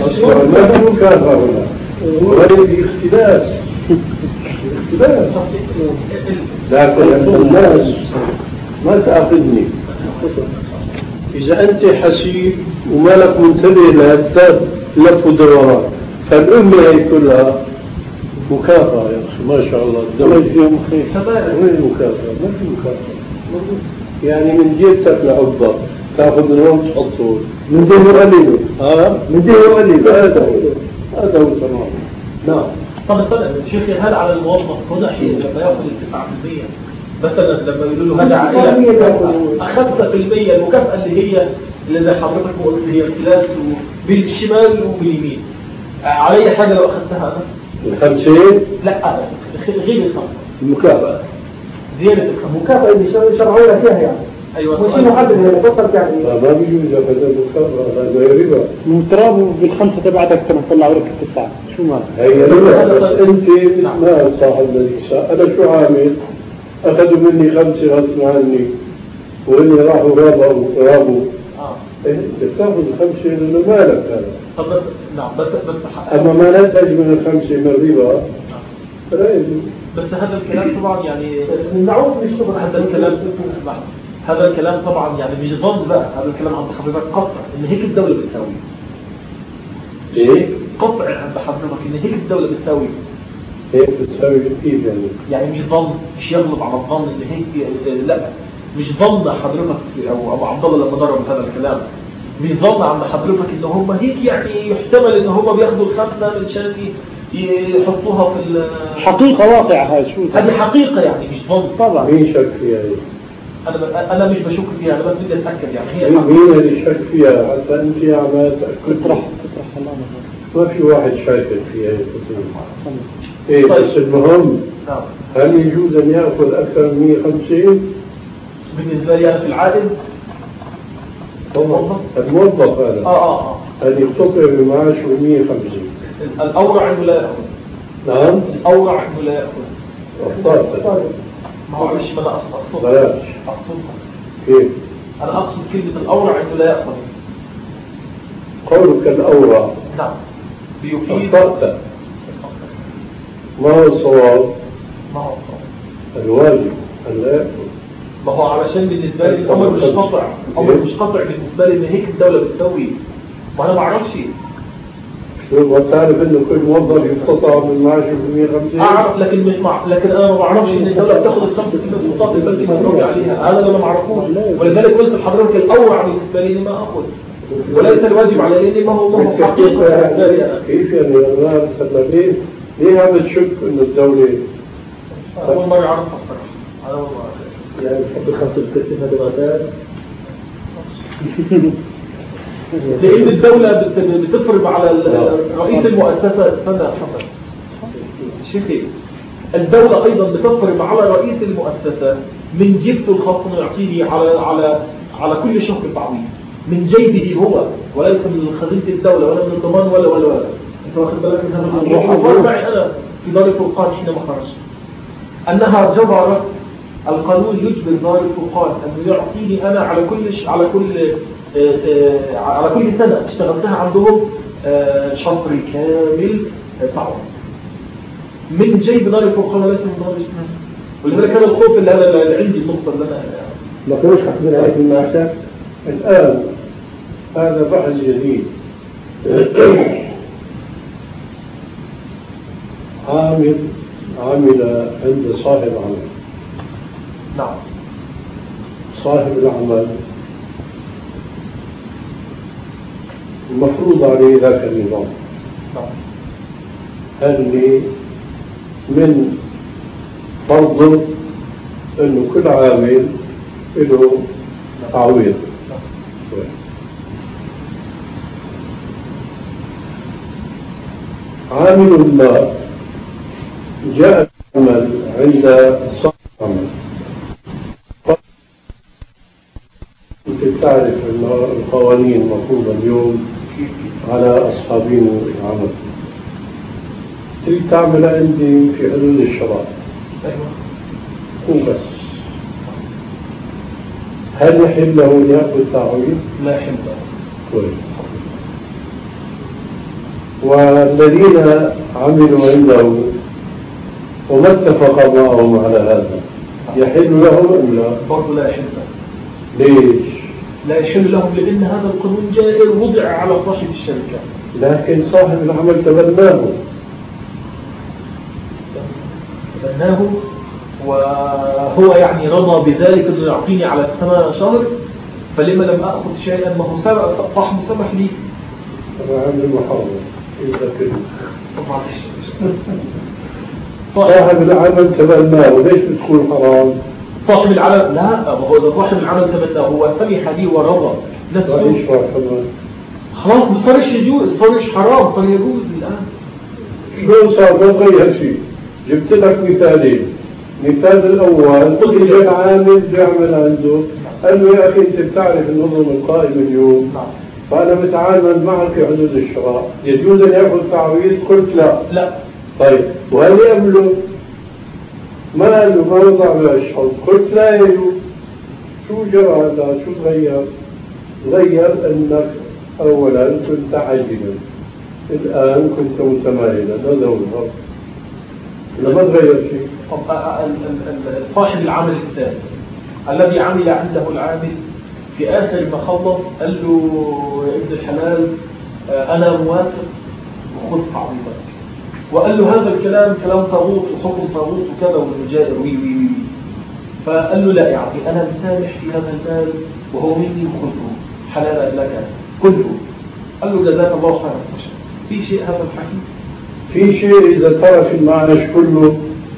أصلا ما في مكافأة هنا ولا في اختلاس. لكن الناس ما تأخذني إذا أنت حسيب ومالك منتبه لهالثلاث لف ودورات فالأمة هي كلها مكافأة يا أخي ما شاء الله الدولة فيهم خير. وين المكافأة؟ ما في مكافأة. يعني من جيبتك لعبة تأخذ منهم تحطه من دين يقلبه من دين يقلبه هذا هو تمام. نعم. طب استنى شيخي هل على الموظف هنا حين لما يأخذ 9% مثلا لما يقولوا له هذا عائلة أخذت في المية المكافأة اللي زي حضرتك قلت هي اختلاس بالشمال وباليمين علي حاجة لو أخذتها أنا؟ 50 لا غير الخمسة المكافأة زيادة الخمسة المكافأة اللي شرعونا فيها يعني أيوة وشي محدد هنا بطلت يعني ما بيجوز هذا المكافأة هذا ربا مترابه بالخمسة تبعتك كما طلع ورك التسعة شو ما هي ربا. أنت ما صاحب الذي أنا شو عامل أخذوا مني 5 غصب عني وإني راحوا رابوا أنت تأخذ 5 لأنه مالك هذا. طب بس نعم بس أما ما نتج من 5 من الربا فلا يجوز. بس هذا الكلام طبعا يعني نعود للشغل. هذا الكلام طبعا يعني مش ظن بقى هذا الكلام عند حضرتك قطع ان هيك الدولة بتساوي. إيه؟ قطع عند حضرتك ان هيك الدولة بتساوي. هيك بتساوي كيف يعني؟ يعني مش ظن مش يغلب على الظن ان هيك لا مش ظن حضرتك او ابو عبد الله لما ضرب هذا الكلام مش ظن عند حضرتك ان هم هيك يعني يحتمل ان هم بياخذوا الخمسة من شان يحطوها في حقيقة واقعة هاي شو هذه حقيقة يعني مش ظن. طبعا مين شك فيها هي؟ أنا مش بشك فيها أنا بس بدي أتأكد يعني هي مين اللي شك فيها حتى أنت عم تطرح ما في واحد شاكك فيها إيه بس المهم هل يجوز أن يأخذ أكثر من 150 بالنسبة لي أنا في العائد الموظف هذا هل يقتطع بمعاشه 150 الأورع إنه لا يأخذ. نعم الأورع إنه لا يأخذ. أخطأت ما هو عمش ما أنا أقصد بلاش أقصدها كيف؟ أنا أقصد كلمة الأورع إنه لا يأخذ. قولك الأورع نعم بيفيد. أخطأت. ما هو الصواب؟ ما هو الصواب الواجب أن لا يأخذ. ما هو علشان بالنسبة لي الأمر مش قطع. الأمر مش قطع بالنسبة لي إن هيك الدولة بتسوي وأنا ما أعرفش. شو تعرف إنه كل موظف يقتطع من معاشه ب 150 أعرف لكن مش لكن أنا ما بعرفش إن الدولة بتاخذ ال5 نقاط البلد المفروض عليها هذا أنا ما أعرفوش ولذلك قلت لحضرتك الأورع بالنسبة لي إني ما أخذ وليس الواجب علي إني ما هو حقيقة. كيف يعني أنا مثلا ليه هذا الشك إنه الدولة أول مرة أعرفها الصراحة يعني تحط 5 هذا غداء لأن الدولة بتفرض على رئيس المؤسسة استنى حصل شيخي الدولة أيضا بتفرض على رئيس المؤسسة من جيبته الخاصة إنه يعطيني على كل شهر تعويض من جيبه هو وليس من خزينة الدولة ولا من الضمان ولا أنت واخد بالك من هذا الموضوع معي أنا في دار الفرقان حينما خرجت أنها جبرت القانون يجبر دار الفرقان أنه يعطيني أنا على كل سنة اشتغلتها عندهم شهر كامل تعويض من جيب دار الفرقان وليس من دار الإسلام ولذلك هذا الخوف اللي عندي النقطة اللي أنا ما كنوش حكمين عليك المعاشات الآن هذا بحث جديد عامل عند صاحب عمل. نعم صاحب العمل المفروض عليه ذاك النظام. نعم اللي من فرضه انه كل عامل له تعويض. عامل ما جاء العمل عند صاحب العمل تعرف أن القوانين مفروضة اليوم على أصحابين العمل تريد تعمل عندي في حدود الشرائع وبس هل يحل له أن يأخذ تعويض؟ لا يحل له. كويس والذين عملوا عنده وما اتفق معهم على هذا يحل لهم أم لا؟ برضه لا يحل لهم. ليش؟ لا يحل لهم لأن هذا القانون جائر وضع على صاحب الشركة. لكن صاحب العمل تبناه وهو يعني رضى بذلك انه يعطيني على السنة شهر، فلما لم أخذ شيئا ما هو صاحب سمح لي. أنا عامل محاضرة إذا كنت صاحب صاحب العمل تبناه، ليش بتكون حرام؟ صاحب العمل لا، هو إذا صاحب العمل تبناه هو سمح لي ورضى نفسه، يشرح كمان خلاص ما صارش يجوز، صارش حرام، صار يجوز الآن. شلون صار؟ ما غير شيء. جبت لك مثالين. مثال الأول إجا العامل بيعمل عنده قال له يا أخي أنت بتعرف النظم القائمة اليوم، فأنا متعامل معك في حدود الشراء، يجوز أن يأخذ تعويض؟ قلت لا. طيب وهل يملك؟ ما قال له ما وضع بالأشهر، قلت لا يجوز. شو جرى هذا؟ شو تغير؟ غير أنك أولا كنت عجلا، الآن كنت متمايلا، هذا هو الفرق. لما تغير شيء. صاحب العمل الثاني الذي عمل عنده العامل في آخر ما خلص قال له يا ابن الحلال أنا موافق وخذ تعويضك، وقال له هذا الكلام كلام طاغوت وحكم طاغوت وكذا والمجائر وي. فقال له لا يعني أنا مسامح في هذا المال وهو مني وخذه حلالا لك كله. قال له جزاك الله خيرا. في شيء هذا الحكي؟ في شيء إذا ترك المعنى كله.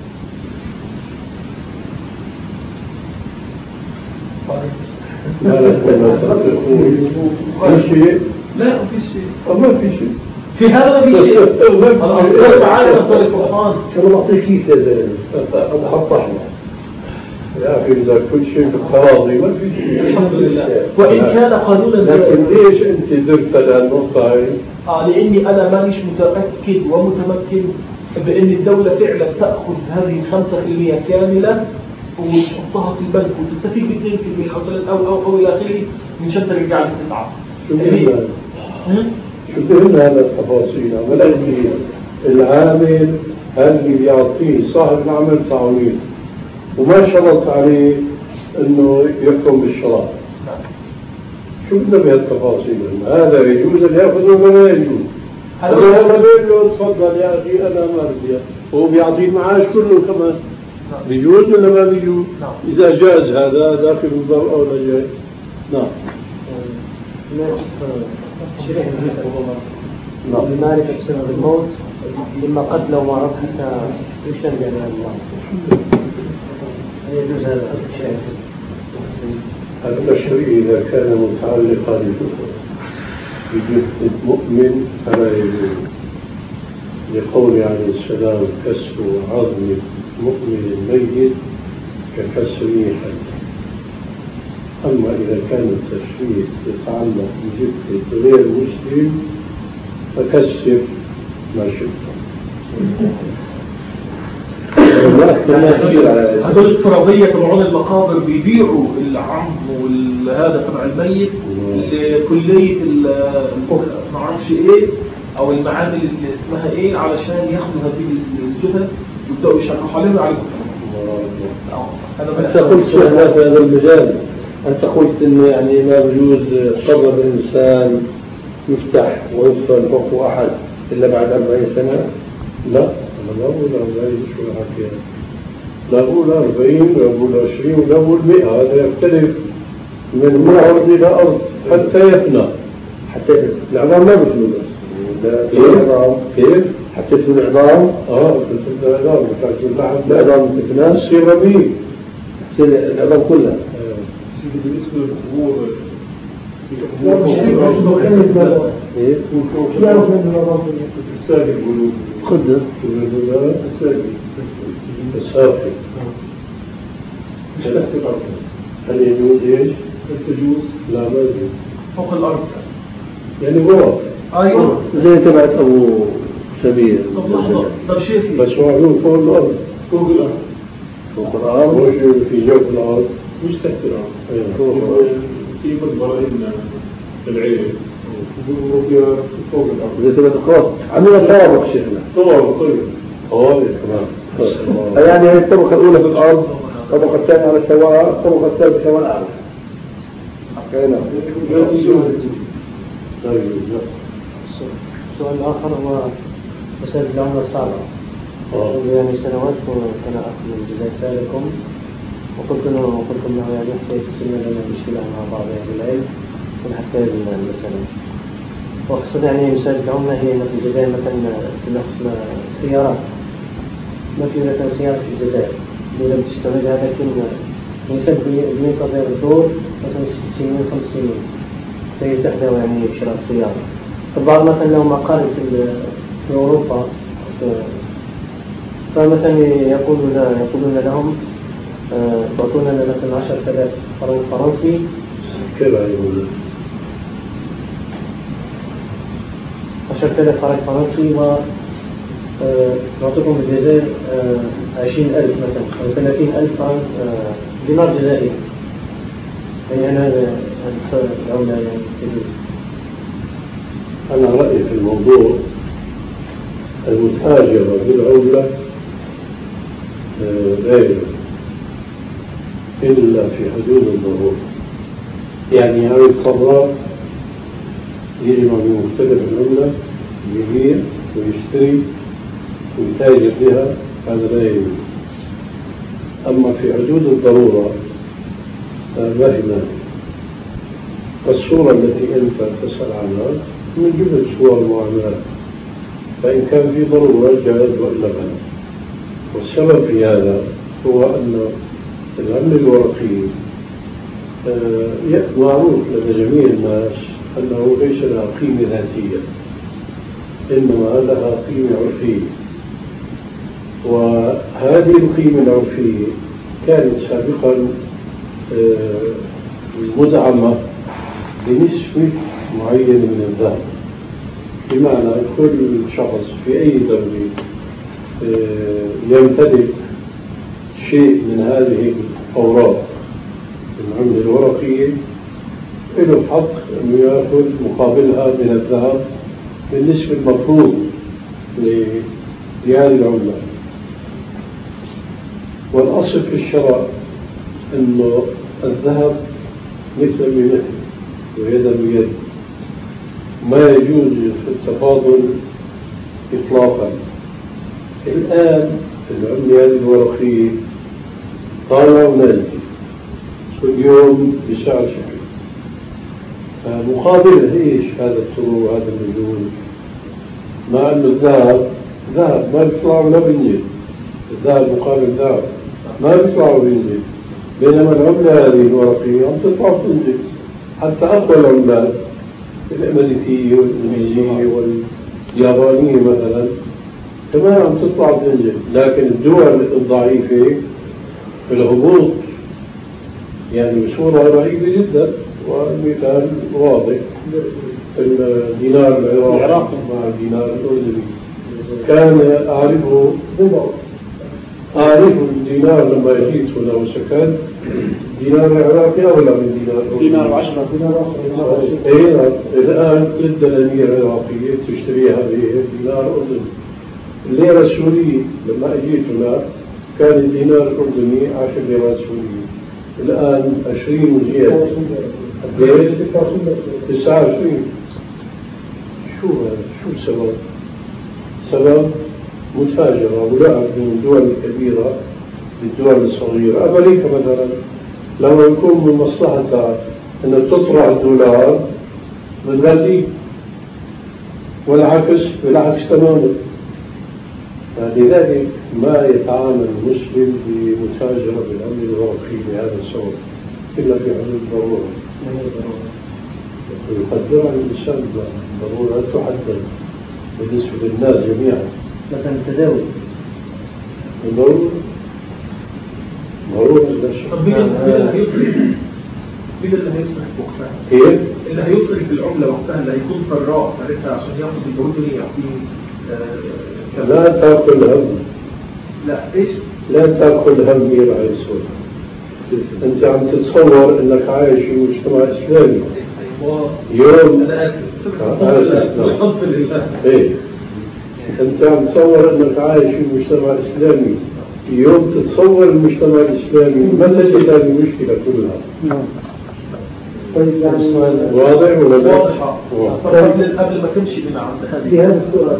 في شيء؟ لا ما في شيء. ما في شيء. في هذا في شيء. الله تعالى يقول القرآن كانوا معطيك كيس يا زلمة هذا حط أحمر يا أخي إذا كل شيء في التراضي ما في شيء. الحمد لله. وإن كان قانونا لكن ليش أنت درت لهالنقطة هاي؟ لأني أنا مانيش متأكد ومتمكن بأن الدولة فعلا تأخذ هذه 5% كاملة وتحطها في البنك وتستفيد ب 2% أو إلى آخره من شد ترجع لك 9. شو فهمنا هذا التفاصيل؟ عمل العامل هل يعطيه صاحب العمل تعويض وما شرط عليه انه يحكم بالشراء؟ شو بدنا بهالتفاصيل؟ هذا يجوز ان ياخذه ولا لا يجوز؟ هذا بيقول له تفضل يا اخي انا ما بدي، هو بيعطيه المعاش كله كمان. بيجوز ولا ما بيجوز؟ اذا جاز هذا داخل الضرر او لا جاي. نعم. شريح المالك بسبب الموت لما قتله وما عرف حتى يشتري يعني الله. يجوز هذا الشيء. البشري إذا كان متعلقا بجثة مؤمن فلا يجوز، لقول عليه السلام كسر عظم مؤمن ميت ككسر حد. أما إذا كان التشريع يتعلق بجثة غير مسلم فكسر ما شئت. هذول الترابية تبعون المقابر بيبيعوا العظم والهذا تبع الميت لكلية ما اعرفش ايه او المعامل اللي اسمها ايه علشان ياخذوا هذه الجثث ويبداوا يشرحوا عليها على أنت قلت في هذا المجال، أنت قلت إنه يعني ما بيجوز قبر الإنسان يفتح ويدفن فوق أحد إلا بعد 40 سنة. لا أنا لا أقول 40 شو الحكي، لا أقول 40 لا أقول 20 ولا أقول 100. هذا يختلف من أرض إلى أرض حتى يفنى. حتى العظام ما بتفنى كيف؟ حتى تفنى العظام؟ تفنى العظام العظام بتفنى تصير رميم، تصير العظام كلها. بالنسبة للقبور خذ السافي هل يجوز ايش؟ تجوز؟ لا ما يجوز فوق الأرض يعني هو أيوة زي تبعت أبو سمير. طب شيخي بس معلوم فوق الأرض. فوق الأرض فوق الأرض مش في جوف الأرض مش تحت الأرض. كيف البراهين العين فوق الأرض إذا تبقى خلاص عندنا طوابق شيخنا طوابق كمان يعني هي الطبقة الأولى في الأرض، الطبقة الثانية على السواء، الطبقة الثالثة سواء الأعلى. السؤال الآخر هو مسألة العملة الصعبة. يعني سنوات كان أخ من الجزائر سألكم وقلت أنه يعني يحتاج سنة لنا مشكلة مع بعض أهل العلم ونحتاج المسألة. وأقصد يعني مسألة العملة هي في الجزائر مثلا في نفس سيارات، ما في مثلا سيارة في الجزائر إذا بتشتغلها لكن الإنسان بينتظر الدور مثلا 6 سنين 5 سنين فهي تحتوي يعني شراء سيارة. فالبعض مثلا لهم مقالب في أوروبا فمثلا يقولون لهم تعطونا مثلا 10,000 فرنك فرنسي كيف يقولون 10,000 فرنك فرنسي ونعطيكم بالجزائر 20,000 مثلا أو 30,000 فرنك دينار جزائري. يعني هذا العملة يعني كبيرة. أنا رأيي في الموضوع المتاجرة بالعملة غير إلا في حدود الضرورة. يعني هذا القرار يجمع من مختلف العملة يبيع ويشتري ويتاجر بها، هذا لا يجوز. أما في حدود الضرورة ما في مانع. الصورة التي أنت تسأل عنها من جملة صور المعاملات، فإن كان في ضرورة جائز وإلا فلا. والسبب في هذا هو أن العملة الورقية معروف لدى جميع الناس أنه ليس لها قيمة ذاتية، إنما لها قيمة عرفية. وهذه القيمة العرفية كانت سابقا مدعمة بنسبة معينة من الذهب، بمعنى كل شخص في أي دولة يمتلك شيء من هذه الأوراق العملة الورقية له حق أن يأخذ مقابلها من الذهب بالنسبة المفروض لهذه العملة. والأصل في الشرع أنه الذهب مثل بمثل ويدا بيد، ما يجوز في التفاضل إطلاقا. الآن العملة هذه الورقية طالعة ونازلة كل يوم بسعر شكل، فمقابل إيش هذا الطلوع هذا النزول؟ مع أن الذهب ما بيطلع ولا بينزل، الذهب مقابل ذهب ما بيطلع وبينزل، بينما العملة هذه الورقية عم تطلع وتنزل. حتى أقوى العملات الأمريكية والإنجليزية واليابانية مثلا كمان عم تطلع وتنزل، لكن الدول الضعيفة في الهبوط يعني بصورة رهيبة جدا. والمثال واضح الدينار العراقي مع الدينار الأردني، كان أعرف الدينار لما جئت هنا وسكنت دينار العراقي أولى من دينار 10 دينار. الآن الدنانير العراقية تشتريها بدينار أردني. الليرة السورية لما أجيت هنا كان الدينار الأردني 10 ليرات سورية، الآن 20 وزيادة. 29. شو السبب؟ سبب متاجرة ولعب من الدول الكبيرة بالدول الصغيرة. أمريكا مثلا لما يكون من مصلحتها أن تطرح الدولار من ذاتي، والعكس بالعكس تماما. لذلك ما يتعامل المسلم بمتاجرة بالعملة الورقية بهذا الصوت إلا في حدود الضرورة. يقدرها الإنسان ضرورة تحدد بالنسبة للناس جميعا. مثلا التداول ضرورة لا شك. طب مين اللي هيصرف وقتها؟ كيف؟ اللي هيصرف العملة وقتها اللي هيكون فراغ ساعتها عشان ياخذ الأردني يعطيه لا تأكل هم. لا إيش؟ لا تأكل هم مين راح يصير. أنت عم تتصور أنك عايش في مجتمع إسلامي يوم أنا آسف إيه أنت عم تصور أنك عايش في مجتمع إسلامي، يوم تتصور المجتمع الإسلامي ما تجد هذه المشكلة كلها. طيب يعني واضح ولا لا؟ واضحة. قبل ما تمشي من عند هذه في هذا السؤال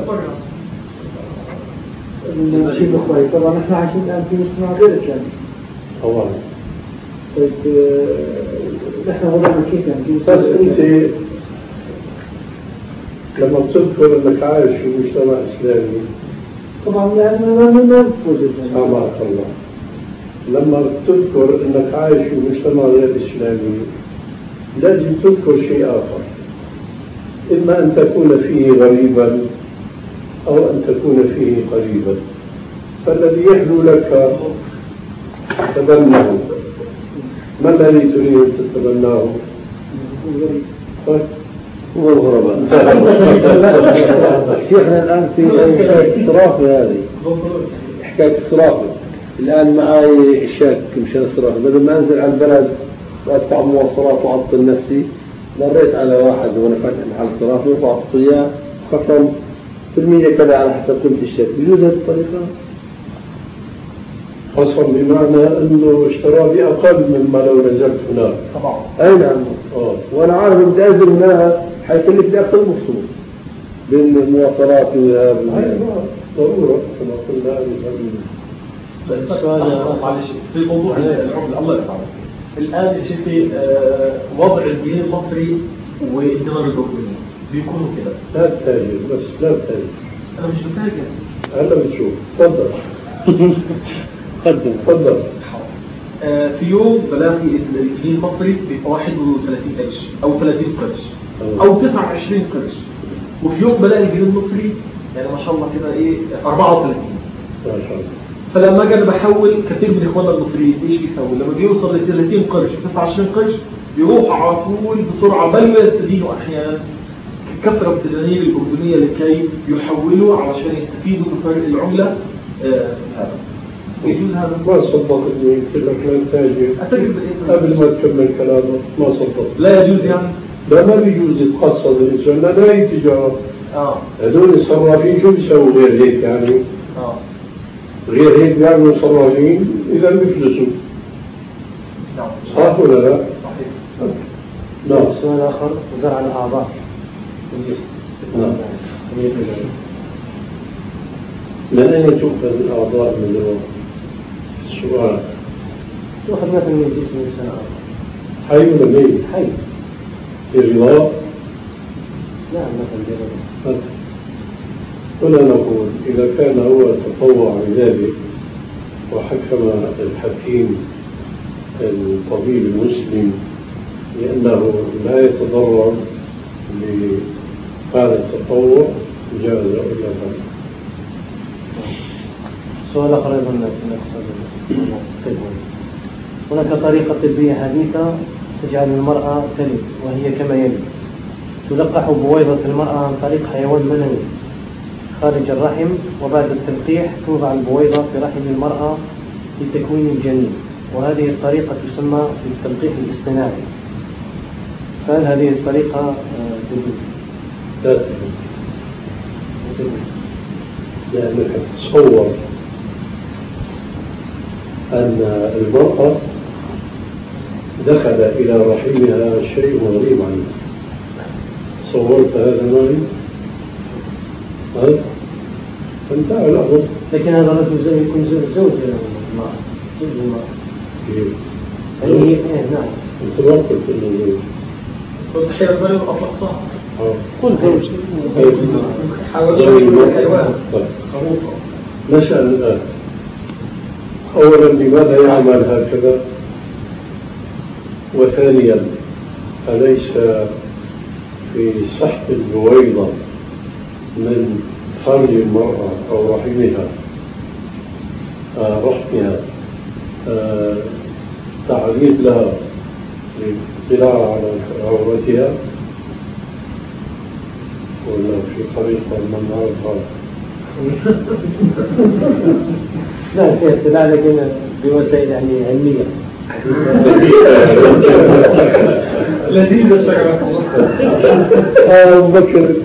الشيء الأخوي طبعا نحن عايشين الآن في مجتمع غير إسلامي. طبعا. طيب نحن وضعنا كيف يعني؟ بس أنت لما بتذكر أنك عايش في مجتمع إسلامي طبعا يعني ما نفوز سامحك الله، لما تذكر أنك عايش في مجتمع غير إسلامي لازم تذكر شيء آخر، إما أن تكون فيه غريبا أو أن تكون فيه قريبا، فالذي يحلو لك تبناه. ما الذي تريد أن تتبناه؟ هو الغرباء. شيخنا الآن في الصرافة هذه حكاية الصرافة، الآن معي شاك مشان الصرافة، بدل ما أنزل على البلد وأدفع مواصلات وأعطل نفسي، مريت على واحد وأنا فاتح محل صرافة وأعطيته إياه خصم بالمية كذا على حسب قيمة الشاك. بيجوز هذه الطريقة؟ خصم بمعنى أنه اشترى بأقل مما لو نزلت هناك. طبعا. أي نعم. وأنا عارف بدي أنزل هنا حيكلف لي أكثر مخصوص بين المواصلات ضرورة كما قلنا. معلش في موضوع العملة الله يرحمه. الآن شفتي وضع الجنيه المصري والدينار الأردني بيكونوا كده. لا تتاجر بس لا تتاجر. أنا مش بتاجر. هلا بتشوف. تفضل. تفضل. في يوم بلاقي الجنيه المصري ب 31 قرش أو 30 قرش أو 29 قرش، وفي يوم بلاقي الجنيه المصري يعني ما شاء الله كده إيه 34. ما شاء الله. فلما اجي انا بحول كثير من اخواننا المصريين ايش بيسووا؟ لما بيوصل ل 30 قرش 29 قرش يروح على طول بسرعه، بل ويستدينوا احيانا كثره الدنانير الاردنيه لكي يحولوا علشان يستفيدوا بفرق العمله. هذا يجوز هذا؟ ما صدقتني قلت لك لا تتاجر قبل ما تكمل كلامك. ما صدقت. لا يجوز يعني؟ لا ما بيجوز يتقصد الانسان، لا هي تجاره. هذول الصرافين شو بيسووا غير هيك يعني؟ غير هيك بيعملوا صرافين إذا بيفلسوا. صح ولا لا؟ صحيح. نعم. سؤال آخر زرع الأعضاء. نعم. من أين تؤخذ الأعضاء من السؤال؟ تؤخذ مثلا من جسم الإنسان. حي ولا ميت؟ حي. الرضا؟ نعم مثلا الرضا. هنا نقول إذا كان هو تطوع بذلك وحكم الحكيم الطبيب المسلم لأنه لا يتضرر بهذا التطوع جاز إلى ذلك. سؤال آخر أيضا هناك طريقة طبية حديثة تجعل المرأة تلد وهي كما يلي. تلقح بويضة المرأة عن طريق حيوان منوي خارج الرحم، وبعد التلقيح توضع البويضة في رحم المرأة لتكوين الجنين، وهذه الطريقة تسمى بالتلقيح الاصطناعي. فهل هذه الطريقة تجوز؟ لا تجوز. لأنك تتصور أن المرأة دخل إلى رحمها شيء غريب عنها. تصورت هذا معي؟ فانتهى الأمر. لكن هذا الرجل يكون زوج للمرأة. نعم. أنت ما قلت إنه زوج. قلت حيوان مريض أطلقتها. قل زوج. حاول حيوان. نسأل الآن أولا لماذا يعمل هكذا؟ وثانيا أليس في سحب البويضة من خارج المرأة أو رحمها تعريض لها للاطلاع على عورتها، ولا في طريقة من نعرفها؟ لا في اطلاع لكن بوسائل يعني علمية. لذيذة شكرا. بكر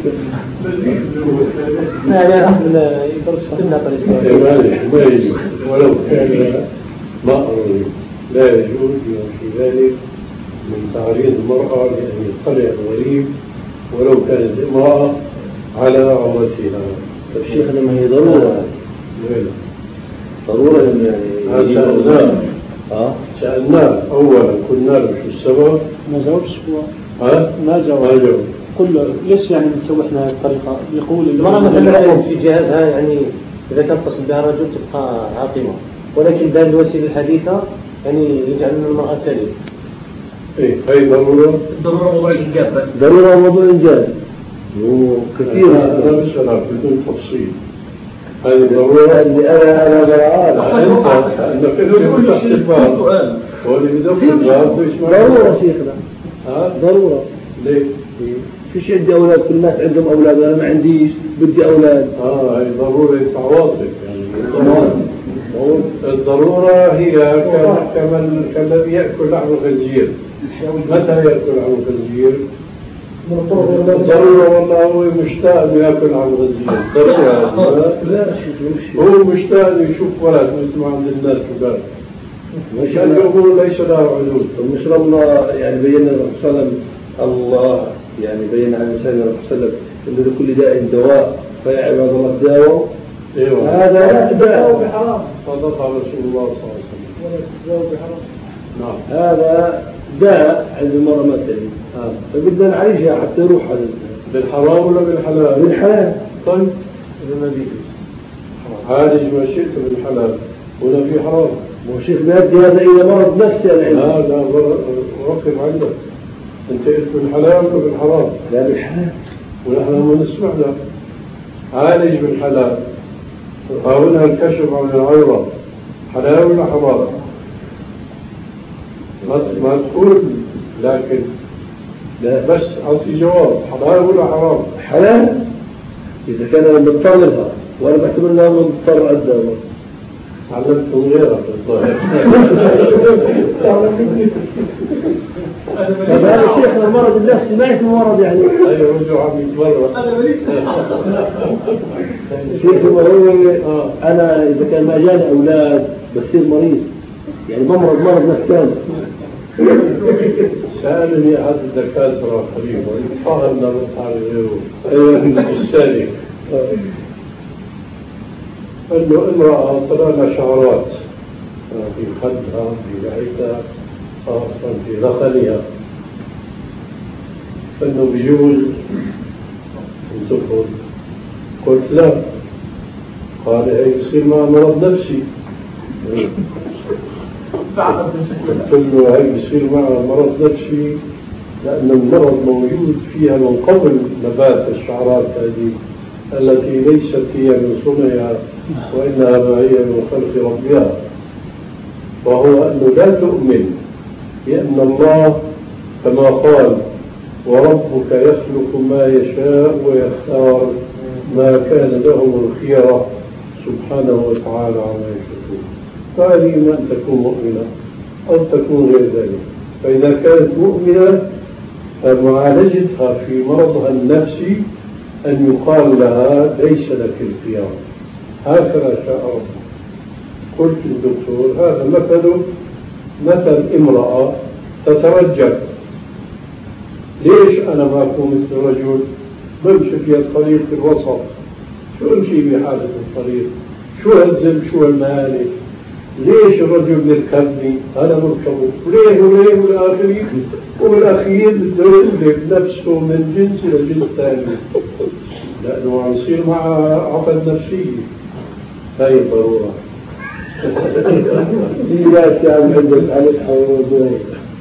يعني يدرس كنا ما يجوز ولو كان مأمور لا يجوز في ذلك من تعريض المرأة لأن يطلع الغريب ولو كانت امرأة على عورتها. الشيخ لما هي ضرورة ضرورة يعني سألناه أولا قلنا له شو السبب؟ ما جاوبش هو. ما جاوب. قل ليش يعني بنسوي احنا الطريقة؟ يقول المرأة مثلا في جهازها يعني إذا كان تصل بها رجل تبقى عاقمة، ولكن ده الوسيلة الحديثة يعني يجعل المرأة كريمة. إيه هي ضرورة موضوع الإنجاب. ضرورة موضوع الإنجاب وكثير هذا بسألها بدون تفصيل. هذه ضرورة اللي أنا أنت في تحت واللي بدون الباب ضرورة شيخنا. ضرورة. ليه؟ فيش عندي أولاد، كل الناس عندهم أولاد، أنا ما عنديش بدي أولاد. هي ضرورة عواطف يعني. الضرورة هي كالذي يأكل لحم الخنزير. متى يأكل لحم الخنزير؟ ضرورة والله هو مشتاق انه ياكل لحم الخنزير. ضرورة لا هو مشتاق انه يشوف ولد مثل ما عند الناس كبار. مشان يقول ليس له حدود. مش ربنا يعني بينا الرسول الله يعني بين عن سيدنا الرسول إن لكل داء دواء فيا عباد الله داووا. هذا داء بحرام. صدق رسول الله صلى الله عليه وسلم. ولا تداووا بحرام. نعم. هذا داء عند المرأة مثلا. فبدنا نعالجها حتى يروح هذا. بالحرام ولا بالحلال؟ بالحلال. طيب. إذا ما بيجي. عالج ما شئت بالحلال ولا في حرام. مو شيخ بيدي هذا إذا مرض نفسي أنا عندي. لا رقم عندك. أنت قلت بالحلال ولا بالحرام؟ لا بالحلال. ونحن ما نسمع لك. عالج بالحلال. حاولها الكشف عن العورة. حلال ولا حرام؟ ما تقول لكن لا بس أعطي جواب حلال ولا حرام؟ حلال إذا كان أنا مضطر لها وأنا بعتبر أنها مضطر قدامه. علمتهم غيرها بالظاهر. هذا الشيخ المرض النفسي ما اسمه مرض يعني. أيوة رجوع عم يتمرد. الشيخ هو أنا إذا كان ما جاني أولاد بصير مريض يعني بمرض مرض نفساني. سألني أحد الدكاترة قريبا فهم نرد على غيره الثاني قال له امرأة طلعنا شعرات في خدها في لحيتها خاصة في ذخلها انه بيجوز ان تدخل. قلت لا. قال هي يصير مع مرض نفسي. قلت له هي بيصير مع مرض نفسي لأن المرض موجود فيها من قبل نبات الشعرات هذه التي ليست هي من صنعها وإنها ما هي من خلق ربها. وهو أنه لا تؤمن بأن الله كما قال وربك يخلق ما يشاء ويختار ما كان لهم الخيرة سبحانه وتعالى عما يشركون. فهذه إما أن تكون مؤمنة أو تكون غير ذلك. فإذا كانت مؤمنة فمعالجتها في مرضها النفسي أن يقال لها ليس لك الخيار هكذا شاء ربك. قلت للدكتور هذا مثل امرأة تترجل. ليش أنا ما أكون مثل رجل بمشي في الطريق في الوسط؟ شو أمشي بحالة الطريق؟ شو هالذل شو المهالك؟ ليش الرجل يركبني؟ أنا مركبه وليه والأخير بده يقلب نفسه من جنس إلى جنس ثاني لأنه عم يصير مع عقد نفسية. هاي الضرورة. لا تعمل عندك على الحوض.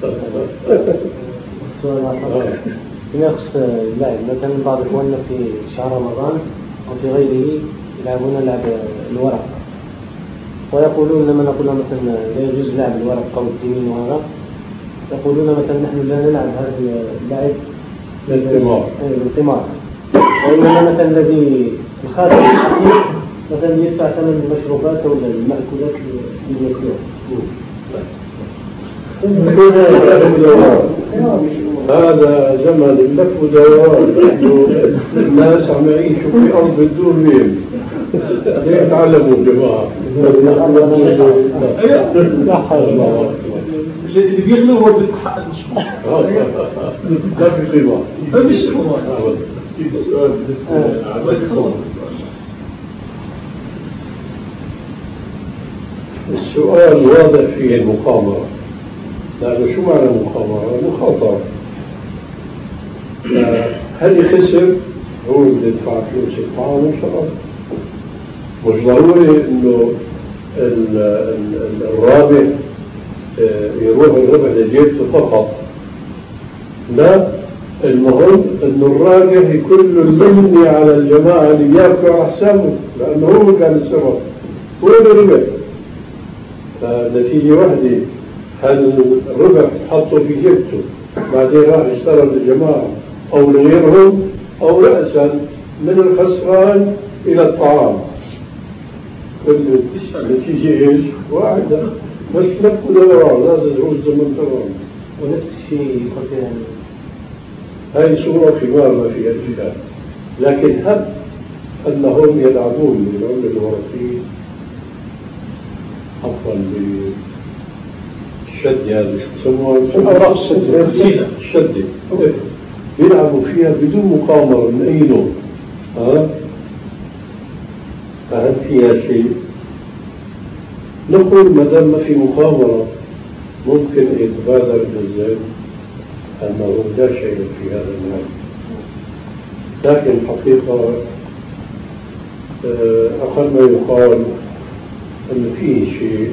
بنقص اللعب مثلا بعض إخواننا في شهر رمضان أو في غيره يلعبون لعب الورق ويقولون لما نقول مثلا لا يجوز لعب الورق أو التنين وهذا يقولون مثلا نحن لا نلعب هذا اللعب بالثمار وإنما مثلا الذي الخاسر مثلا يدفع ثمن المشروبات أو المأكولات اللي يأكلوها. هذا زمن اللف ودوران، الناس عم يعيشوا في أرض الدون مين يتعلموا جماعة. اللي بيغلو هو بيتحقق مش لا في قيمة. مش سؤال بالنسبة السؤال واضح فيه المقامرة، لأنه شو معنى مقامرة؟ مخاطرة. هل يخسر؟ هو اللي يدفع فلوس الطعام والشراب. مش ضروري إنه الرابح يروح الربح لجيبته فقط، لا، المهم إنه الراجح يكون له المني على الجماعة اللي ياكلوا على حسابه، لأنه هو كان السبب، هو اللي ربح. فنتيجة واحدة، هل الربح حطه في جيبته بعدين راح اشترى للجماعة أو لغيرهم، أو رأسا من الخسران إلى الطعام، كل نتيجة إيش؟ واحدة، بس لف ودوران، هذا هو الزمن تمام. ونفس الشيء يقول يعني هاي صورة خمار ما فيها إشكال، لكن هل أنهم يلعبون بالعملة الورقية عفوا بالشد، هذا شو بسموها؟ الأوراق الشدة. الشدة يلعبوا فيها بدون مقامرة من أي نوع. فهل فيها شيء؟ نقول ما دام ما في مقامرة ممكن يتبادر بالذهن أنه لا شيء في هذا المال، لكن الحقيقة أقل ما يقال أن فيه شيء،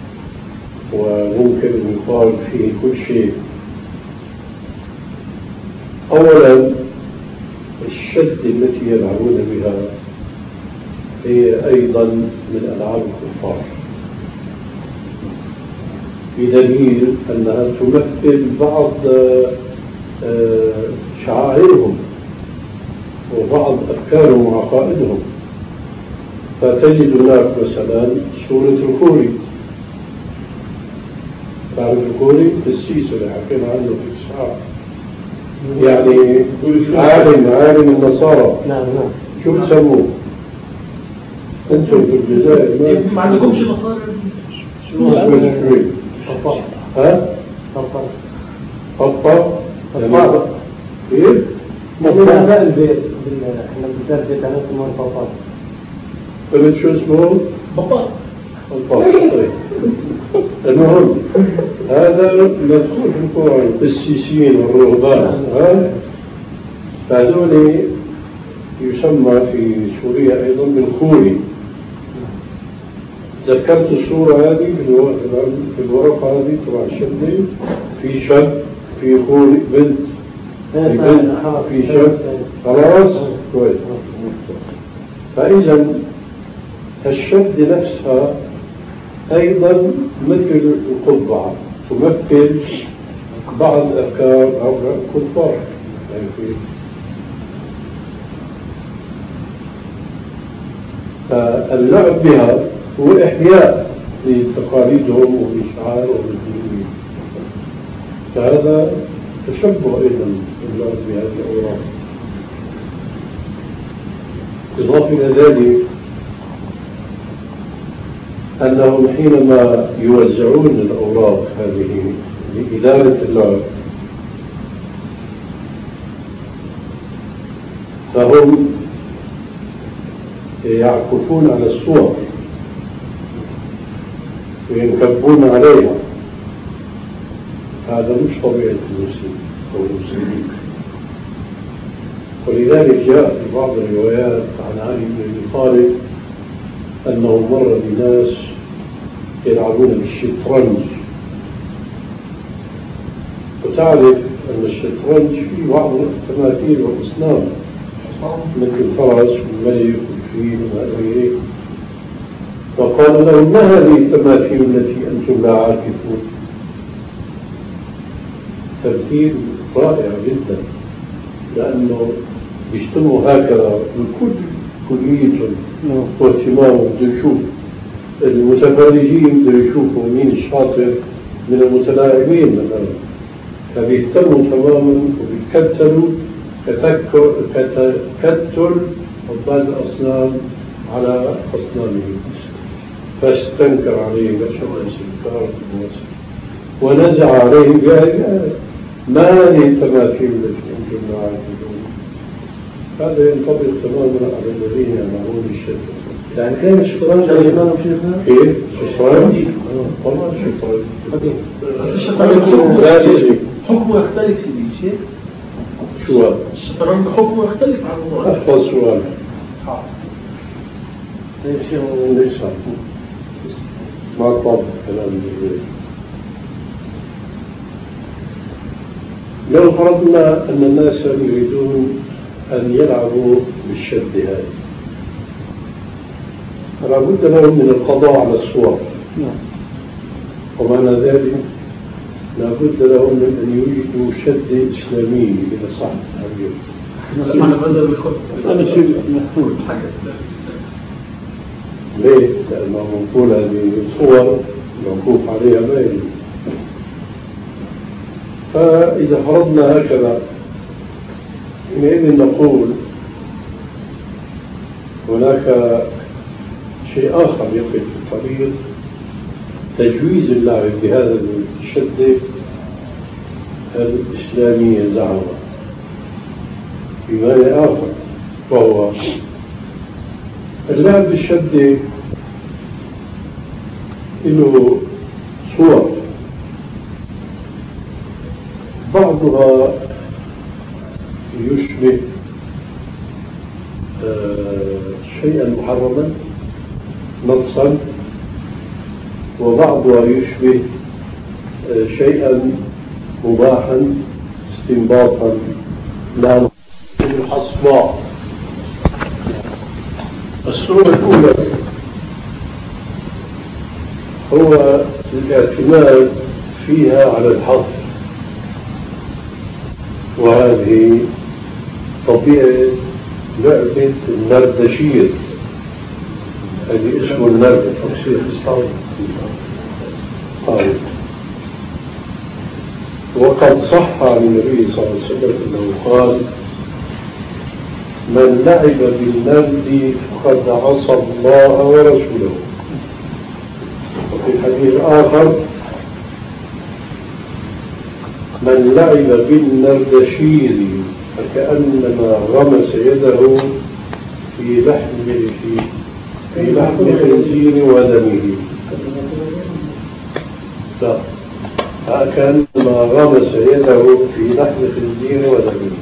وممكن أن يقال فيه كل شيء. أولا الشد التي يلعبون بها هي أيضا من ألعاب الكفار، بدليل أنها تمثل بعض شعائرهم وبعض أفكارهم وعقائدهم. فتجد هناك مثلا سورة الكوري، تعرف الكوري؟ السيس اللي حكينا عنه في الإسحاق، يعني عالم النصارى. نعم. شو بسموه؟ أنتم في الجزائر ما عندكمش نصارى؟ شو اسمه الكوري؟ ها؟ خطة كيف؟ مثلا البيت احنا بنترجم على اسمه الفطاط. قلت شو اسمه؟ بطاط. طيب. المهم هذا مذكور في القرآن، السيسيين والرهبان، فهذول يسمى في سوريا أيضا بالخوري. ذكرت الصورة هذه في الورقة هذه تبع الشدة، في شد، في خوري، بنت، في بنت، في شد، خلاص كويس. فإذا الشد نفسها أيضا مثل القبعة تمثل بعض أفكار أو كفار، فاللعب بها هو إحياء لتقاليدهم وإشعارهم الدينية، فهذا تشبه أيضا اللعب بهذه الأوراق. إضافة إلى ذلك أنهم حينما يوزعون الأوراق هذه لإدارة اللعب فهم يعكفون على الصور وينكبون عليها. هذا مش طبيعة المسلم أو المسلمين، ولذلك جاء في بعض الروايات عن علي بن أبي طالب أنه مر بناس يلعبون بالشطرنج، وتعرف أن الشطرنج فيه بعض التماثيل والأصنام مثل الفرس والملك والفيل وغيره، فقال لهم ما هذه التماثيل التي أنتم لا عاكفون؟ تمثيل رائع جدا، لأنه بيجتمعوا هكذا الكل كليتهم واهتمامهم، بده يشوف المتفرجين، بده يشوفوا مين الشاطر من المتلاعبين مثلا، فبيهتموا تماما وبيكتلوا كتل عباد الأصنام على أصنامهم، فاستنكر عليه بشر استنكار الناس ونزع عليه بآيات ما هذه التماثيل التي أنتم عابدون. هذا ينطبق تماما على الذين يعملون الشرك. يعني كان الشطرنج على الإيمان وشيخنا؟ كيف؟ شطرنج؟ والله شطرنج حكمه يختلف في شيء؟ شو هذا؟ الشطرنج حكمه يختلف عن الموضوع. أحفظ سؤال. طيب شيخ ليس ما طاب كلام الجزء. لو فرضنا أن الناس يريدون أن يلعبوا بالشد هذا فلا بد لهم من القضاء على الصور، ومعنى ذلك لا بد لهم من أن يوجدوا شد إسلامي إذا صح ليه؟ لأنه منقول هذه الصور موقوف عليها ميل. فإذا فرضنا هكذا حينئذ نقول هناك شيء آخر يقف في الطريق، تجويز اللعب بهذا الشدة الإسلامية زعما بمعنى آخر، وهو اللعب بالشدة له صور، بعضها يشبه شيئا محرما نصا، وبعضها يشبه شيئا مباحا استنباطا لا الحصباء. الصورة الأولى هو الاعتماد فيها على الحظ، وهذه طبيعة لعبة النردشير، هذه اسمه النرد تفسير طيب. وقد صح عن النبي صلى الله عليه وسلم أنه قال: من لعب بالنرد فقد عصى الله ورسوله. وفي حديث آخر: من لعب بالنردشير فكأنما غمس يده في لحم خنزير ودمه. فكأنما غمس يده في لحم خنزير ودمه.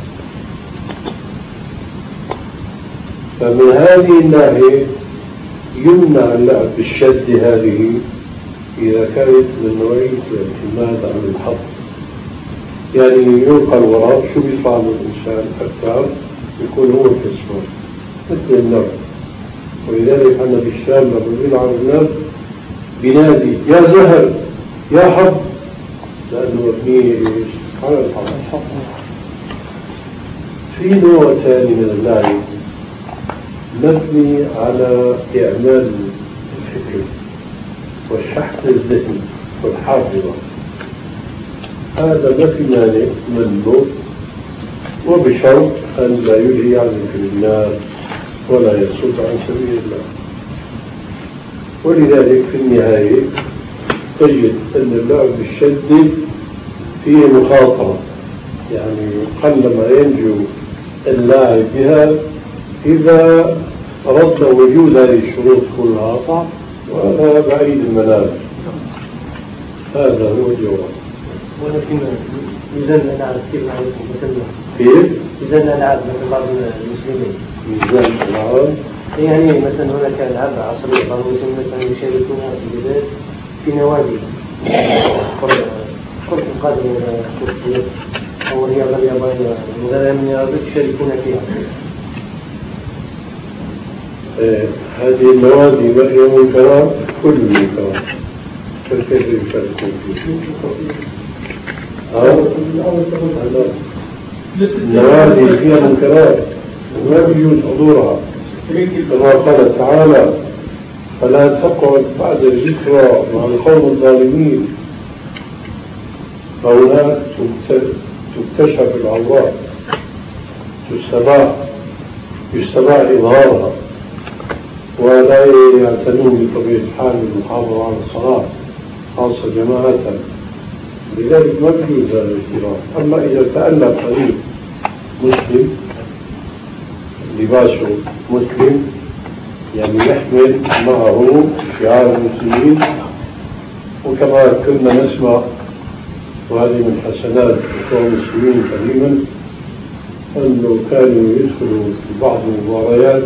فمن هذه الناحية يمنع اللعب بالشد هذه إذا كانت من نوعية الاعتماد على الحظ، يعني يلقى الوراء شو بيطلع من الإنسان أكثر يكون هو الكسبان مثل النرد. ولذلك أنا بالشام لما بيلعب النرد بنادي يا زهر يا حظ، لأنه مبني على الحظ. في نوع ثاني من اللعب مبني على إعمال الفكر والشحذ الذهني والحافظة، هذا ما في مانع منه، وبشرط أن لا يلهي عن ذكر الله ولا يصد عن سبيل الله. ولذلك في النهاية تجد أن اللعب بالشد فيه مخاطرة، يعني قلما ينجو اللاعب بها إذا رد وجود هذه الشروط كلها، وهذا بعيد المنال. هذا هو الجواب. ولكن ميزان الألعاب كيف نعرفه مثلا؟ كيف؟ ميزان الألعاب مثل بعض المسلمين. ميزان الألعاب؟ يعني مثلا هناك ألعاب عصرية بعض المسلمين مثلا يشاركونها في البلاد في نوادي كرة القدم ولا كرة اليد أو الرياضة اليابانية وغيرها من الرياضات يشاركون فيها. هذه النوادي وهي منكرات، كل منكرات، فكيف يشاركون فيها؟ النوادي فيها منكرات وما يجوز حضورها، كما قال تعالى: فلا تقعد بعد الذكرى مع القوم الظالمين. هنا تكتشف العورات، يستطاع إظهارها، ولا يعتنون بطبيعة الحال بالمحافظة على الصلاة خاصة جماعة. لذلك ما يجوز هذا الاجتراح. أما إذا تألف قريب مسلم لباسه مسلم، يعني يحمل معه شعار المسلمين، وكما كنا نسمع وهذه من حسنات بتوع المسلمين قديما أنه كانوا يدخلوا في بعض المباريات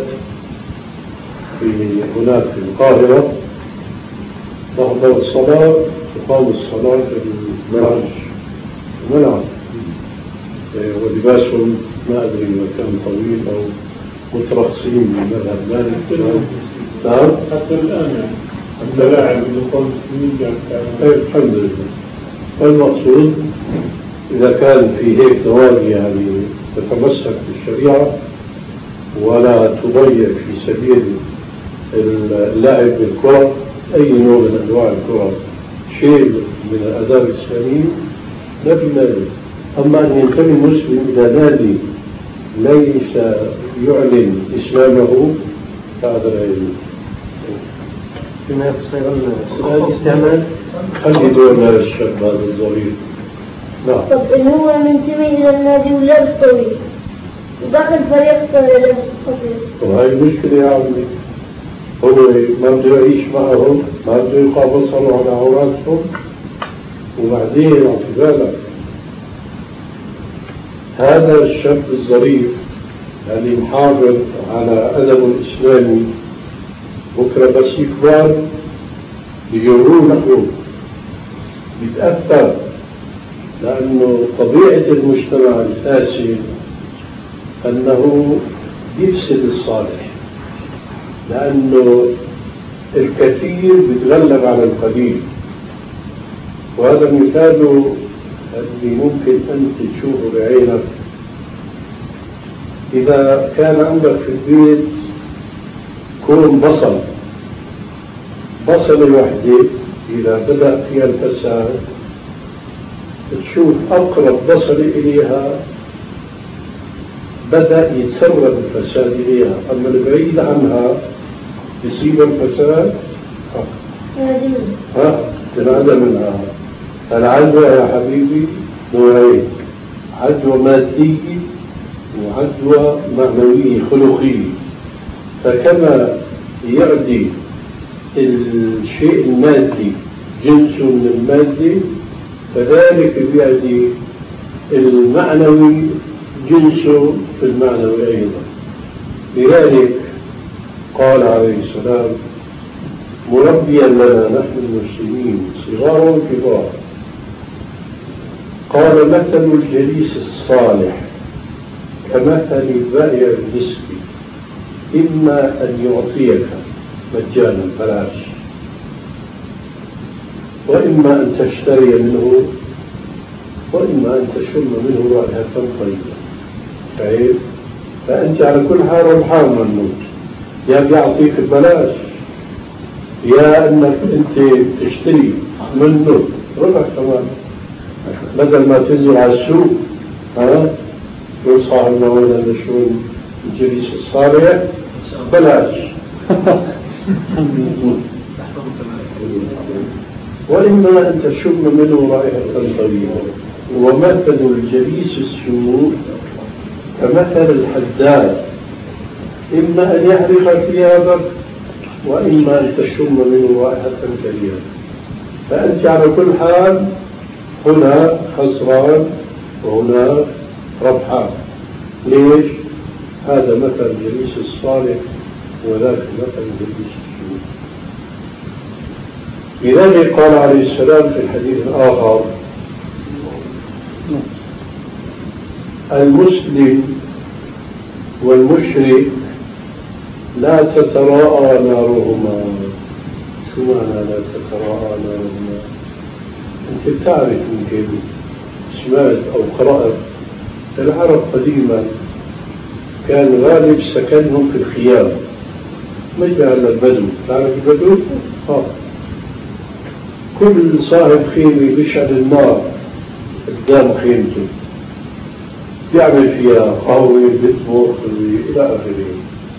هناك في القاهرة، تحضر الصلاة، تقام الصلاة في الملعب، ولباسهم ما أدري إذا كان طويل أو مترخصين من مذهب مالك. نعم حتى الآن يعني حتى لاعب من المسلمين الحمد لله. والمقصود إذا كان في هيك نواقي يعني تتمسك بالشريعة ولا تضيع في سبيل اللعب بالكرة أي نوع من أنواع الكرة شيء من الآداب الإسلامية لا بمانع. أما أن ينتمي المسلم إلى نادي ليس يعلن إسلامه فهذا لا يجوز. فيما يخص أيضا سؤال الاستعمال، خلي دور هذا الشاب هذا الظريف. نعم. طب إن هو منتمي إلى النادي ولابس طويل ودخل فريق لابس قصير، وهي المشكلة يا عمي، هو ما بده يعيش معهم، ما بده يقابل صلوا على عوراتهم، وبعدين في بالك هذا الشاب الظريف يعني محافظ على أدبه الإسلامي، بكرة بس يكبر بيجرون له بيتأثر، لأنه طبيعة المجتمع الفاسد أنه يفسد الصالح، لأنه الكثير بيتغلب على القليل. وهذا مثال اللي ممكن أنت تشوفه بعينك. إذا كان عندك في البيت كون بصل وحدة، إذا بدأ فيها الفساد تشوف أقرب بصل إليها بدأ يتسرب الفساد إليها، أما البعيد عنها يصيب الفساد تنعدم منها. العدوى يا حبيبي نوعين، عدوى مادية وعدوى معنوية خلقية. فكما يعدي الشيء المادي جنسه من المادي، فذلك يعدي المعنوي جنسه في المعنوي أيضا. لذلك قال عليه السلام مربيا لنا نحن المسلمين صغار وكبار، قال مثل الجليس الصالح كمثل بائع الرزق، إما أن يعطيك مجانا بلاش، وإما أن تشتري منه، وإما أن تشم منه رائحة طيبة. فأنت على كل حال ربحان منه، يا بيعطيك ببلاش يا أنك أنت تشتري منه ربح كمان، بدل ما تنزل على السوق يقول صاحبنا وين هذا شو الجليس الصالح بلاش. وإما أن تشم منه رائحة طيبة. ومثل الجليس السوء كمثل الحداد، إما أن يحرق ثيابك وإما أن تشم منه رائحة كريهة. فأنت على كل حال هنا خسران وهنا ربحان. ليش؟ هذا مثل الجليس الصالح وذاك مثل الجليس السوء. لذلك قال عليه السلام في الحديث الآخر المسلم والمشرك لا تتراءى نارهما. شو معنى لا تتراءى نارهما؟ أنت بتعرف يمكن سمعت أو قرأت العرب قديما كان غالب سكنهم في الخيام، مش على البدو. تعرف البدو؟ كل صاحب خيمة بيشعل النار قدام خيمته يعمل فيها قهوة بيطبخ إلى آخره.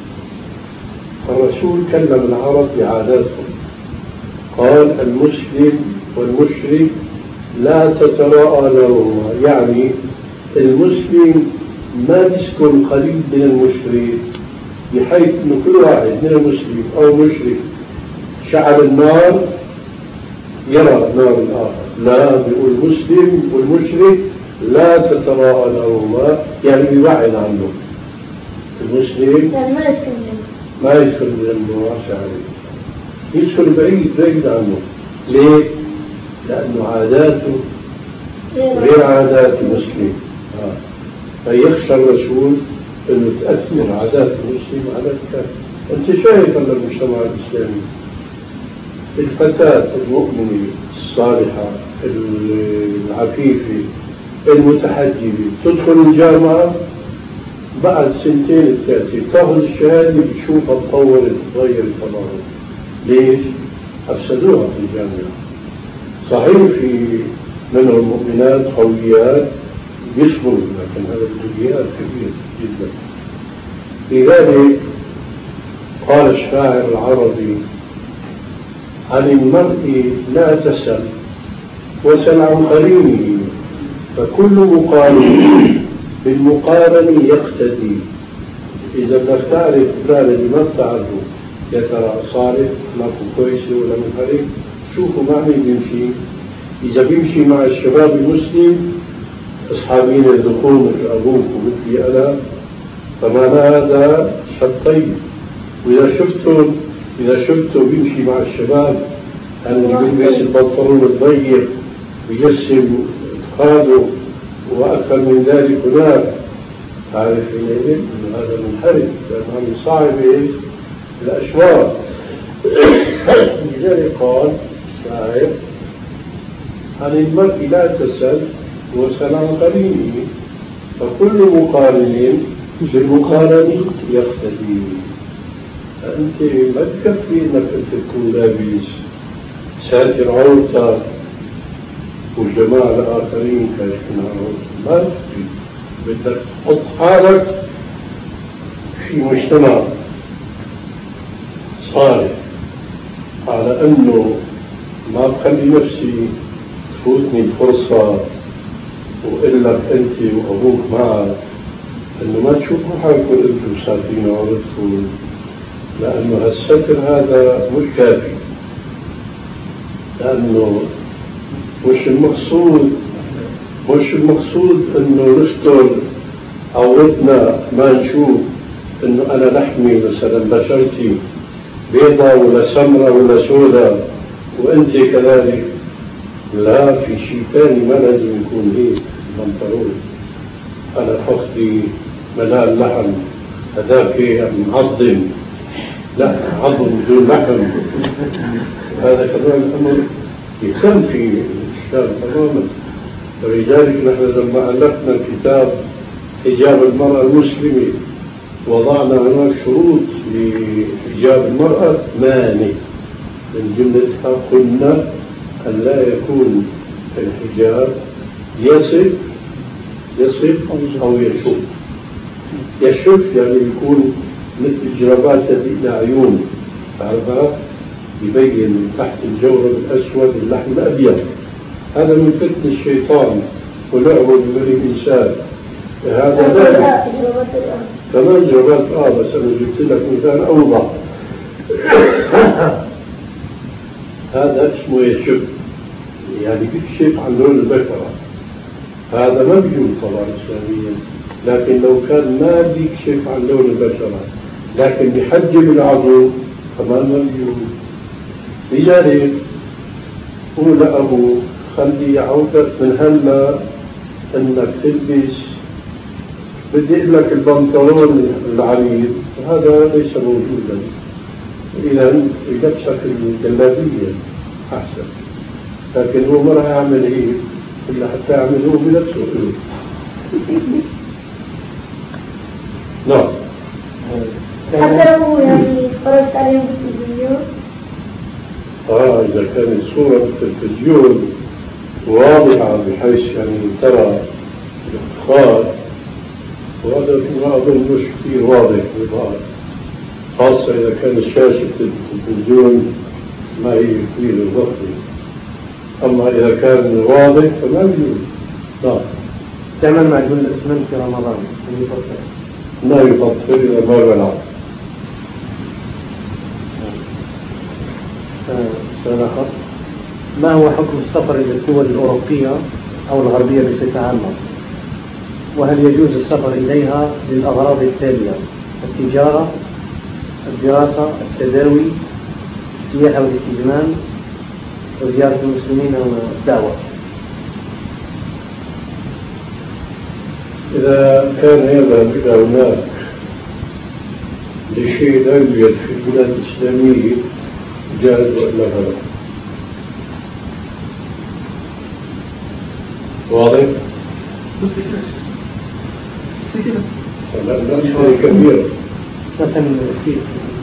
الرسول كلم العرب بعاداتهم، قال المسلم والمشرك لا تتراءى لهما، يعني المسلم ما يسكن قريب من المشرك بحيث أن كل واحد من المسلم أو مشرك شعل النار يرى نار الآخر. لا، بيقول المسلم والمشرك لا تتراءى لهما، يعني بيبعد عنه. المسلم يعني ما يدخل جنبه واسع عليه، يدخل بعيد عنه. ليه؟ لأنه عاداته غير عادات المسلم. فيخشى الرسول أنه تأثر عادات المسلم على الكافر. أنت شايف أن المجتمع الإسلامي الفتاة المؤمنة الصالحة العفيفة المتحجبة تدخل الجامعة بعد 2 3 تاخذ الشهادة بتشوفها تطورت تغيرت تماما. ليش؟ أفسدوها في الجامعة. صحيح في منهم مؤمنات قويات يصبروا، لكن هذا الجزئيات كبير جدا. لذلك قال الشاعر العربي عن المرء لا تسل وسل عن قرينه، فكل مقارن بالمقارن يقتدي. إذا بدك تعرف فلان اللي ما بتعرفه يا ترى صالح ماكو كويسة ولا منحرف، شوفوا مع مين بيمشي. إذا بيمشي مع الشباب المسلم أصحابين الدخول مثل أبوك ومثلي أنا، فمعنى هذا شاب طيب. وإذا شفتوا بيمشي مع الشباب اللي بيلبس البنطلون الضيق ويجسم اتخاذه وأكثر من ذلك هناك، عارف حينئذ أن هذا منحرف، لأنه صعب الأشواق. لذلك قال الشاعر عن المرء لا تسل وسل عن قرينه، فكل مقارن بالمقارن يقتدي. أنت ما تكفي أنك تكون لابس ساتر عورتك والجماعة الآخرين كاشفين عورتك، ما تكفي. بدك تحط حالك في مجتمع صالح على أنه ما بخلي نفسي تفوتني الفرصة وإلا أنت وأبوك معك، أنه ما تشوفوا حالكم أنتم ساترين عورتكم، لأنه الستر هذا مش كافي. لأنه مش المقصود أنه نستر عورتنا ما نشوف أنه أنا لحمي مثلا بشرتي بيضة ولا سمرة ولا سوداء وأنت كذلك. لا، في شيء ثاني ما لازم يكون هيك البنطلون. أنا فخذي ملال لحم، هذاك معظم، لا عظم بدون لحم. هذا كمان الأمر يخل في الإسلام تماما. ولذلك نحن لما ألفنا كتاب حجاب المرأة المسلمة وضعنا هناك شروط لحجاب المرأة مانع، من جملتها قلنا أن لا يكون الحجاب يصف أو يشف. يشف يعني يكون مثل الجرابات التي عيون تعرفها، يبين من تحت الجورب الأسود اللحم الأبيض. هذا من فتن الشيطان ولعبه ببني الإنسان. هذا ذلك كمان جرابات بس أنا جبت لك مثال أوضح. هذا اسمه يشف، يعني بيكشف عن لون البشرة. هذا ما بيجوز طبعا إسلاميا، لكن لو كان ما بيكشف عن لون البشرة لكن بيحجب العضو كمان ما بيجوز. لذلك قول لأبو خلي عودك من هلا أنك تلبس، بدي أقول لك البنطلون العريض هذا ليس موجودا، إذا يلبسك الجلابية أحسن. لكن هو ما راح يعمل هيك إلا حتى يعملوه بنفسه. نعم. حتى لو يعني خرجت عليهم في التلفزيون. إذا كانت صورة في التلفزيون واضحة بحيث يعني ترى الافتخار، وهذا فيما أظن مش كثير واضح بالظاهر، خاصة إذا كانت شاشة التلفزيون ما هي كثير ضخمة. أما إذا كان واضح فما يجوز. لا تعمل معجون الأسمنت في رمضان ما يفطر إذا ما بلع. سؤال آخر، ما هو حكم السفر إلى الدول الأوروبية أو الغربية بصفة عامة؟ وهل يجوز السفر إليها للأغراض التالية: التجارة، الدراسة، التداوي، السياحة والاستجمام، وزيارة المسلمين والدعوة؟ إذا كان يذهب إلى هناك لشيء لا يوجد في البلاد الإسلامية جاز وإلا فلا. واضح؟ لا شيء كبير. مثلا في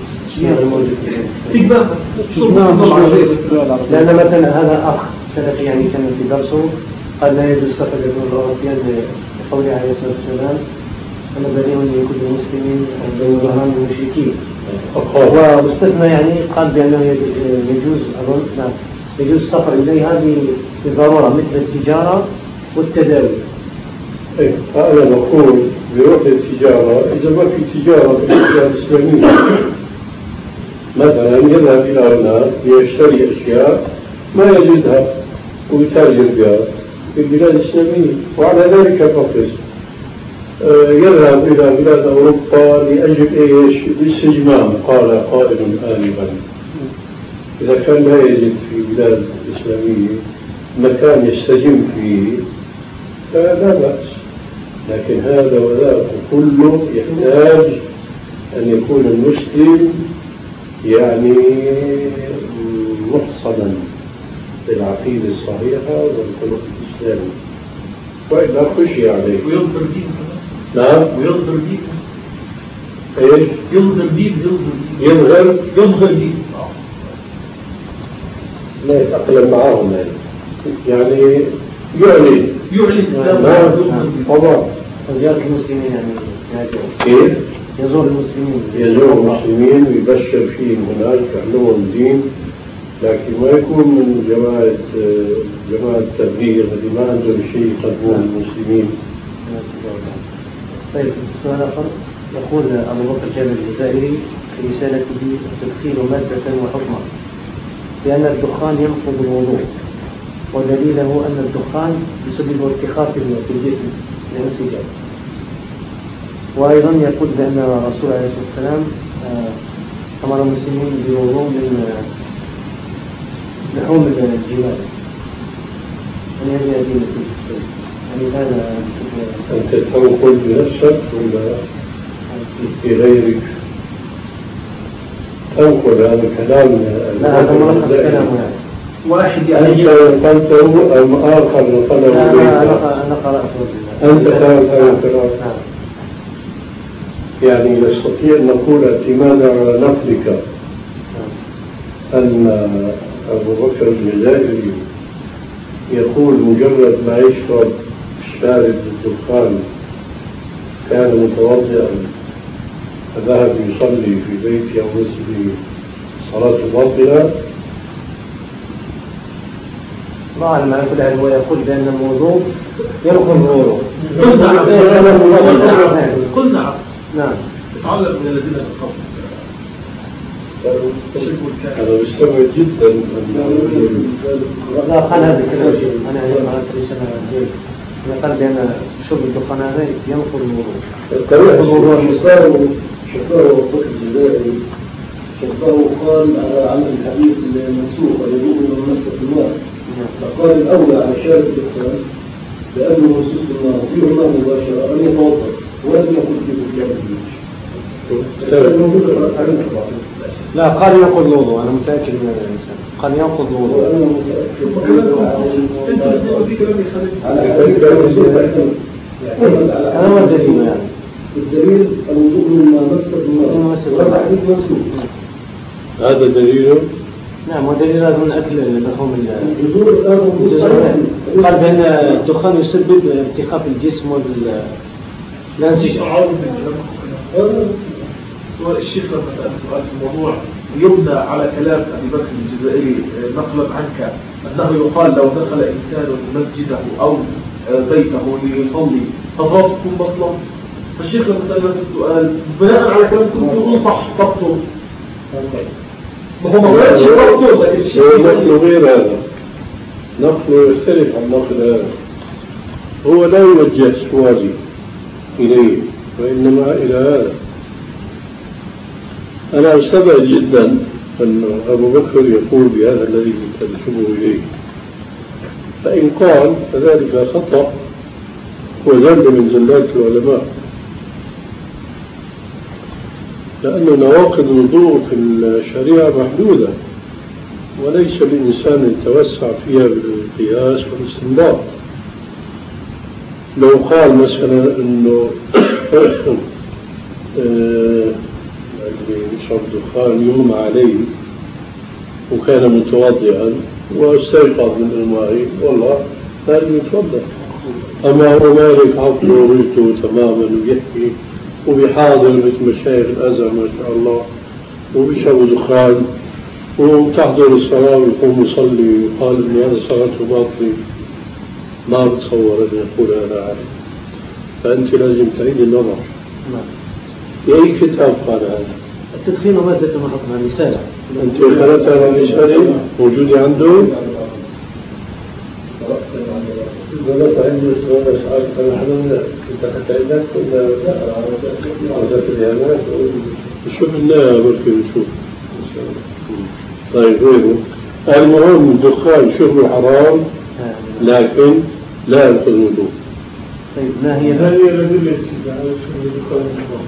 لأن مثلا هذا أخ سلفي يعني كان في درسه قال لا يجوز السفر إلى الدول الأوروبية لقوله عليه الصلاة والسلام: أنا بريء من كل مسلم بين ظهران المشركين. واستثنى يعني قال بأنه يجوز أظن نعم يجوز السفر إليها بضرورة مثل التجارة والتداوي. أنا بقول بروح التجارة إذا ما في تجارة في البلاد الإسلامية، مثلا يذهب إلى هناك ليشتري أشياء ما يجدها ويتاجر بها في البلاد الإسلامية، وعلى ذلك فقس. يذهب إلى بلاد أوروبا لأجل إيش؟ الاستجمام قال قائل آنفا. إذا كان لا يجد في البلاد الإسلامية مكان يستجم فيه فلا بأس، لكن هذا وذاك كله يحتاج أن يكون المسلم يعني محصنا بالعقيدة الصحيحة والخلق الإسلامي، وإلا خشي عليه وينظر دينه. نعم وينظر دينه. إيش؟ ينظر دينه. ينظر دينه. لا يتأقلم معهم يعني يعلن الإسلام. طبعا زيارة المسلمين يعني كيف؟ يزور المسلمين ويبشر فيهم هناك يعلمهم دين، لكن ما يكون من جماعة التبليغ اللي ما عندهم شيء يقدموه للمسلمين. طيب سؤال آخر، يقول أبو بكر جابر الجزائري في رسالته: تدخيل مادة وحكمة لأن الدخان ينقض الوضوء، ودليله أن الدخان يسبب ارتخاء في الجسم للانسجام. وأيضا يقول بأن الرسول عليه الصلاة والسلام أمر المسلمين بالوضوء من لحوم الجمال. يعني هذه النتيجة. يعني هذا أنت تنقل بنفسك ولا في غيرك؟ تنقل هذا الكلام؟ لا هذا ملخص كلامه يعني. واحد أنت نقلته أم آخر نقله إليك؟ أنا قرأته. أنت قرأته. يعني نستطيع أن نقول اعتمادا على نقلك أن أبو بكر الجزائري يقول مجرد ما يشرب شارب الدخان كان متوضئا فذهب يصلي في بيته أو مسجده صلاة باطلة. ما أعلم على كل حال، هو يقول بأن الموضوع ينقض الوضوء. قل نعم. نعم. تعلم من الذين تخاف. أنا مستمع جدا. لا قال هذا الكلام أنا قرأت رسالة أنا قال بأن شرب الدخان هذا ينقض الوضوء. الطريق الموضوع شفاه وقت الجزائري شفاه قال عن الحديث المنسوخ الوضوء من مسة الماء، فقال الأولى على شارب الدخان لأنه منسوخ الماء فيه الماء مباشرة أن يتوضأ ولم يقل في كتاب لا قال ينقض الوضوء، أنا متأكد من هذا الإنسان قال ينقض الوضوء. أنا ما الدليل يعني؟ الدليل الوضوء مما مسه الماء هذا دليله؟ نعم ودليل هذا من أكل لحوم الجذور الآن قال بأن الدخان يسبب ارتخاء الجسم والأنسجة. الشيخ لما سألت سؤال في الموضوع يبنى على كلام أبي بكر الجزائري نقلا عنك أنه يقال لو دخل إنسان مسجده أو بيته ليصلي فالراس تكون بطلة. فالشيخ لما سألت السؤال بناء على كلام كنت يقول صح تبطل. ما هو ما قالش تبطل لكن الشيخ نقل غير هذا، نقل يختلف عن نقل هذا. هو لا يوجه سؤالي إليه وإنما إلى هذا. أنا أستبعد جدا أن أبو بكر يقول بهذا الذي تنسبه إليه، فإن قال فذلك خطأ وذنب من زلات العلماء، لأن نواقض الوضوء في الشريعة محدودة وليس للإنسان التوسع فيها بالقياس والاستنباط. لو قال مثلا أنه يشرب دخان يغمى عليه وكان متوضئا واستيقظ من الماء والله لازم يتوضا. أما هو مالك عقله وريته تماما ويحكي وبيحاضر مثل مشايخ الأزهر ما شاء الله وبيشرب دخان وتحضر الصلاة ويقوم يصلي وقال إن هذا صلاته باطلة، ما بتصور أن يقول هذا عليه. فأنت لازم تعيد النظر. بأي كتاب قال هذا؟ التدخين مادة محطمة رسالة. أنت قرأتها عن رسالة موجودة عنده؟ قرأت عنده سؤال فنحن كتعيدات كنا عودة الإعلانات شوف لنا بركي نشوف. طيب غيره المهم الدخان شربه حرام لكن لا ينقض الوضوء. طيب ما هي الأدلة على شرب الدخان الحرام؟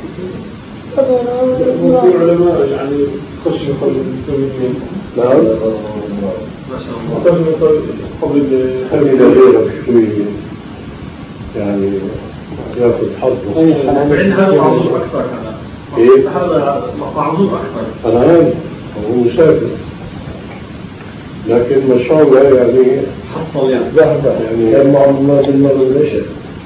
في علماء يعني خشوا قبل المسلمين. نعم. قبل غيره شوي يعني ياخذ حظه. هذا معذور أكثر. هذا معذور أكثر. أنا عارف هو مسافر لكن ما شاء الله يعني حصل يعني ذهب يعني كان مع الله بالمرة العشاء.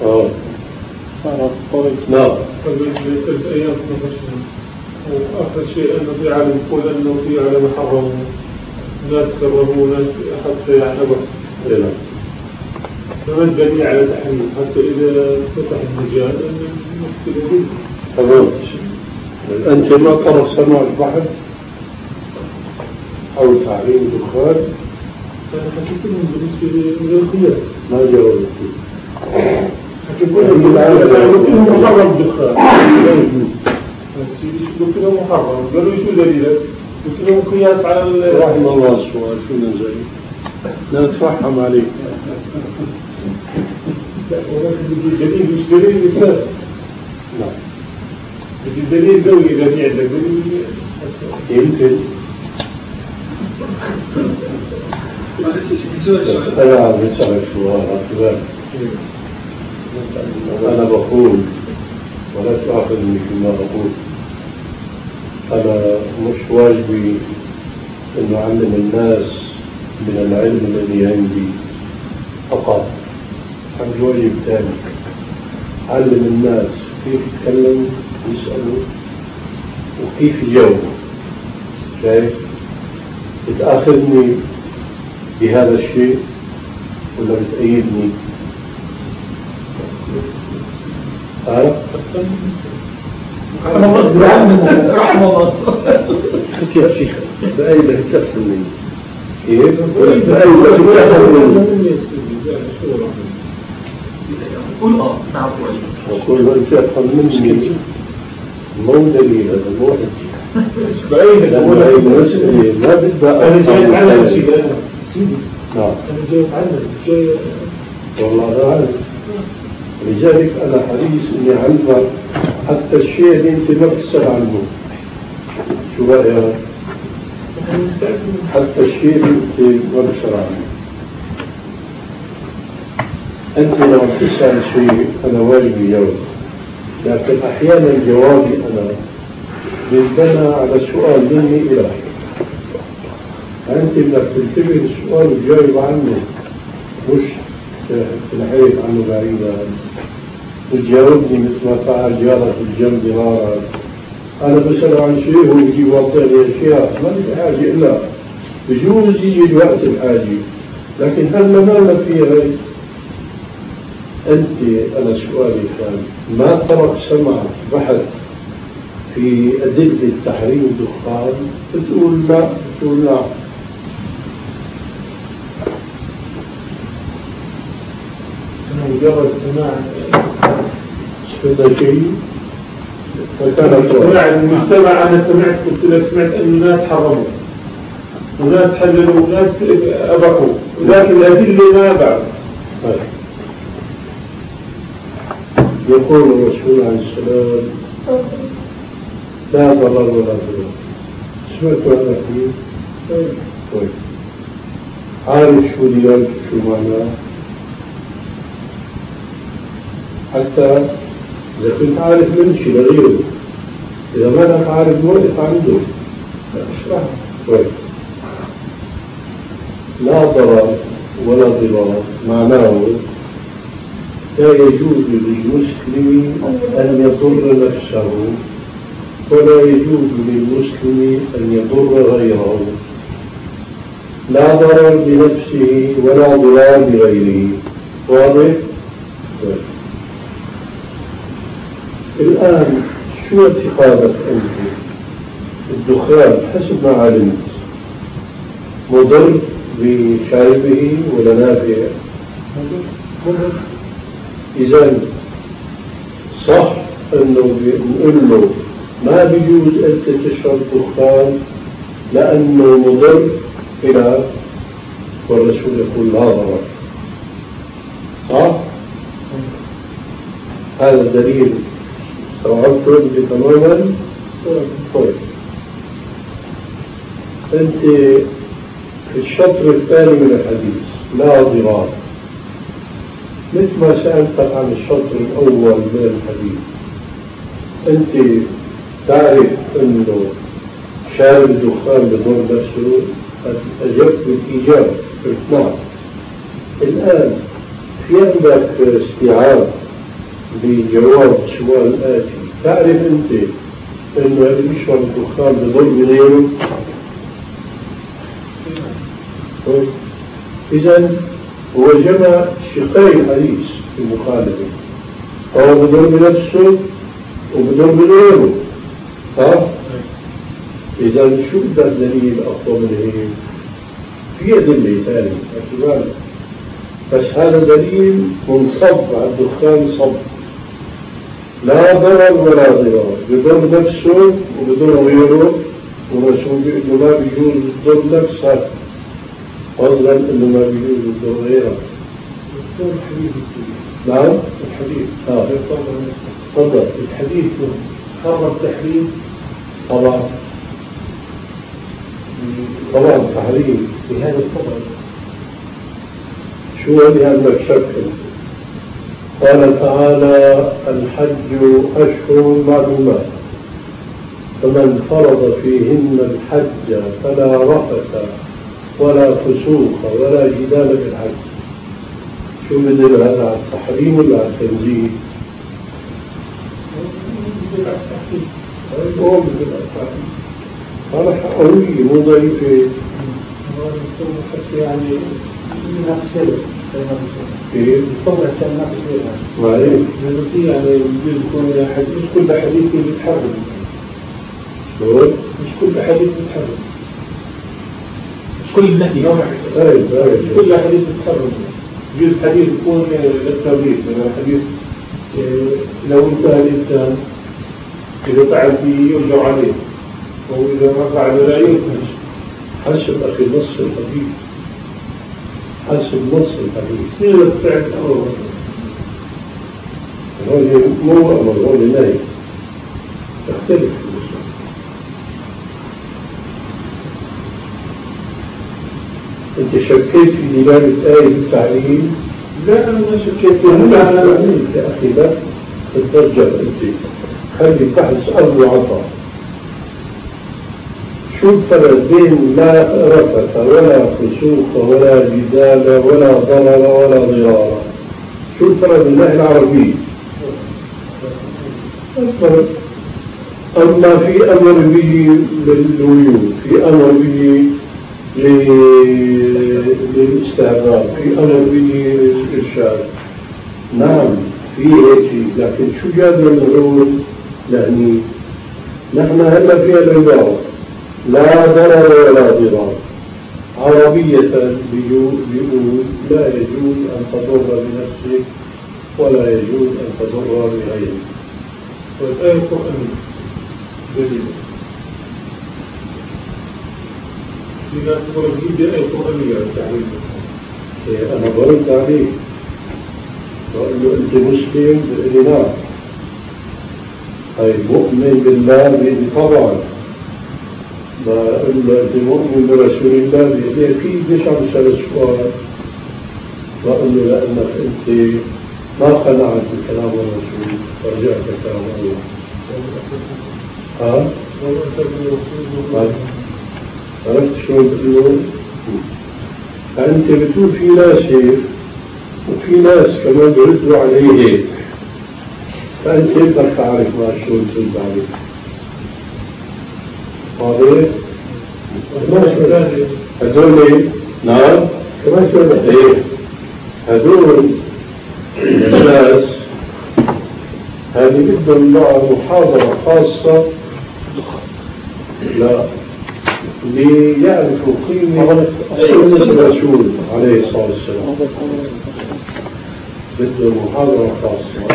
نعم. قبل 3 أيام نفسهم. وآخر شيء أنه في عالم يقول أنه في عالم حرموا ناس كرهوا ناس حتى يعتبر. نعم. فما الدليل على تحريم حتى إذا فتح المجال أن نفسه به. تمام. أنت ما ترى سمع البحر أو تعليم الدخان؟ أنا حكيت لهم بالنسبة للقياس. ما جاوبت. حكيت لهم محرم الدخان. قلت لهم محرم. قالوا شو دليلك؟ قلت لهم قياس على رحم الله السؤال شو نزل؟ لا نترحم عليك. دليل مش دليل مثال. نعم. الدليل دولي إذا في عندك دليل يمكن. أنا عم بسألك سؤال أنا بقول ولا تأخذني فيما أقول. أنا مش واجبي أن أعلم الناس من العلم الذي عندي فقط، عندي واجب ثاني علم الناس كيف يتكلموا ويسألوا وكيف يجاوبوا. شايف؟ بتأخذني بهذا الشيء ولا بتأيدني؟ رحمة الله يا شيخ بأيدك تفهم مني كيف؟ بأيدك تفهم مني نعم وقل أنت أفهم مني مو دليل هذا مو بعيدك ما بدأ أنا جاي أتعلم شيء. نعم أنا جاي أتعلم جاي والله أنا عارف. لذلك أنا حريص إني أعلمك حتى الشيء اللي أنت ما بتسأل عنه. شو رأيك؟ حتى الشيء اللي أنت ما بتسأل عنه. أنت لو تسأل شيء أنا واجبي جواب، لكن أحيانا جوابي أنا بيتبنى على سؤال مني إليك. أنت بدك تنتبه للسؤال وتجاوب عنه مش تنحيف عنه بعيدا وتجاوبني مثل ما فعل جارك الجنب نارك. أنا بسأل عن شيء هو يجي يوضح لي أشياء ما في حاجة إلا بجوز يجي وقت الحاجة، لكن هلا ما فيها. أنت أنا سؤالي كان ما ترك سمعك بحث في أدلة تحريم الدخان؟ بتقول لا، بتقول لا. مجرد سماع هذا شيء سماع المجتمع. أنا سمعت، قلت لك سمعت أن الناس حرموا وناس حللوا وناس أبقوا، لكن الأدلة ما بعد. يقول الرسول عليه السلام لا ضرر ولا ضرر. سمعت هذا الحديث؟ طيب عارف شو ديانته شو معناه؟ حتى إذا كنت عارف منشي لغيره، إذا ما أنت عارف موقف عنده اشرح. طيب لا ضرر ولا ضرار معناه لا يجوز للمسلم أن يضر نفسه ولا يجوز للمسلم أن يضر غيره. لا ضرر بنفسه ولا ضرار بغيره. واضح؟ طيب. الآن شو اعتقادك أنت؟ الدخان حسب ما علمت مضر بشاربه ولا نافع؟ مضر. إذا صح أنه بنقول له ما بيجوز أنت تشرب دخان لأنه مضر خلاف، والرسول يقول لا ضرر. صح؟ هذا دليل استوعبته تماما. طيب أنت في الشطر الثاني من الحديث لا ضرار، مثل ما سألتك عن الشطر الأول من الحديث، أنت تعرف أنه شارب الدخان بضر نفسه؟ أجبت بالإيجاب. نعم. الآن في عندك استيعاب بجواب السؤال الآتي، تعرف أنت أنه اللي بيشرب الدخان بضر غيره؟ إذن هو جمع شقي الحديث في المخالفة، هو بضر بنفسه وبضر بغيره. إذن شو بدأ الدليل أقوى من هيك؟ في أدلة ثانية احتمال، بس هذا دليل منصب على الدخان صب. لا ضرر ولا ضرار، بضر نفسه وبضر غيره، ورسول إنه ما بيجوز بضر نفسه فضلا إنه ما بيجوز بضر غيره. نعم الحديث تفضل. الحديث خرب تحريم طبعا تحريم بهذا الطبع. شو اللي عندك شك؟ قال تعالى الحج أشهر معلومات فمن فرض فيهن الحج فلا رفث ولا فسوق ولا جدال في الحج. شو بدل هذا على التحريم ولا على التنزيه؟ هذا حقوي مو ضعيفة يعني نفسه كيف؟ طبعا كان نفسه معلش يعني بيكون حديث كل حديث بيتحرم. شلون؟ مش كل حديث بيتحرم، مش كل النهي كل حديث بيتحرم. يجوز حديث يكون للتوحيد، يعني حديث لو انتهى الإنسان إذا فعل فيه يرجع عليه، وإذا ما فعل لا يرجع. حسب أخي نص الحديث، حسب نص الحديث صيغة فعل أمر، هذا مو أمر هذا نهي، تختلف النصوص. أنت شكيت في دلالة آية التعليم؟ لا أنا ما شكيت في التعليم يا أخي. لا تترجم أنت، خلي بحث أرض وعطاء. شو الفرق بين لا رفث ولا فسوق ولا جدال ولا ضرر ولا ضرار؟ شو الفرق بالله العربي؟ الفرق أما في أمر به للوجود، في أمر به للاستعباد، في أمر به للإرشاد. نعم في هيك، لكن شو جابنا نقول؟ يعني نحن هلا في العبارة لا ضرر ولا ضرار عربية بيقول لا يجوز أن تضر بنفسك ولا يجوز أن تضر بغيرك. والآية القرآنية دليل. في ناس تقول دي آية قرآنية على التحريم. أنا برد عليك بقول له أنت مسلم بقول نعم. طيب مؤمن بالله بيدي طبعا. بقول له أنت مؤمن برسول الله بيدي أكيد. ليش عم تسأل السؤال؟ بقول له لأنك أنت ما قنعت بكلام الرسول فرجعت كلام الله. ها؟ عرفت شو بتقول؟ فأنت بتقول في ناس هيك وفي ناس كمان بيردوا عليه هيك. فأنت بدك تعرف ما شو بترد عليه. واضح؟ هدول نعم كمان شو بدك هدول الناس هذه بدهم لها محاضرة خاصة لا ليعرفوا قيمة سنة الرسول عليه الصلاة والسلام. بدهم محاضرة خاصة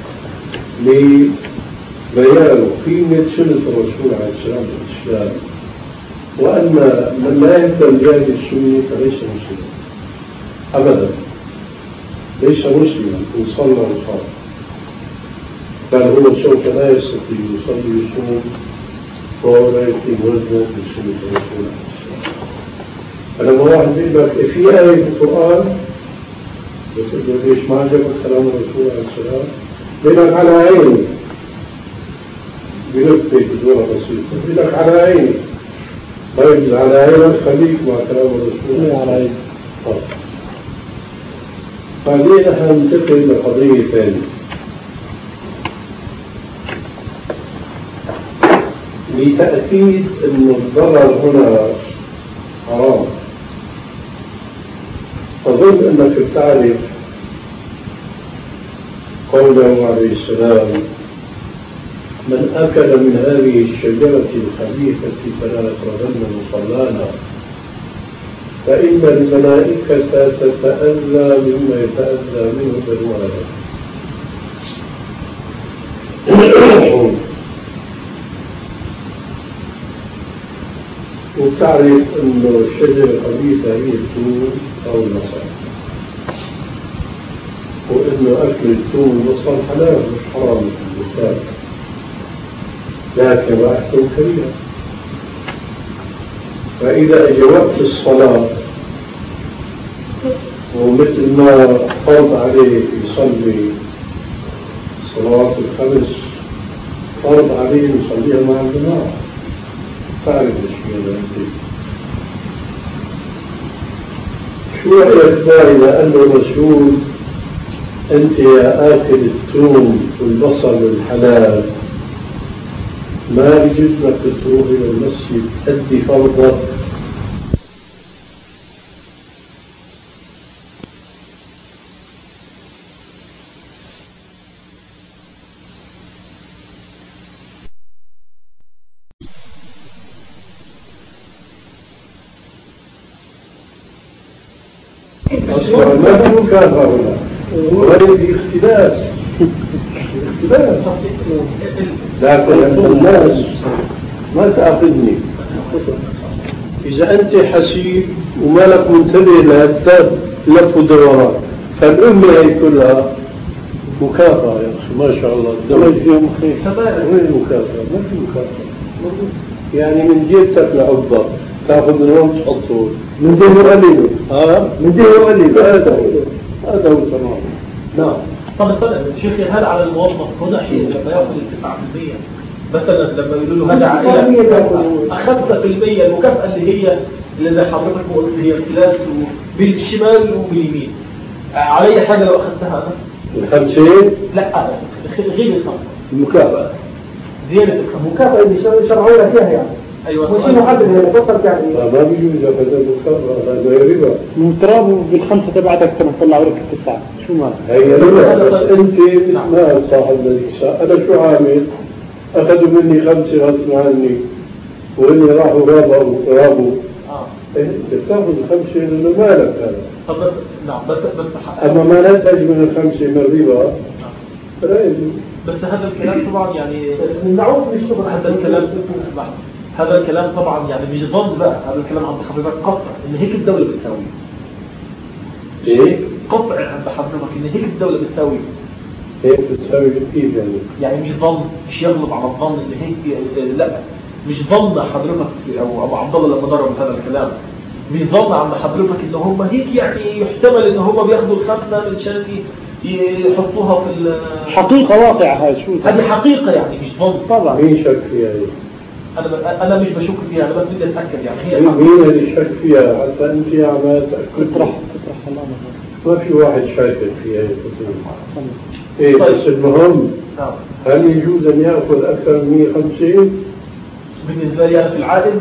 لبيان قيمة سنة الرسول عليه السلام في الإسلام، وأن من لا يهتم بهذه السنة فليس مسلما أبدا، ليس مسلما إن صلى وصام، بل هو سوف لا يستطيع يصلي ويصوم وهو لا يتم وزنه بسنة الرسول عليه السلام. فلما واحد يقول لك في آية في القرآن بتقول له ليش ما عجبك كلام الرسول عليه السلام؟ بيقول لك على عيني، بنكتة بدورة بسيطة بيقول لك على عيني. طيب على عينك خليك مع كلام الرسول على عيني. بعدين احنا ننتقل لقضية ثانية لتأكيد أن الضرر هنا حرام. أظن أنك تعرف قوله عليه السلام: من أكل من هذه الشجرة الخبيثة فلا يقربن مصلانا فإن الملائكة تتأذى مما يتأذى منه بنو آدم. وتعرف أن الشجرة الخبيثة هي الثوم أو البصل، وأن أكل الثوم والبصل حلال مش حرام في البخاري، لكن رائحته كريهة. فإذا أجى وقت الصلاة ومثل ما فرض عليه يصلي الصلوات الخمس، فرض عليه يصليها مع الجماعة. تعرف الشيء هذا أنت شو رأيك إلى أن الرسول أنت يا آكل الثوم والبصل الحلال ما بيجوز لك تروح إلى المسجد تأدي فرضك؟ ما في مكافأة هنا، ولا في اختلاس. لكن الناس ما تأخذني إذا أنت حسيب وما لك منتبه لهالتاب لف ودورات، فالأمة هي كلها مكافأة يا أخي ما شاء الله. وين المكافأة؟ ما في مكافأة. يعني من جيبتك لعبة تأخذ منهم تحطه من دين مؤلفه. من دين مؤلفه. هذا هو تمام. نعم. طب استنى شيخي، هل على الموظف هنا حين لما يأخذ 9% مثلا لما يقولوا له هذا عائلة 5% المكافأة اللي هي اللي زي حضرتك قلت هي اختلاف بالشمال وباليمين، علي حاجة لو أخذتها أنا؟ 50 لا غير الخمسة المكافأة زيادة الخمسة المكافأة اللي شرعونا فيها يعني أيوة وشي محدد هي فقط يعني ما بيجوز هذا المكافأة، هذا ربا. مترابوا بالخمسة تبعتك كمان طلعوا لك التسعة، شو مالك؟ هي ربا. أنت ما صاحب النساء، أنا شو عامل؟ أخذوا مني 5 غصب عني وإني راحوا رابوا إيه تاخذ 5 لأنه مالك هذا. طب بس نعم بس أما ما نتج من 5 من الربا فلا يجوز. بس هذا الكلام طبعا يعني نعود للشغل هذا الكلام طبعا يعني مش ظن بقى، هذا الكلام عند حضرتك قطع ان هيك الدولة بتساوي. إيه؟ قطع عند حضرتك ان هيك الدولة بتساوي. هيك بتساوي كيف يعني؟ يعني مش ظن، مش يغلب على الظن ان هيك لا مش ظن حضرتك او ابو عبد الله لما ضرب هذا الكلام مش ظن عند حضرتك ان هم هيك يعني يحتمل ان هم بياخذوا الخمسة منشان يحطوها في حقيقة واقعة هاي شو هذه حقيقة يعني مش ظن طبعا. مين شك فيها هي؟ أنا مش بشك فيها، أنا بس بدي أتأكد يعني هي مين اللي شك فيها حتى أنت عم تطرح الأمر. ما في واحد شاكك فيها. إيه بس المهم هل يجوز أن يأخذ أكثر من 150؟ بالنسبة لي أنا في العائد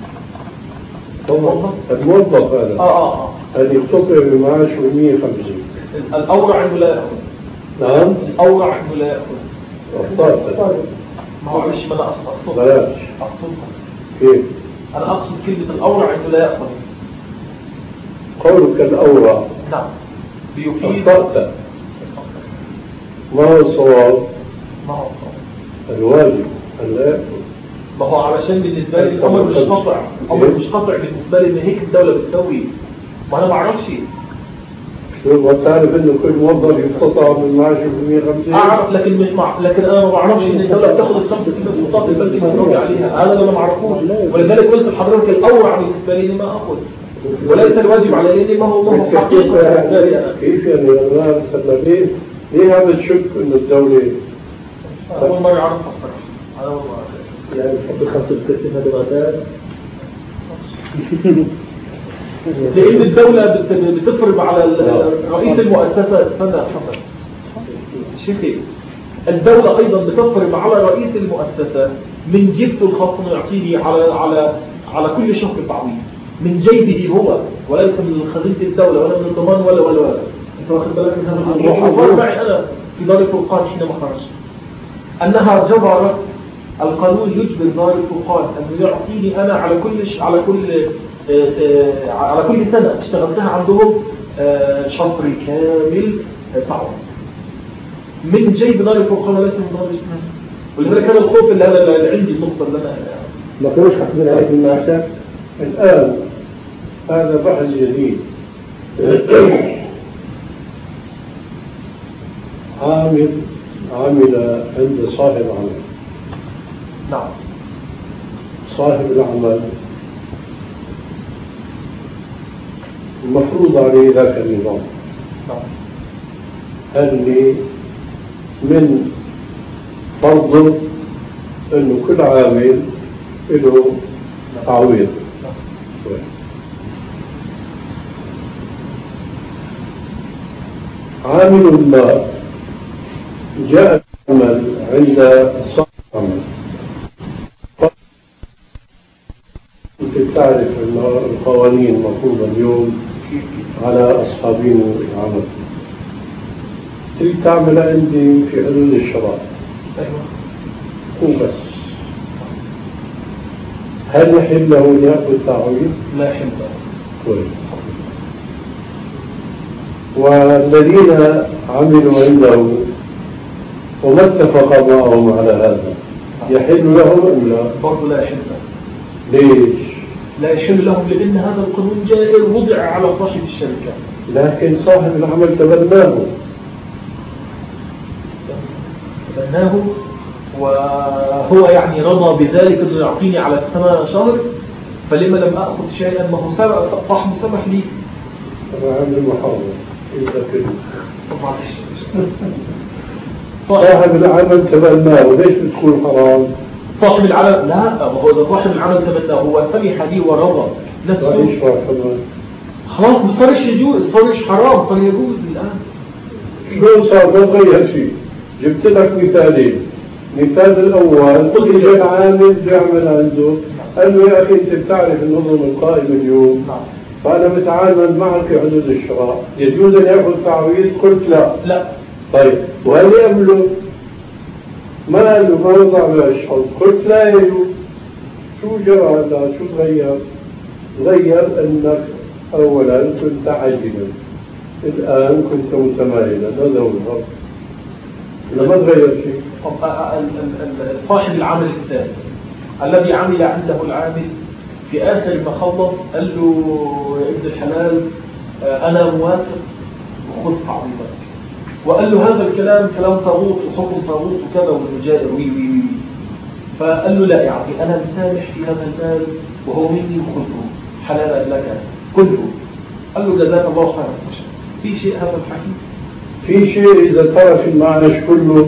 الموظف هذا هل يقتطع بمعاشه 150؟ الأورع إنه لا يأخذ. نعم الأورع إنه لا يأخذ. أخطأت. ما هو عمش ما أنا أقصد. بلاش. أقصدها. كيف؟ أنا أقصد كلمة الأورع إنه لا يأخذ. قولك الأورع. نعم. بيفيد. أخطأت. ما هو الصواب؟ ما هو الصواب. الواجب أن لا يأخذ. ما هو علشان بالنسبة لي الأمر مش قطع. الأمر مش قطع بالنسبة لي إن هيك الدولة بتسوي. ما أنا ما أعرفش. شو تعرف إنه كل موظف يقتطع من معاشه ب 150؟ أعرف لكن أنا ما بعرفش إن الدولة بتاخذ ال5 نقاط البلد المفروض عليها، هذا أنا ما أعرفوش، ولذلك قلت لحضرتك الأورع بالنسبة لي إني ما أخذ، وليس الواجب علي إني ما هو حقيقة. كيف يعني الناس الذين ليه هذا الشك إنه الدولة؟ أول مرة أعرفها الصراحة. أول مرة. يعني تحط 5 بكثير هذا غتال. لأن الدولة بتفرض على رئيس المؤسسة حصل شيخي الدولة أيضا بتفرض على رئيس المؤسسة من جيبته الخاص إنه يعطيه على كل شهر تعويض من جيبه هو وليس من خزينة الدولة ولا من الضمان ولا أنت واخد بالك من هذا الموضوع؟ معي أنا في دار الفرقان حينما خرجت أنها جبرت القانون يجبر دار الفرقان أنه يعطيني أنا على كل سنة اشتغلتها عندهم شهر كامل تعويض من جيب دار الفرقان وليس من دار الإسلام. ولذلك كان الخوف اللي عندي النقطة اللي أنا ما كانوش حاسبين عليك بالمعاشات. الآن هذا بحث جديد. عامل عند صاحب عمل. نعم. صاحب العمل المفروض عليه ذاك النظام. نعم. اللي من فرضه انه كل عامل له تعويض. عامل ما جاء العمل عند صاحب العمل. انت تعرف ان القوانين مفروضة اليوم على اصحابين العمل. تريد تعمل عندي في حدود الشرع. وبس. هل يحل له ان ياخذ تعويض؟ لا يحل له. كويس. والذين عملوا عنده وما اتفق معهم على هذا يحل لهم ام لا؟ برضه لا يحل له. ليش؟ لا يحل لهم لان هذا القانون جائر وضع على صاحب الشركه. لكن صاحب العمل تبناه وهو يعني رضى بذلك انه يعطيني على السنة شهر، فلما لم اخذ شيئا ما هو صاحب سمح لي. انا عندي محاضرة اذا كنت صاحب العمل تبناه ليش بتكون حرام؟ صاحب العمل لا، هو إذا صاحب العمل تبنى هو سمح لي ورضى نفسه خلاص ما صارش يجوز، صارش حرام، صار يجوز الآن. شلون صار؟ ما غير شيء. جبت لك مثالين. مثال الأول قلت لي العامل بيعمل عنده قال له يا أخي أنت بتعرف النظم القائم اليوم فأنا متعامل معك في حدود الشراء، يجوز أن يأخذ تعويض؟ قلت لا. طيب وهل يملك؟ ما قال له ما وضع بالشرط. قلت لا يجوز. شو جرى هذا؟ شو تغير؟ تغير أنك أولا كنت عجلا، الآن كنت متمايلا، هذا هو الفرق. ما تغير شيء. صاحب العمل الثاني الذي عمل عنده العامل في آخر ما خلص قال له يا ابن الحلال أنا موافق وخذ تعويضك، وقال له هذا الكلام كلام طاغوت وحكم طاغوت وكذا والجائر وي. فقال له لا يعني أنا مسامح في هذا المال وهو مني وخذه حلالا لك كله. قال له جزاك الله خيرا. في شيء هذا الحكي؟ في شيء إذا ترك المعنى كله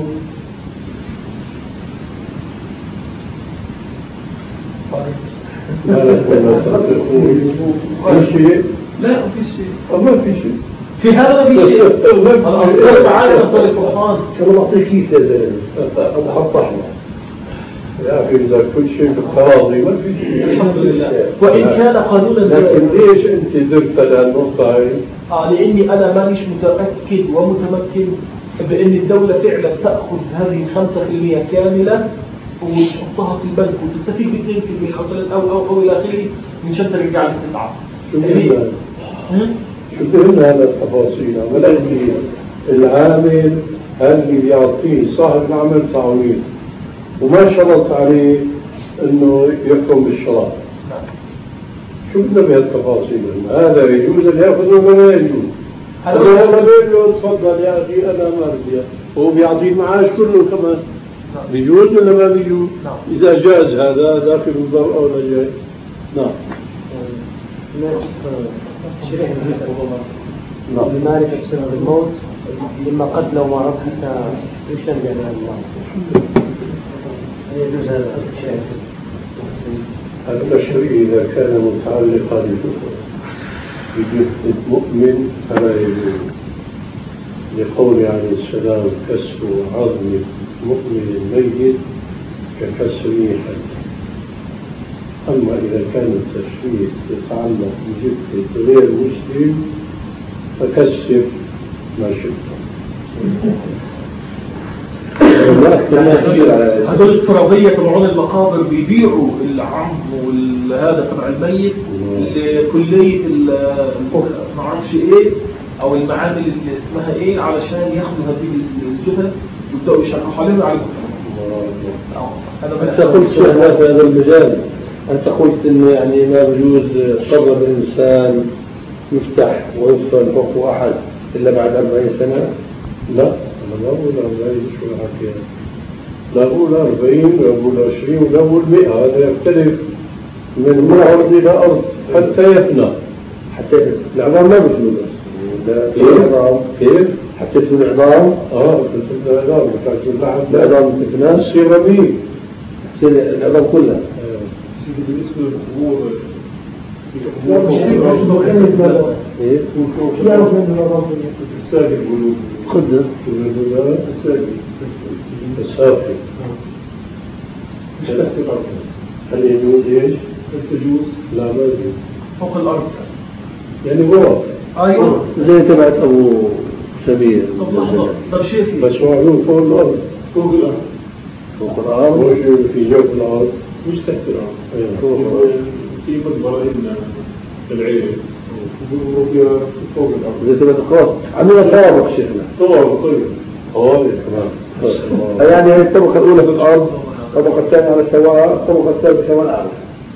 في شيء؟ لا في شيء. ما في شيء. في هذا في شيء. الله تعالى يقول القرآن شو بعطيك كيس يا زلمة؟ هذا حط أحمر. يا أخي إذا كل شيء بالتراضي ما في شيء. الحمد لله. وإن كان قانونا لكن ليش أنت درت للنقطة هاي؟ لأني أنا مانيش متأكد ومتمكن بأن الدولة فعلا تأخذ هذه 5% كاملة وتحطها في البنك وتستفيد ب 2% أو إلى آخره من شان ترجع لك 9. شو فهم هذا التفاصيل؟ ولكن العامل هل يعطيه صاحب العمل تعويض وما شرط عليه انه يحكم بالشراء. شو بدنا بهالتفاصيل؟ هذا يجوز ان ياخذه ولا لا يجوز؟ هذا بيقول له تفضل يا اخي انا ما بدي، هو بيعطيه المعاش كله كمان. بيجوز ولا ما بيجوز؟ اذا جاز هذا داخل الضوء او لا جاي. نعم. بمعرفة سبب الموت لما قتله وما حتى يشتري على الله. يجوز هذا الشيء. البشري إذا كان متعلقا بجثة مؤمن فلا يجوز، لقول عليه السلام كسر عظم مؤمن ميت ككسر حد. أما إذا كان التشريع يتعلق بجثة غير مسلم فكسر ما شئت. هذول الترابية تبعون المقابر بيبيعوا العظم والهذا تبع الميت لكلية ما اعرفش ايه او المعامل اللي اسمها ايه علشان ياخذوا هذه الجثث ويبداوا يشرحوا عليهم على أنت قلت في هذا المجال، أنت قلت إنه يعني ما بيجوز قبر الإنسان يفتح ويدفن فوق أحد إلا بعد 40 سنة. لا أنا ما أقول 40 شو الحكي، لا أقول 40 لا أقول 20 ولا أقول 100. هذا يختلف من أرض إلى أرض حتى يفنى. حتى العظام ما بتفنى كيف؟ حتى تفنى العظام؟ تفنى العظام العظام تفنى السيراميك العظام كلها. بالنسبة للقبور الساقي القلوب خذ الساقي هل يجوز ايش؟ تجوز؟ لا ما يجوز فوق الأرض يعني هو ايوه زي تبعت ابو سمير. طب شيخي بس هو عيون فوق الارض. فوق الأرض. فوق الارض هو شيء في جوف الارض مش تحت الأرض. في مقبرة العين وفيها فوق الأرض. زي تبعت خلاص عملنا طوابق شيخنا. طوابق طيب. طوابق كمان. يعني هي الطبقة الأولى في الأرض، الطبقة الثانية على السواء، الطبقة الثالثة سواء الأعلى.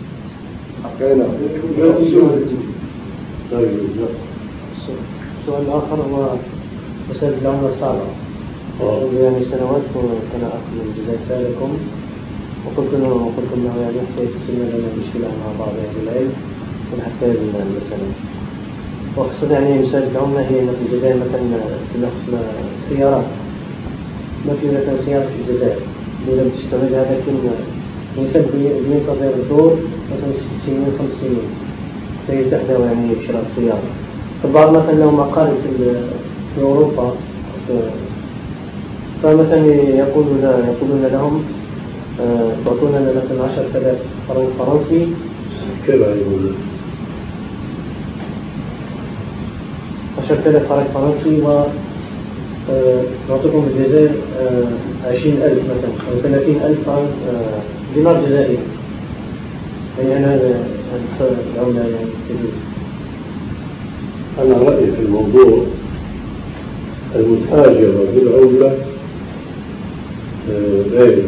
السؤال الآخر هو مسألة العمر الصعبة. يعني سنوات كان أخ من جزائر سالكم وقلت إنه يعني يحتاج سنة لنا مشكلة مع بعض يعني العلم ونحتاج المسألة. وأقصد يعني مسألة العمر هي أن في الجزائر مثلا تنقصنا سيارات، ما في مثلا سيارة في الجزائر إذا بتشتغلها لكن يسد بينتظر الدور مثلا 6 سنين 5 سنين فيتحدوا يعني بشراء السيارة. فبعض مثلا لهم أقارب في أوروبا فمثلا يقولون لهم تعطونا مثلا 10,000 فرنك فرنسي. كيف يقولون 10,000 فرنك فرنسي ونعطيكم بالجزائر 20,000 مثلا أو 30,000 فرنك دينار جزائري. يعني هذا العملة يعني كبيرة. أنا رأيي في الموضوع المتاجرة بالعملة غير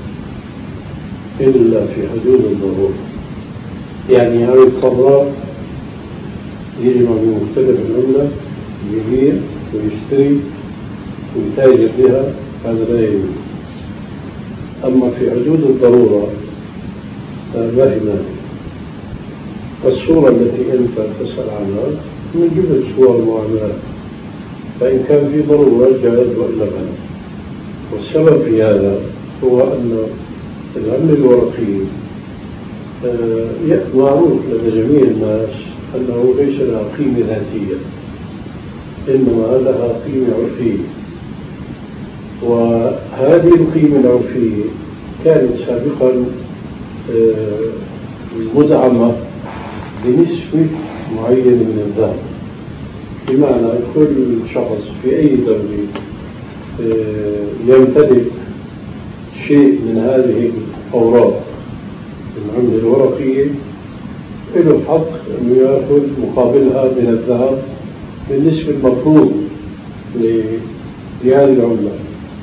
إلا في حدود الضرورة. يعني هذا القرار يجمع من مختلف العملة يبيع ويشتري ويتاجر بها، هذا لا يجوز. أما في حدود الضرورة ما في مانع. الصورة التي أنت تسأل عنها من جملة صور المعاملات، فإن كان في ضرورة جائز وإلا فلا. والسبب في هذا هو أن العملة الورقية معروف لدى جميع الناس أنه ليس لها قيمة ذاتية، إنما لها قيمة عرفية. وهذه القيمة العرفية كانت سابقا مدعمة بنسبة معينة من الذهب، بمعنى كل شخص في أي دولة يمتلك شيء من هذه الأوراق العملة الورقية له حق أنه يأخذ مقابلها من الذهب بالنسبة المفروض لهذه العملة.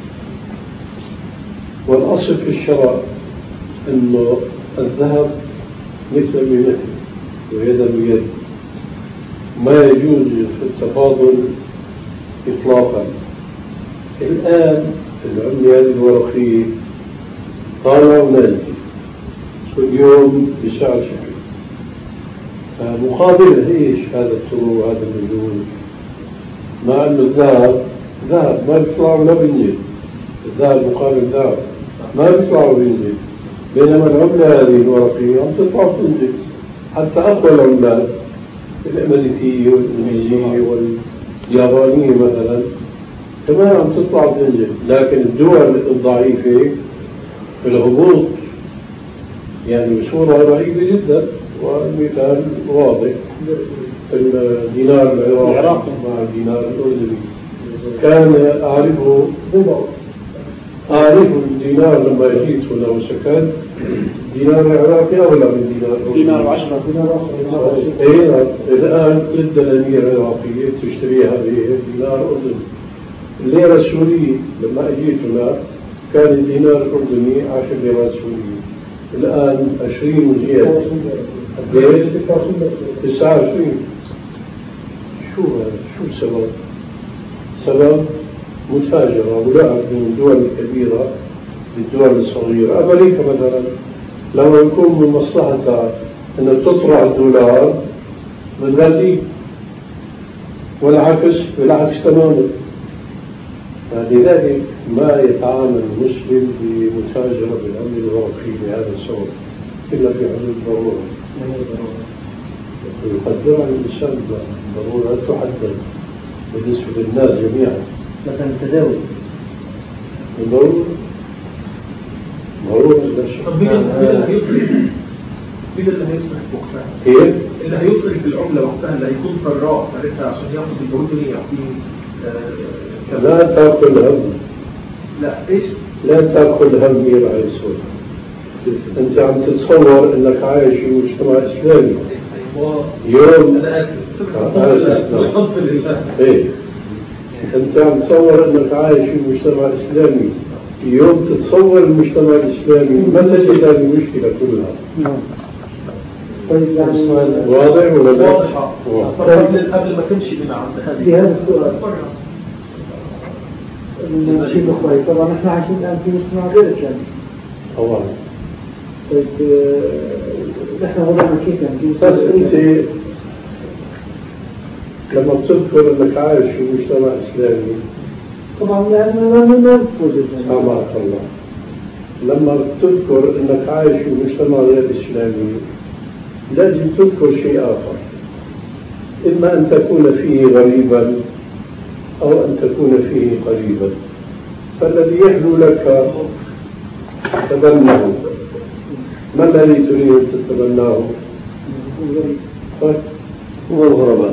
والأصل في الشرع أنه الذهب مثل بمثل ويدا بيد، ما يجوز في التفاضل إطلاقا. الآن العملة هذه الورقية طالع ونازل كل يوم بسعر شكل، فمقابل ايش هذا الطلوع هذا المليون؟ مع أن الذهب ذهب ما بيطلع ولا بينزل، الذهب مقابل ذهب ما بيطلع وبينزل، بينما العملة هذه الورقية عم تطلع وتنزل. حتى أقوى العملات الأمريكية والإنجليزية واليابانية مثلا كمان عم تطلع وتنزل، لكن الدول الضعيفة في الهبوط يعني بصورة رهيبة جدا. والمثال واضح الدينار العراقي مع الدينار الأردني، كان أعرف الدينار لما جيت هنا وسكنت، الدينار العراقي أولى من دينار 10 دينار. الآن الدنانير العراقية تشتريها بدينار أردني. الليرة السورية لما أجيت هنا كان الدينار الأردني 10 ليرات سورية، الآن 20 وزيادة. 29. شو السبب؟ سبب متاجرة ولعب من الدول الكبيرة بالدول الصغيرة. أمريكا مثلا لما يكون من مصلحتها أن تطرح الدولار من ذاتي، والعكس بالعكس تماما. فلذلك ما يتعامل المسلم بمتاجرة بالعملة الورقية بهذا الصورة إلا في حدود الضرورة. يقدرها الإنسان ضرورة تحدد بالنسبة للناس جميعا. مثلا التداول ضرورة لا شك. طب مين اللي هيصرف وقتها؟ كيف؟ اللي هيصرف العملة وقتها اللي هيكون فراغ ساعتها عشان ياخذ الأردني يعطيه لا تأكل هم. لا إيش؟ لا تأكل هم يا رئيس. أنت عم تتصور أنك عايش في مجتمع إسلامي. يوم إيه أنت عم تتصور أنك عايش في مجتمع إسلامي، يوم تتصور المجتمع الإسلامي ما تجد هذه المشكلة كلها. واضح ولا لا؟ واضحة. قبل ما تمشي من عند هذه في هذا السؤال شيء مختلف. طبعا نحن عايشين الآن في مجتمع غير إسلامي. طبعا. طيب نحن وضعنا كيف يعني؟ بس أنت لما بتذكر أنك عايش في مجتمع إسلامي طبعا يعني ما نفوز سامحك الله. لما تذكر أنك عايش في مجتمع غير إسلامي لازم تذكر شيء آخر، إما أن تكون فيه غريبا أو أن تكون فيه قريبا. فالذي يحلو لك تبناه. ما الذي تريد أن تتبناه؟ هو الغرباء.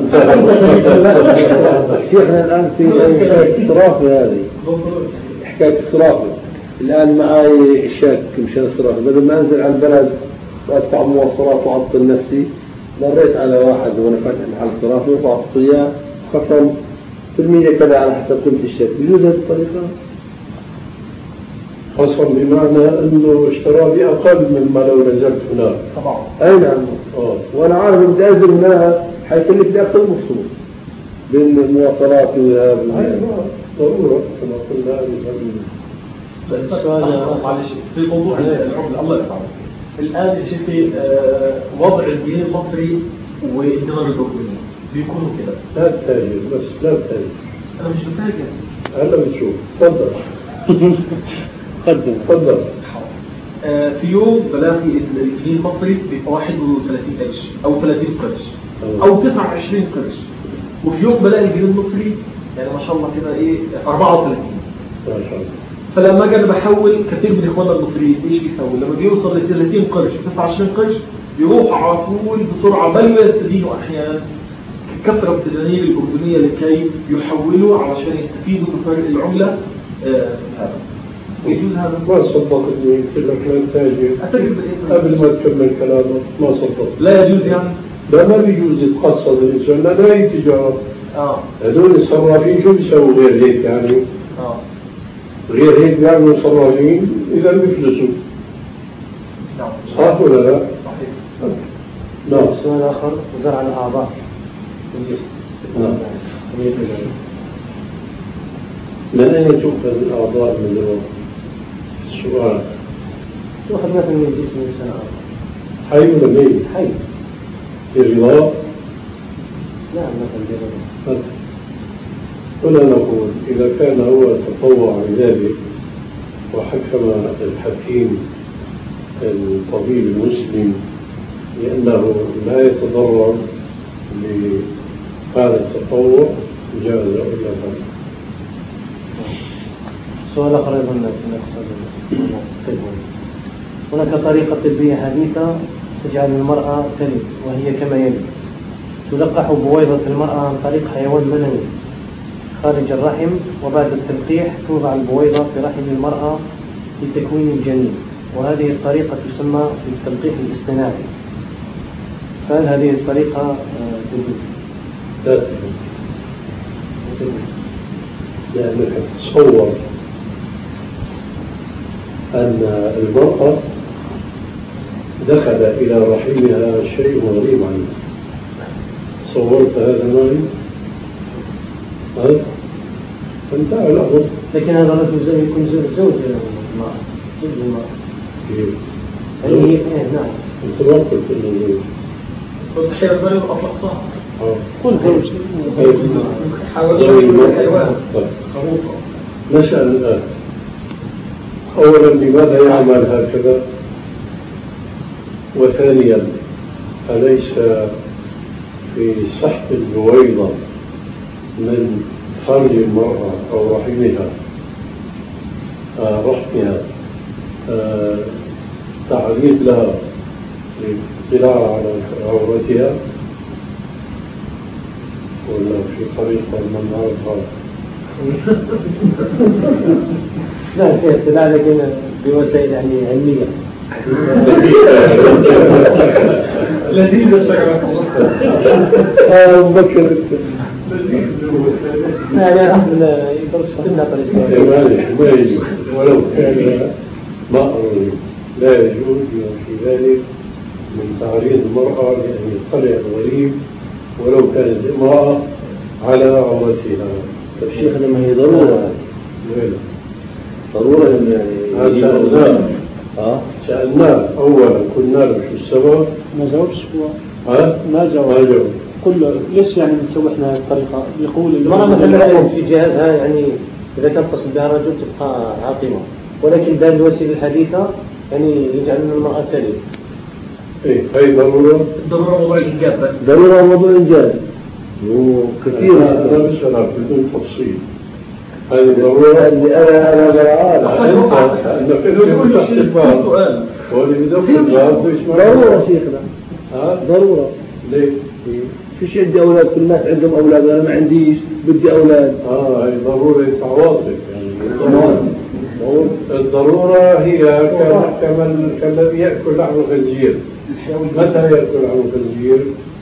شيخنا الآن في إسراف هذه حكاية إسراف. الآن معي شك مشان إسراف، بدل ما أنزل على البلد وأدفع مواصلات وأعطل نفسي، مريت على واحد وأنا فاتح محل إسراف وأعطيه إياه خصم بالمية كذا على حسب قيمة الشيك. بيجوز هذه الطريقة؟ خصم بمعنى أنه اشترى بأقل مما لو نزلت هناك. طبعا. أي نعم. وأنا عارف إن بدي أنزل هناك حيكلف لي أكثر مصروف بين المواصلات وهذا. ضرورة كما قلنا. بس معلش في موضوع العملة الله يرحمه. الآن شفتي وضع الجنيه المصري والدينار الأردني بيكونوا كده. لا تتاجر بس لا تتاجر. أنا مش بتاجر. هلا بتشوف. تفضل. تفضل. في يوم بلاقي الجنيه المصري ب 31 قرش أو 30 قرش أو 29 قرش، وفي يوم بلاقي الجنيه المصري يعني ما شاء الله كده إيه 34. ما شاء الله. فلما اجي انا بحول كثير من اخواننا المصريين ايش بيسوي؟ لما بيوصل ل 30 قرش 29 قرش بيروح على طول بسرعه، بل ويستدينوا احيانا كثره الدنانير الاردنيه لكي يحولوا علشان يستفيدوا بفرق العمله. هذا يجوز هذا؟ ما صدقتني قلت لك لا تتاجر قبل ما تكمل كلامك. ما صدقت. لا يجوز يعني؟ لا ما بيجوز يتقصد الانسان. لا هي تجاره. هذول الصرافين شو بيسووا غير هيك يعني؟ غير هيك بيعملوا صرافين إذا بيفلسوا. صح ولا لا؟ صحيح. نعم. سؤال آخر، زرع الأعضاء. نعم. من أين تؤخذ الأعضاء من السؤال؟ تؤخذ مثلا من جسم الإنسان آخر. حي ولا ميت؟ حي. برضا؟ نعم مثلا برضا. هنا نقول إذا كان هو تطوع بذلك وحكم الحكيم الطبيب المسلم لأنه لا يتضرر بهذا التطوع جاز إلا ذلك. سؤال آخر أيضا هناك طريقة طبية حديثة تجعل المرأة تلد وهي كما يلي. تلقح بويضة المرأة عن طريق حيوان منوي خارج الرحم، وبعد التلقيح توضع البويضة في رحم المرأة لتكوين الجنين، وهذه الطريقة تسمى بالتلقيح الاصطناعي. فهل هذه الطريقة تجوز؟ لا تجوز. لأنك تتصور أن المرأة دخل إلى رحمها شيء غريب عنه. تصورت هذا معي؟ فانتهى الأمر. لكن هذا الرجل يكون زوج المرأة. زوج المرأة. نعم. أنت ما قلت إنه زوج. قلت حيوان غير أطلقتها. قل زوج. حاول حيوان. نسأل الآن. أولا لماذا يعمل هكذا؟ وثانيا أليس في سحب البويضة من خارج المرأة أو رحمها تعريض لها للاطلاع على عورتها، ولا في طريقة من نعرفها؟ لا في اطلاع لكن بوسائل يعني علمية. لذيذ شكرا بكر يعني أحنا يدرس فينا ما يجوز ولو كان مأرور لا يجوز في ذلك من تعريض المرأة لأن يطلع الغريب ولو كانت امرأة على عورتها. الشيخ لما هي ضرورة يعني سألناه أولا قلنا له شو السبب؟ ما جاوبش هو. ما جاوب. كل ليش يعني بنسوي احنا الطريقة؟ يقول المرأة مثلا في جهازها يعني إذا كان تصل بها رجل تبقى عاقمة ولكن ده الوسيلة الحديثة يعني يجعل المرأة تلد. إيه هي ضرورة موضوع الإنجاب بس. ضرورة موضوع الإنجاب وكثير هذا بسرعة بدون تفصيل. هذه ضرورة اللي أنا أنت في تحت الباب واللي بدخل الباب يسمع ضرورة شيخنا. ضرورة. ليه؟ فيش عندي أولاد، كل الناس عندهم أولاد، أنا ما عنديش بدي أولاد. هي ضرورة عواطف يعني. الضرورة هي كالذي يأكل لحم الخنزير. متى يأكل لحم الخنزير؟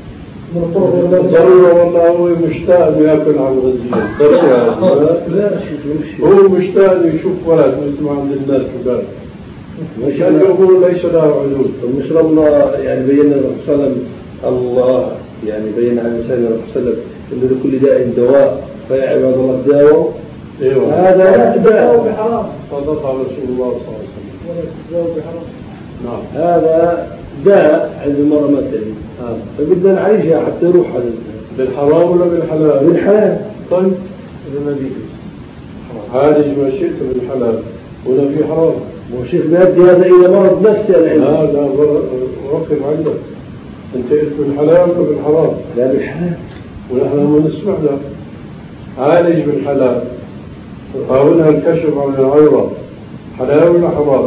ضرورة والله هو مشتاق انه ياكل لحم الخنزير. ضرورة هو مشتاق انه يشوف ولد مثل ما عند الناس كبار. مشان يقول ليس له حدود. مش ربنا يعني بينا الرسول الله يعني بين عن الإنسان الرسول إن لكل داء دواء فيا عباد الله تداووا. هذا داء بحرام. صدق رسول الله صلى الله عليه وسلم. نعم. هذا داء عند المرأة مثلا. فبدنا نعيشها حتى يروح هذا بالحرام ولا بالحلال؟ بالحلال. طيب إذا ما بيجوز. عالج ما شئت بالحلال ولا في حرام. مو شيخ بيؤدي هذا إلى مرض نفسي أنا. لا رقم عندك. أنت قلت بالحلال ولا بالحرام؟ لا بالحلال. ونحن ما نسمع له. عالج بالحلال. حاولها الكشف عن العورة. حلال ولا حرام؟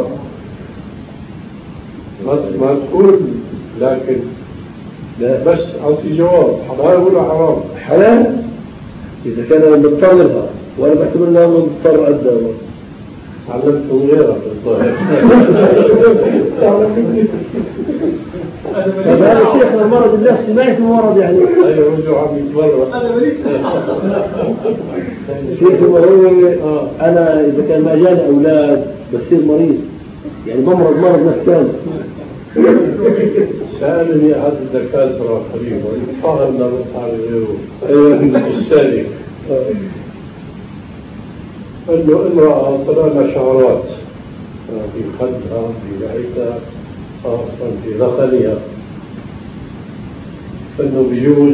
ما تقول لكن لا بس أعطي جواب حلال ولا حرام؟ حلال إذا كان مضطر لها وأنا بعتبر أنها مضطر أدى. علمتهم غيرها بالظاهر. هذا الشيخ المرض النفسي ما يسمى مرض يعني. أي رجوع عم يتبرع. الشيخ هو أنا إذا كان ما جاني أولاد بصير مريض يعني بمرض مرض نفساني. سألني أحد الدكاترة قريبا فهم نرد على غيره الثاني قال له امرأة طلعنا شعرات في خدها في لحيتها خاصة في ذخلها أنه بيجوز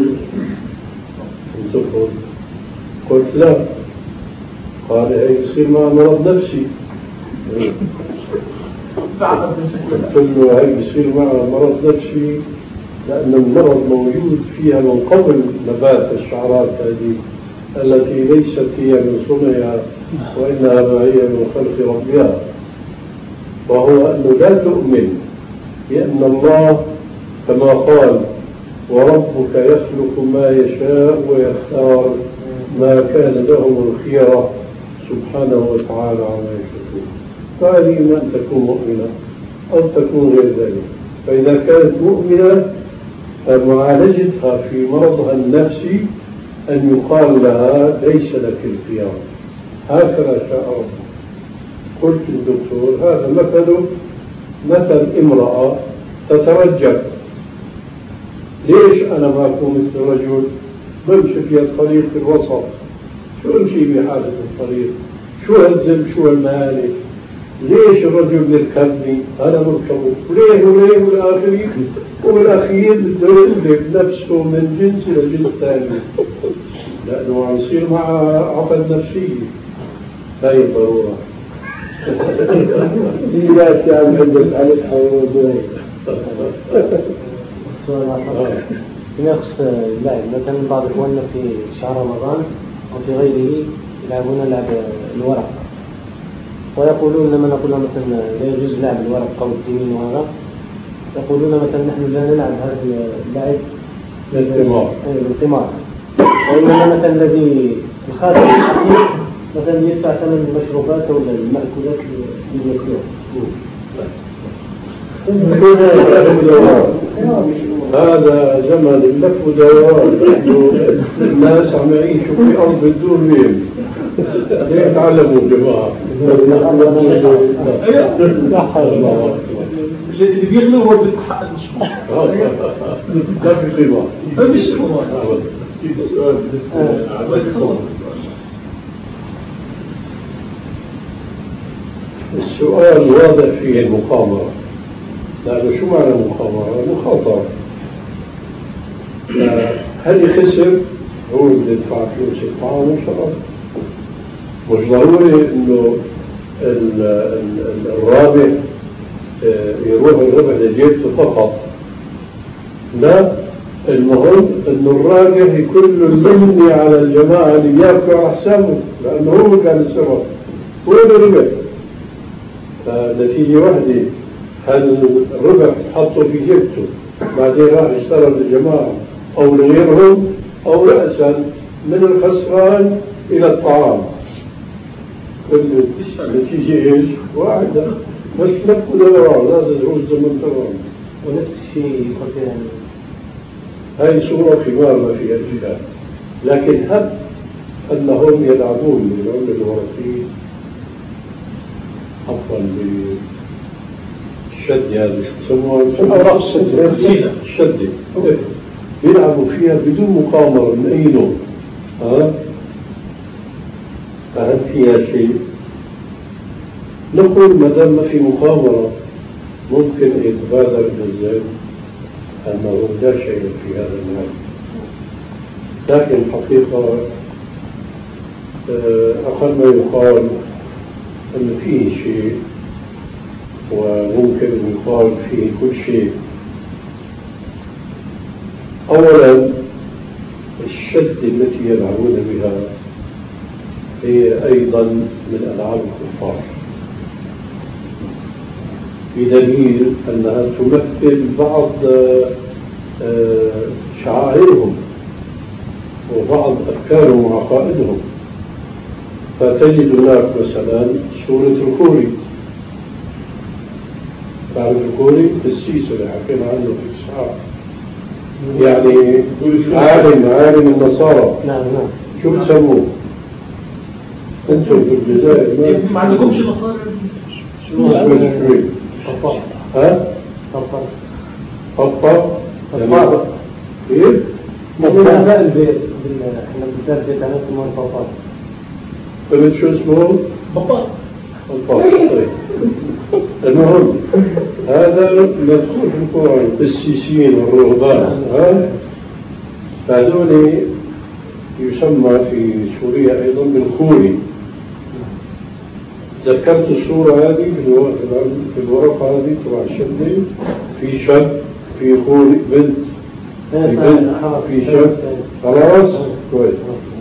تدخل. قلت لا. قال هي يصير مع مرض نفسي. قلت له هي بيصير مع مرض نفسي لأن المرض موجود فيها من قبل نبات الشعرات هذه التي ليست هي من صنعها وإنها ما هي من خلق ربها. وهو أنه لا تؤمن بأن الله كما قال وربك يخلق ما يشاء ويختار ما كان لهم الخيرة سبحانه وتعالى عما يشركون. فهذه ما أن تكون مؤمنة أو تكون غير ذلك. فإذا كانت مؤمنة فمعالجتها في مرضها النفسي أن يقال لها ليس لك الخيار هكذا شاء ربك. قلت للدكتور هذا مثل امرأة تترجل. ليش أنا ما أكون مثل رجل بمشي في الطريق في الوسط؟ شو أمشي بحالة الطريق؟ شو هالذنب شو المهالك؟ ليش الرجل يركبني؟ أنا مركبه وليه والأخير بده يقلب نفسه من جنس إلى جنس ثاني لأنه عم يصير مع عقد نفسية. هاي الضرورة. لا تعمل عندك على الحوض. فيما يخص اللعب مثلا بعض إخواننا في شهر رمضان أو في غيره يلعبون لعب الورق ويقولون لما نقول مثلا لا يجوز لعب الورق أو التنين وهذا يقولون مثلا نحن لا نلعب هذا اللعب بالقمار وإنما مثلا الذي الخاسر مثلا يدفع ثمن المشروبات أو المأكولات للمكروه. هذا زمن اللف ودوران الناس عم يعيشوا في أرض الدون مين يتعلموا جماعة اللي بيغلوا هو بيستحق المشروع لا في قيمة مش السؤال بالنسبة السؤال واضح فيه المقامرة. لأنه شو معنى مقامرة؟ مخاطرة. هل يخسر هو اللي يدفع فلوس الطعام والشراب؟ مش ضروري انه الرابح يروح الربح لجيبته فقط، لا، المهم أن الراجح يكون له المني على الجماعة اللي ياكلوا على حسابه، لأنه هو كان السبب، هو اللي ربح. فنتيجة واحدة، هل الربح حطه في جيبته بعدين راح اشترى للجماعة أو لغيرهم، أو رأسا من الخسران إلى الطعام، كل النتيجة إيش؟ واحدة، بس نفقد دوران، لازم تعود زمن تمام. ونفس الشيء يقول يعني هاي صورة خمار ما فيها إشكال، لكن هل أنهم يلعبون بالعملة الورقية عفوا بالشد، هذا شو بسموها؟ الأوراق الشدة بيلعبوا فيها بدون مقامرة من أي نوع. فهل فيها شيء؟ نقول ما دام ما في مقامرة ممكن يتبادر بالذهن أنه لا شيء في هذا المال، لكن الحقيقة أقل ما يقال أن فيه شيء، وممكن أن يقال فيه كل شيء. أولا الشد التي يلعبون بها هي أيضا من ألعاب الكفار، بدليل أنها تمثل بعض شعائرهم وبعض أفكارهم وعقائدهم. فتجد هناك مثلا سورة الكوري، تعرف الكوري السيس اللي حكينا عنه في الإسحاق، يعني عالم النصارى. نعم. شو بسموه؟ أنتم في الجزائر ما عندكمش نصارى؟ شو اسمه الكوري؟ ها؟ طبطب كيف؟ لا البيت احنا بنسال بيت انا اسمه الطبطب. قلت شو اسمه؟ بطاط. طيب. المهم هذا مذكور في القرآن، السيسيين والرهبان، هذول يسمى في سوريا أيضا بالخوري. ذكرت الصورة هذه في الورقة هذه تبع الشدة، في شد، في خوري، بنت، في بنت، في شد، خلاص كويس.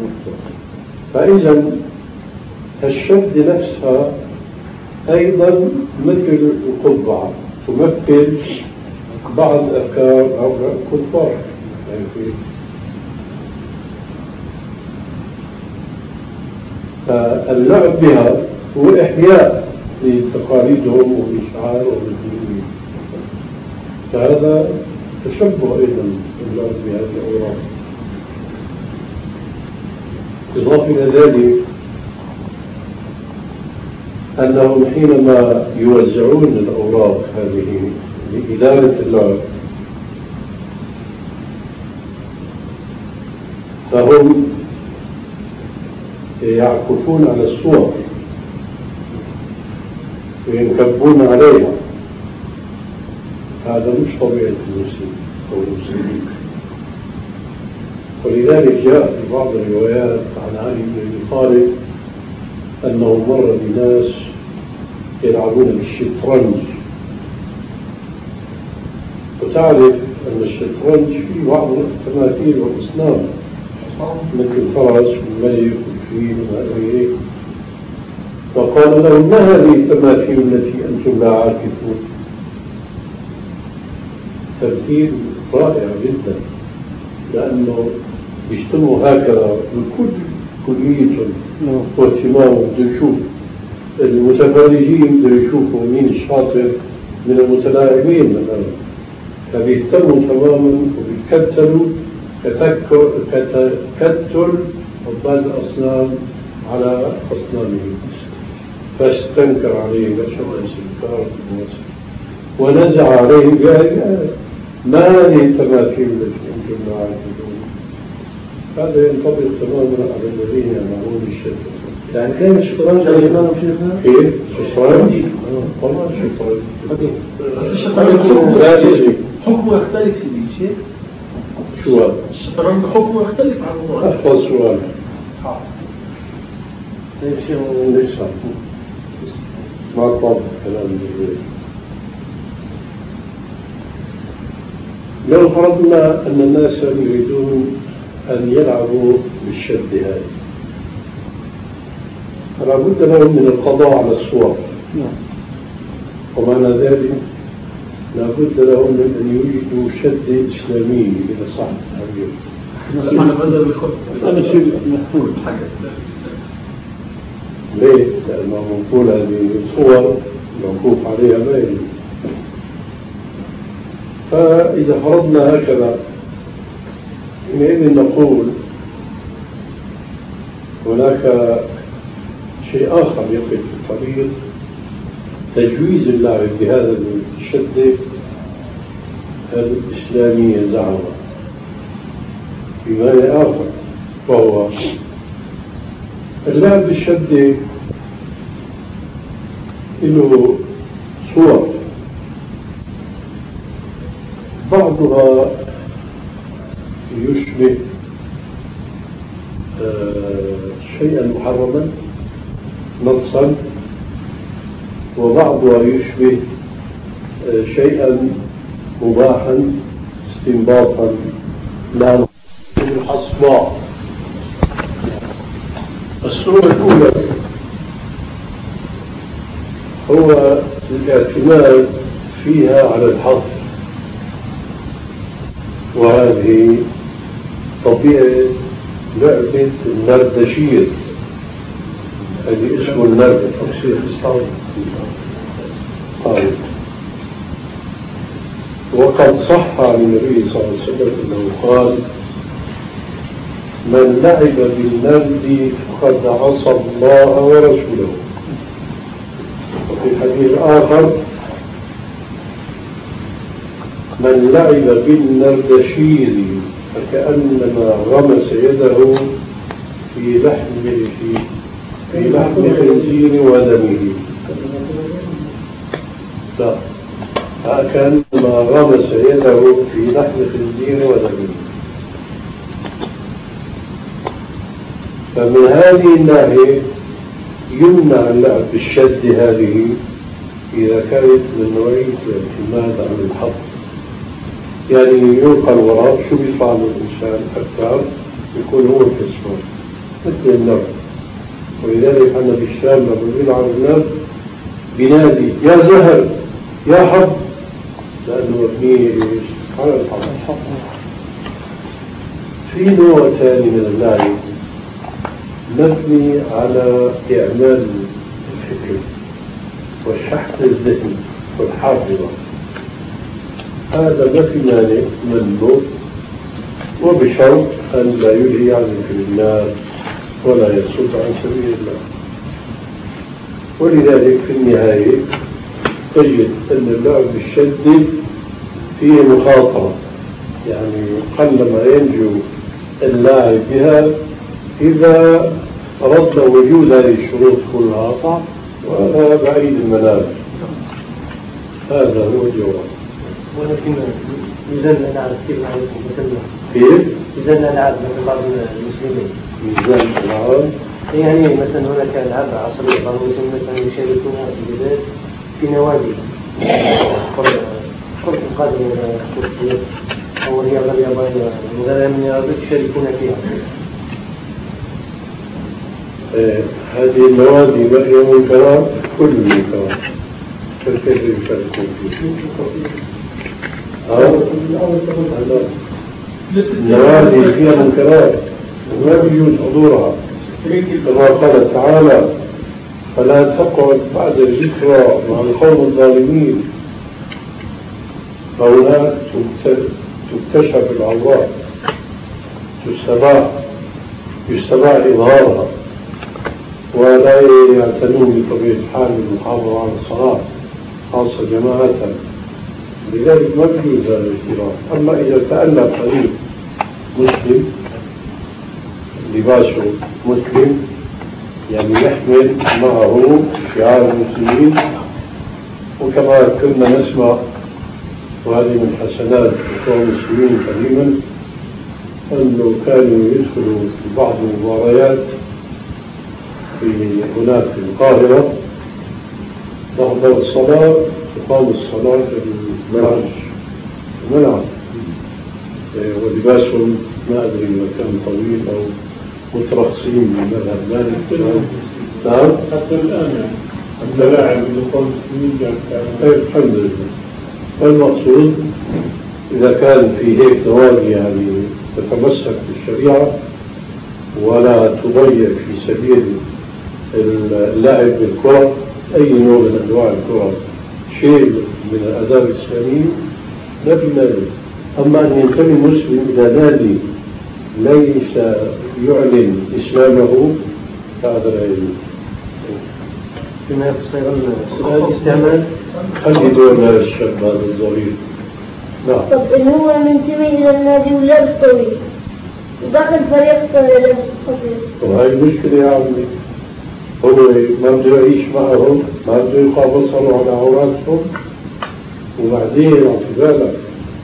فإذا الشد نفسها أيضا مثل القبعة تمثل بعض أفكار أو كفار، فاللعب بها هو إحياء لتقاليدهم وإشعارهم الدينية، فهذا تشبه أيضا اللعب بهذه الأوراق. إضافة إلى ذلك أنهم حينما يوزعون الأوراق هذه لإدارة اللعب فهم يعكفون على الصور وينكبون عليها. هذا مش طبيعة المسلم أو المسلمين، ولذلك جاء في بعض الروايات عن علي بن أبي طالب أنه مر بناس يلعبون بالشطرنج، وتعرف أن الشطرنج فيه بعض التماثيل والأصنام مثل الفرس والملك والفيل وما هيك، فقال لهم ما هذه التماثيل التي أنتم لا عاكفون؟ تمثيل رائع جدا، لأنه يجتمعوا هكذا الكل كليتهم واهتمامهم، بده يشوف المتفرجين، بده يشوفوا مين الشاطر من المتلاعبين مثلا، فبيهتموا تماما وبيكتلوا كتل عباد الأصنام على أصنامهم. فاستنكر عليه بشر استنكار ونزع عليه بآيات ما هذه التماثيل التي أنتم لا عاكفون. هذا ينطبق تماما على الذين يعملون الشرك. يعني كان الشطرنج على الإمام شيخنا؟ كيف؟ الشطرنج؟ والله الشطرنج حكمه يختلف في شيء؟ شو هذا؟ الشطرنج حكمه يختلف عن الموضوع. أحفظ سؤال. طيب شيخ ما طب كلام الزيت. لو فرضنا أن الناس يريدون أن يلعبوا بالشد هذا فلا بد لهم من القضاء على الصور، ومعنى ذلك لا بد لهم من أن يوجدوا شد إسلامي إذا صح التعبير. ليه؟ لأنه منقول هذه الصور موقوف عليها باين. فإذا فرضنا هكذا حينئذ نقول هناك شيء آخر يقف في الطريق، تجويز اللعب بهذا الشدة الإسلامية زعما بمعنى آخر، وهو اللعب بالشدة له صور، بعضها يشبه شيئا محرما نصا، وبعضها يشبه شيئا مباحا استنباطا لا الحصباء. الصورة الأولى هو الاعتماد فيها على الحظ، وهذه طبيعة لعبة النردشير، هذه اسمه النرد طيب. وقد صح عن النبي صلى الله عليه وسلم أنه قال: من لعب بالنرد فقد عصى الله ورسوله. وفي حديث آخر: من لعب بالنردشير فكأنما غمس يده في لحم خنزير ودمه. لا، كأنما غمس يده في لحم خنزير ودمه. فمن هذه الناحية يمنع اللعب بالشد هذه إذا كانت من نوعية الاعتماد على الحظ، يعني يلقى الوراء شو بيطلع من الإنسان أكثر يكون هو الكسبان مثل النرد. ولذلك أنا بالشام لما بيلعب النرد بنادي يا زهر يا حظ، لأنه مبني على الحظ. في نوع ثاني من اللعب مبني على إعمال الفكر والشحذ الذهني والحافظة، هذا ما في مانع منه، وبشرط أن لا يلهي عن ذكر الله ولا يصد عن سبيل الله. ولذلك في النهاية تجد أن اللعب بالشد فيه مخاطرة، يعني قلما ينجو اللاعب بها إذا أردنا وجود هذه الشروط كلها، وهذا بعيد المنال. هذا هو الجواب. ولكن ميزان الألعاب كيف نعرفه مثلا؟ كيف؟ ميزان الألعاب مثل بعض المسلمين. ميزان الألعاب؟ يعني مثلا هناك ألعاب عصرية بعض المسلمين مثلا يشاركون في البلاد في نوادي كرة القدم ولا كرة اليد أو الرياضة اليابانية وغيرها من الرياضات يشاركون فيها. هذه النوادي هي منكرات، كل المنكرات فكيف يشاركون فيه؟ النوادي فيها منكرات وما يجوز حضورها، كما قال تعالى: فلا تقعد بعد الذكرى مع القوم الظالمين، فهناك تكتشف العورات، يستباع إظهارها، ولا يعتنون بطبيعة الحال بالمحافظة على الصلاة خاصة جماعة. لذلك ما يجوز هذا الاجتراح. أما إذا تألف فريق مسلم لباسه مسلم، يعني يحمل معه شعار المسلمين، وكما كنا نسمع وهذه من حسنات بتوع المسلمين قديما أنه كانوا يدخلوا في بعض المباريات في هناك في القاهرة تحضر الصلاة تقام الصلاة في المنع ولباسهم ما أدري إذا كان طويل أو مترخصين من مذهب مالك. نعم حتى الآن يعني حتى لاعب يقول سنين الحمد لله. والمقصود إذا كان في هيك نواقي يعني تتمسك بالشريعة ولا تضيع في سبيل اللعب بالكرة أي نوع من أنواع الكرة شيء من الآداب الإسلامية لا بمانع. أما أن ينتمي مسلم إلى نادي ليس يعلن إسلامه فهذا لا يجوز. بما يخص أيضا سؤال الاستعمال خلي دور هذا الشاب هذا الظريف. نعم. طب إن هو منتمي إلى النادي ولابس طويل ودخل فريق لابس قصير. وهي مشكلة يا عمي. هو ما بده يعيش معهم، ما بده يلقى بصره على عوراتهم، وبعدين في بالك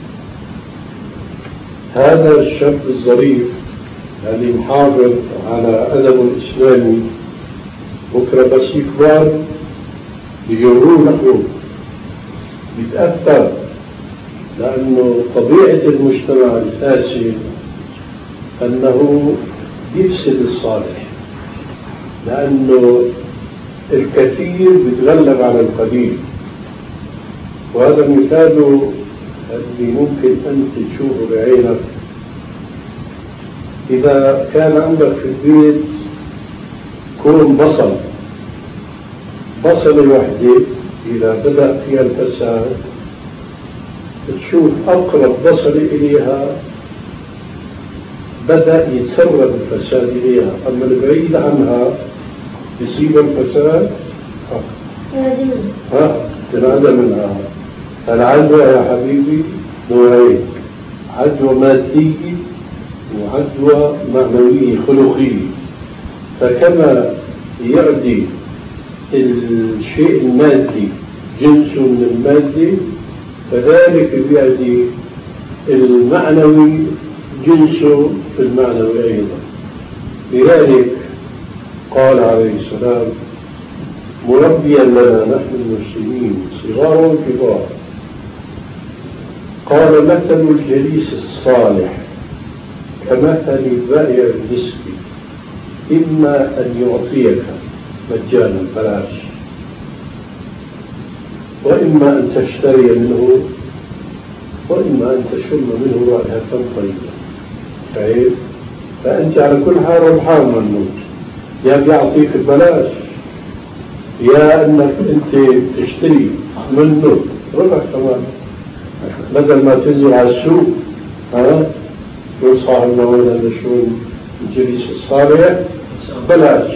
هذا الشاب الظريف اللي محافظ على أدبه الإسلامي بكرة بس يكبر بيجروه له بيتأثر، لأنه طبيعة المجتمع الفاسد أنه يفسد الصالح، لأنه الكثير بيتغلب على القليل. وهذا مثال اللي ممكن أنت تشوفه بعينك. إذا كان عندك في البيت كون بصل وحدة إذا بدأ فيها الفساد تشوف أقرب بصل إليها بدأ يتسرب الفساد إليها، أما البعيد عنها يصيب الفساد تنعدى منها. العدوى يا حبيبي نوعين، عدوى مادية وعدوى معنوية خلقية. فكما يعدي الشيء المادي جنسه من المادي فذلك يعدي المعنوي جنسه في المعنوي أيضا. لذلك قال عليه السلام مربيا لنا نحن المسلمين صغار وكبار، قال مثل الجليس الصالح كمثل بائع النسب، إما أن يعطيك مجانا بلاش وإما أن تشتري منه وإما أن تشم منه رائحة طيبة. فأنت على كل حال ربحان منه، يا بيعطيك ببلاش يا أنك أنت تشتري منه ربح كمان، بدل ما تنزل على السوق يقول صاحبنا وين هذا شو الجليس الصالح بلاش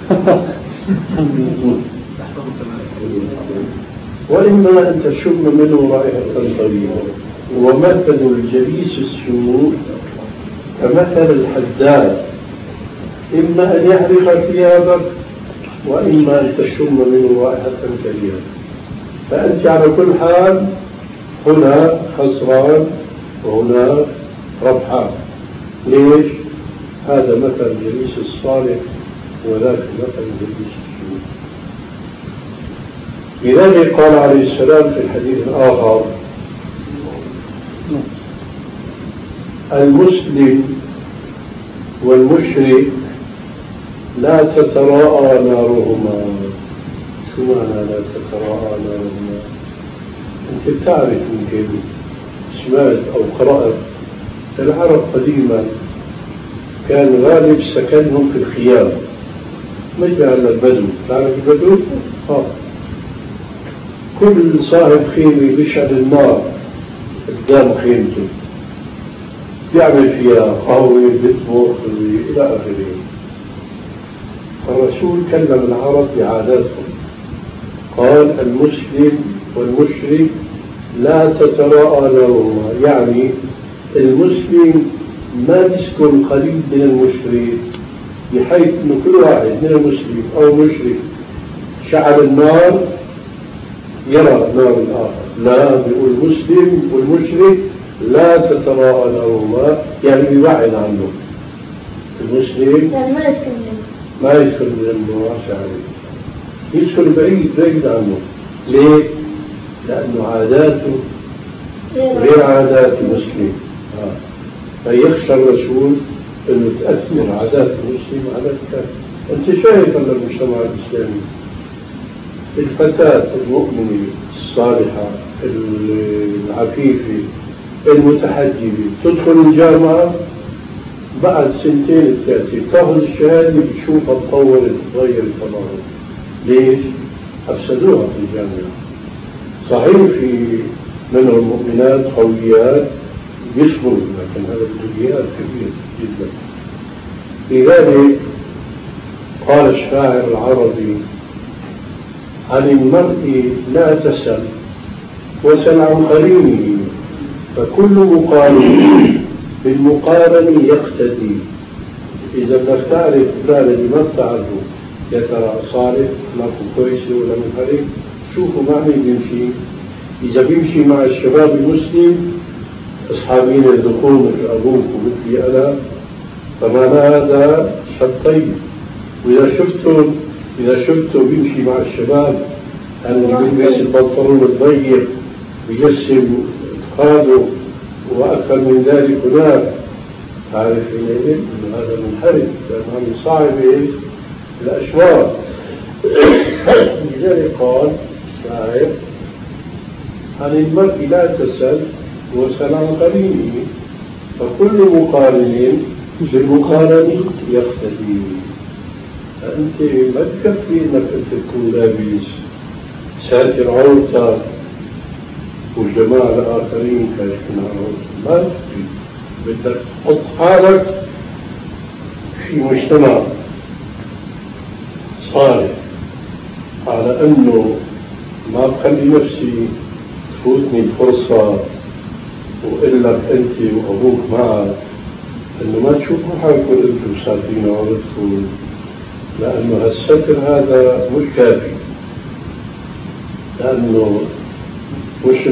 وإما أن تشم منه رائحة طيبة. ومثل الجليس السوء كمثل الحداد، إما أن يحرق ثيابك وإما أن تشم منه رائحة كريهة. فأنت على كل حال هنا خسران وهنا ربحان. ليش؟ هذا مثل الجليس الصالح وذاك مثل الجليس السوء. لذلك قال عليه السلام في الحديث الآخر المسلم والمشرك لا تتراءى نارهما. شو معنى لا تتراءى نارهما؟ أنت بتعرف يمكن سمعت أو قرأت العرب قديما كان غالب سكنهم في الخيام، مش على البدو. تعرف البدو؟ كل صاحب خيمة بيشعل النار قدام خيمته يعمل فيها قهوة بيطبخ إلى آخره. الرسول كلم العرب بعاداتهم، قال المسلم والمشرك لا تتراءى نارهما، يعني المسلم ما يسكن قريب من المشرك بحيث أن كل واحد من المسلم أو مشرك شعل النار يرى نار الآخر. لا، بيقول المسلم والمشرك لا تتراءى نارهما، يعني بيبعد عنه. المسلم يعني ما يسكن جنبه واسع عليه، يسكن بعيد عنه. ليه؟ لأنه عاداته غير عادات المسلم. فيخشى الرسول أنه تأثر عادات المسلم على الكافر. أنت شايف أن المجتمع الإسلامي الفتاة المؤمنة الصالحة العفيفة المتحجبة تدخل الجامعة بعد 2 3 تاخذ الشهادة بتشوفها تطورت تغيرت تماما. ليش؟ أفسدوها في الجامعة. صحيح في منهم مؤمنات قويات يصبروا، لكن هذا التغيير كبير جدا. لذلك قال الشاعر العربي: عن المرء لا تسل وسل عن قرينه، فكل مقارن بالمقارن يقتدي. إذا بدك تعرف فلان اللي ما بتعرفه يا ترى صالح أخلاقه كويسة ولا منحرف، شوفوا مع مين بيمشي. إذا بيمشي مع الشباب المسلم أصحابين الدخول مثل أبوك ومثلي أنا، فمعنى هذا شاب طيب. وإذا شفته بيمشي مع الشباب اللي بيلبس البنطلون الضيق ويجسم اتخاذه وأكثر من ذلك هناك، عارف حينئذ أن هذا منحرف، لأنه صعب الأشوار. لذلك قال الشاعر: عن المرء لا تسل وسل عن قرينه، فكل مقارن بالمقارن يقتدي. أنت ما تكفي أنك تكون لابس ساتر عورتك والجماعة الآخرين كاشفين عورتك، ما تكفي. بدك تحط حالك في مجتمع صالح على أنه ما بخلي نفسي تفوتني الفرصة وإلا أنت وأبوك معك، أنه ما تشوفوا حالكم أنتم ساترين عورتكم، لأنه الستر هذا مش كافي. لأنه مش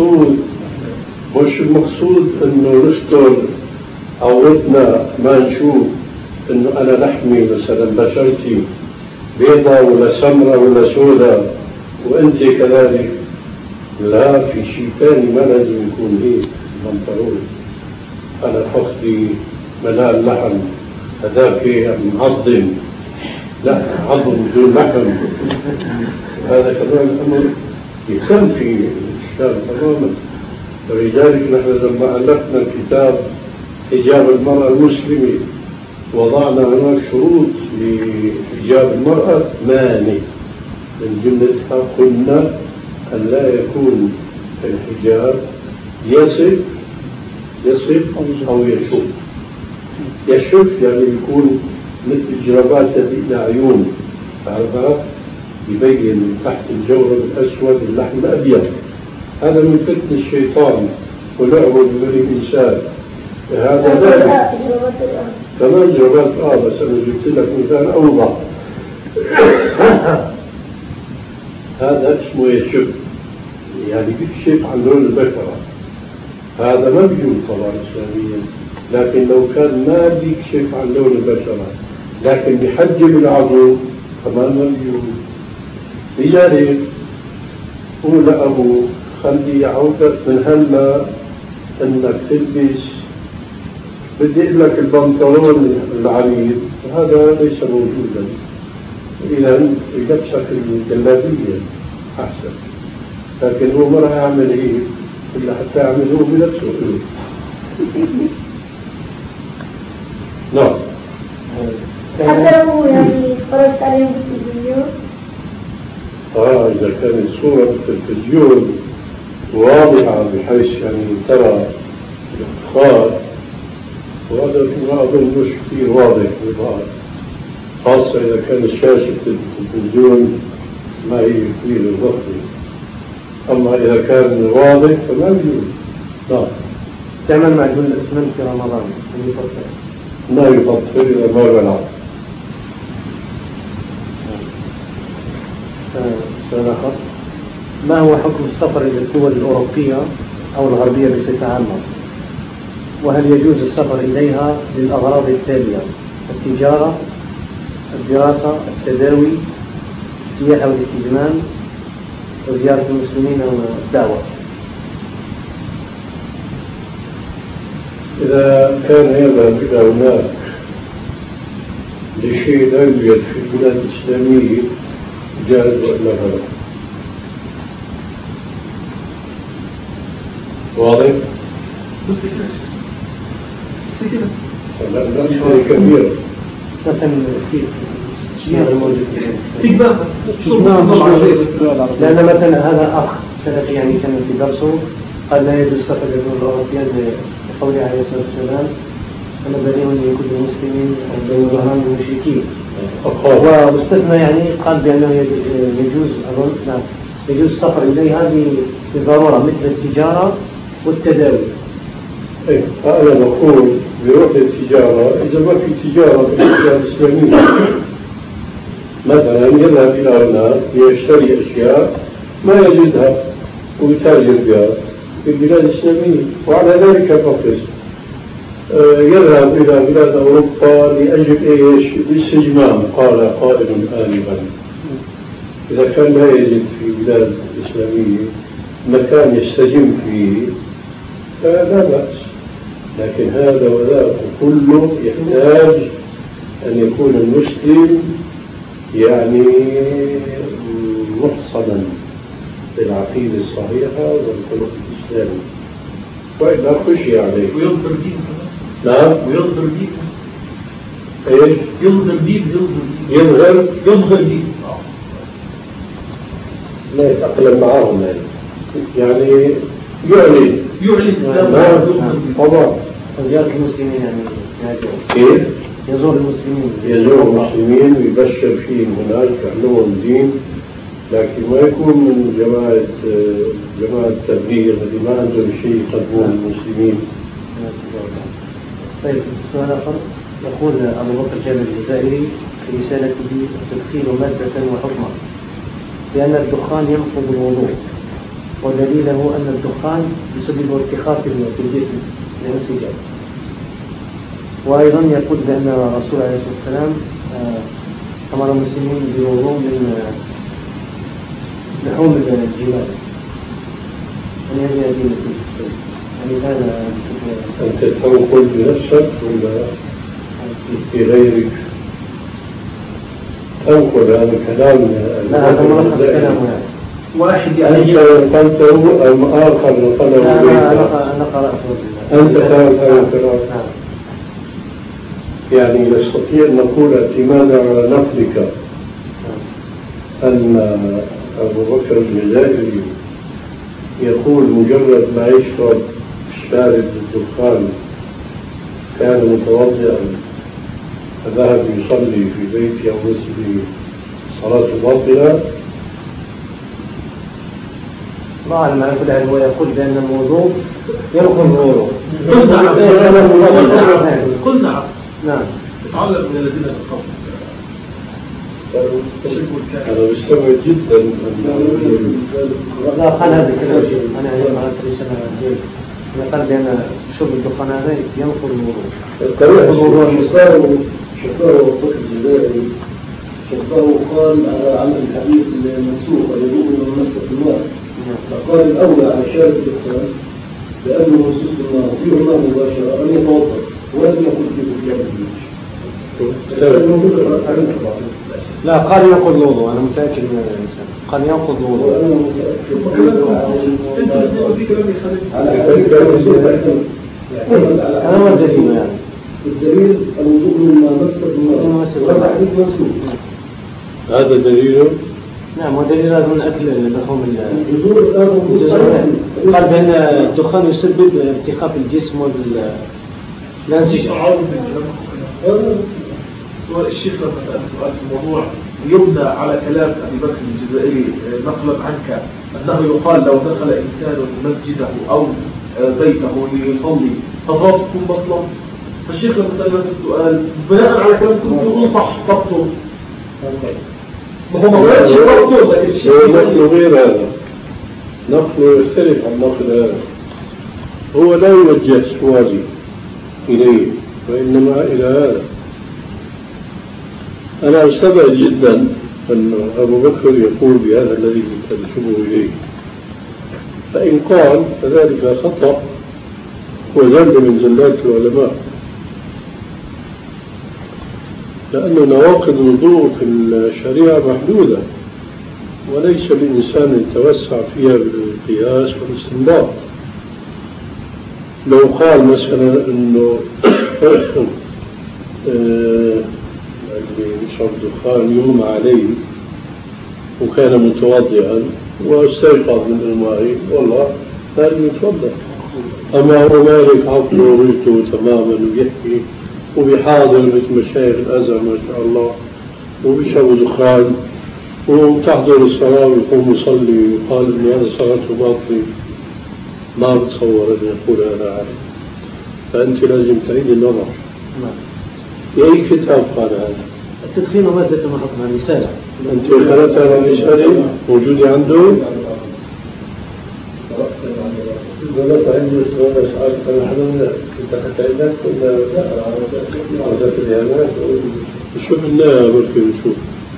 المقصود أنه نستر عورتنا ما نشوف أنه أنا لحمي مثلا بشرتي بيضة ولا سمرة ولا سوداء وأنت كذلك. لا، في شيء ثاني ما لازم يكون هيك منطرون. أنا فخذي ملال لحم، هذاك معظم، لا عظم بدون لحم. هذا كمان الأمر يخل في الإسلام تماما. ولذلك نحن لما ألفنا كتاب حجاب المرأة المسلمة وضعنا هناك شروط لحجاب المرأة مانع. من جملتها قلنا أن لا يكون الحجاب يصف أو يشف. يشف يعني يكون مثل الجرابات التي عيون، تعرفها، يبين من تحت الجورب الأسود اللحم الأبيض. هذا من فتن الشيطان ولعبه ببني الإنسان. هذا ذلك كمان جرابات بس أنا جبت لك مثال أوضح. هذا اسمه يشف، يعني بيكشف عن لون البشرة. هذا ما بيجوز طبعا إسلاميا، لكن لو كان ما بيكشف عن لون البشرة لكن بيحجب العضو كمان ما بيجوز. لذلك قول لأبو خلي عودك من هلا انك تلبس، بدي اقول لك البنطلون العريض هذا ليس موجودا، اذا يلبسك الجلابيه احسن. لكن هو ما راح يعمل هيك الا حتى يعمل هو بنفسه. نعم. حتى لو يعني اتفرجت عليهم بالتلفزيون. إذا كانت صورة بالتلفزيون واضحة بحيث يعني ترى الافتخار، وهذا ما أظن مش كثير واضح للبعض، خاصة إذا كانت شاشة التلفزيون ما هي كثير الضغط. أما إذا كان واضح فما بيجوز. نعم. تعمل معجون الأسنان في رمضان ما يفطر إذا ما بلع. سؤال آخر: ما هو حكم السفر إلى الدول الأوروبية أو الغربية بصفة عامة؟ وهل يجوز السفر إليها للأغراض التالية: التجارة، الدراسة، التداوي، السياحة والاستجمام، وزيارة المسلمين والدعوة. إذا كان يذهب إلى هناك لشيء لا يوجد في البلاد الإسلامية جائز وإلا لا؟ واضح؟ لا شيء كبير. مثلا في لأن مثلا هذا أخ سلفي يعني كان في درسه قال لا يجوز سفر الدول الأوروبية بقوله عليه الصلاة والسلام أنا بريء من كل المسلمين بين ظهران المشركين. واستثنى يعني قال بأنه يجوز أظن نعم يجوز السفر إليه هذه بضرورة مثل التجارة والتداوي. إيه أنا بقول بروح التجارة إذا ما في تجارة في البلاد الإسلامية مثلا يذهب إلى هناك يشتري أشياء ما يجدها ويتاجر بها في البلاد الإسلامية وعلى ذلك فقس. يذهب إلى بلاد أوروبا لأجل إيش؟ الاستجمام قال قائل آنفا. إذا كان لا يجد في البلاد الإسلامية مكان يستجم فيه فلا بأس، لكن هذا وذاك كله يحتاج أن يكون المسلم يعني محصنا بالعقيدة الصحيحة والخلق الإسلامي وإلا خشي عليه وينظر دينه. نعم وينظر دينه. ايش؟ ينظر دينه. ينظر دينه. لا يتأقلم معهم يعني يعلن الإسلام طبعا. زيارة المسلمين يعني كيف؟ يزور المسلمين ويبشر فيهم هناك يعلمهم دين، لكن ما يكون من جماعة التبليغ الذي ما عندهم شيء يقدموه للمسلمين. طيب سؤال آخر يقول أبو بكر جابر الجزائري في رسالته تدخيل مادة وحكمة لأن الدخان ينقض الوضوء ودليله أن الدخان يسبب ارتخاء في الجسم للانسجام. وأيضا يقول بأن الرسول عليه الصلاة والسلام أمر المسلمين بالوضوء من لحوم الجبال. يعني هذه يعني هذا أنت تنقل بنفسك ولا في غيرك؟ تنقل هذا الكلام؟ لا هذا ملخص كلامه يعني. واحد أنت نقلته أم آخر نقله؟ لا أنا قرأته. أنت قرأت هذا الكلام؟ يعني نستطيع أن نقول اعتمادا على نقلك أن أبو بكر الجزائري يقول مجرد ما يشرب شارب الدخان كان متوضئا فذهب يصلي في بيته أو مسجده صلاة باطلة. ما أعلم على كل حال هو يقول بأن الموضوع ينقض الوضوء. قل نعم. نعم. تعلم من الذين تخافوا. أنا مستمع جدا. لا قال هذا الكلام أنا اليوم على رسالة جيد. قال بأن شرب الدخان هذا ينقض الوضوء. شفاه وقت الجزائري شفاه قال عن الحديث المنسوخ الوضوء من مسة الماء. فقال الأولى على شارب الدخان لأنه نصوص النار فيه الله مباشرة أن يتوضأ ولم يقل في كتاب لا قال ينقض الوضوء. أنا متأكد من الإنسان قال ينقض الوضوء. أنا ما الدليل يعني الدليل الوضوء مما مسة النار حديث منسوخ. هذا دليله؟ نعم ودليل هذا من أكل لحوم الجذور قال بأن الدخان يسبب ارتخاء الجسم والانسجام. الشيخ لما سألت سؤال في الموضوع يبنى على كلام أبي بكر الجزائري نقلا عنك أنه يقال لو دخل إنسان مسجده أو بيته ليصلي فضابطكم بطلا. فالشيخ لما سألت السؤال بناء على كلام كنت يقول صح بطل. ما هو ما قالش بطل لكن الشيخ نقله غير هذا، نقله يختلف عن نقل هذا. هو لا يوجه سؤالي إليه وإنما إلى هذا. أنا أستبعد جدا أن أبو بكر يقول بهذا الذي تنسبه إليه، فإن قال فذلك خطأ وذل من زلات العلماء، لأن نواقض الوضوء في الشريعة محدودة وليس الإنسان يتوسع فيها بالقياس والاستنباط. لو قال مثلا أنه يشرب دخان يغمى عليه وكان متوضئا واستيقظ من الماء والله لازم يتوضأ، أما هو مالك عقله وريته تماما ويحكي وبيحاضر مثل مشايخ الأزهر ما شاء الله وبيشرب دخان وتحضر الصلاة ويقوم يصلي ويقال إن هذا صلاته باطلة، ما بتصور أن يقول هذا عالم. فأنت لازم تعيد النظر. في أي كتاب قال هذا؟ التدخين مادة محطمة رسالة. أنت قرأتها على الرسالة موجودة عنده؟ ضلت عندي سؤال فنحن انت عندك ولا لا اليابان شوف لنا بركي نشوف.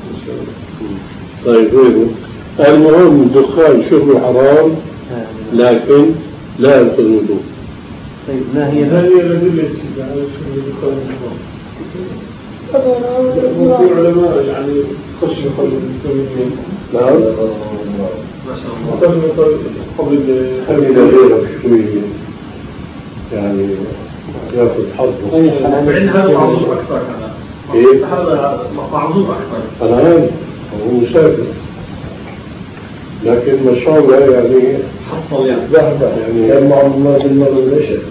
طيب غيره المهم الدخان شربه حرام لكن لا ينقض الوضوء. طيب ما هي الأدلة على شرب الدخان حرام؟ في علماء يعني خشوا قبل المسلمين. نعم. قبل غيره شوي يعني ياخذ حظه. هذا معذور أكثر. هذا معذور أكثر. أنا عارف هو مسافر لكن ما شاء الله يعني حصل يعني ذهب يعني كان مع الله بالمرة العشاء.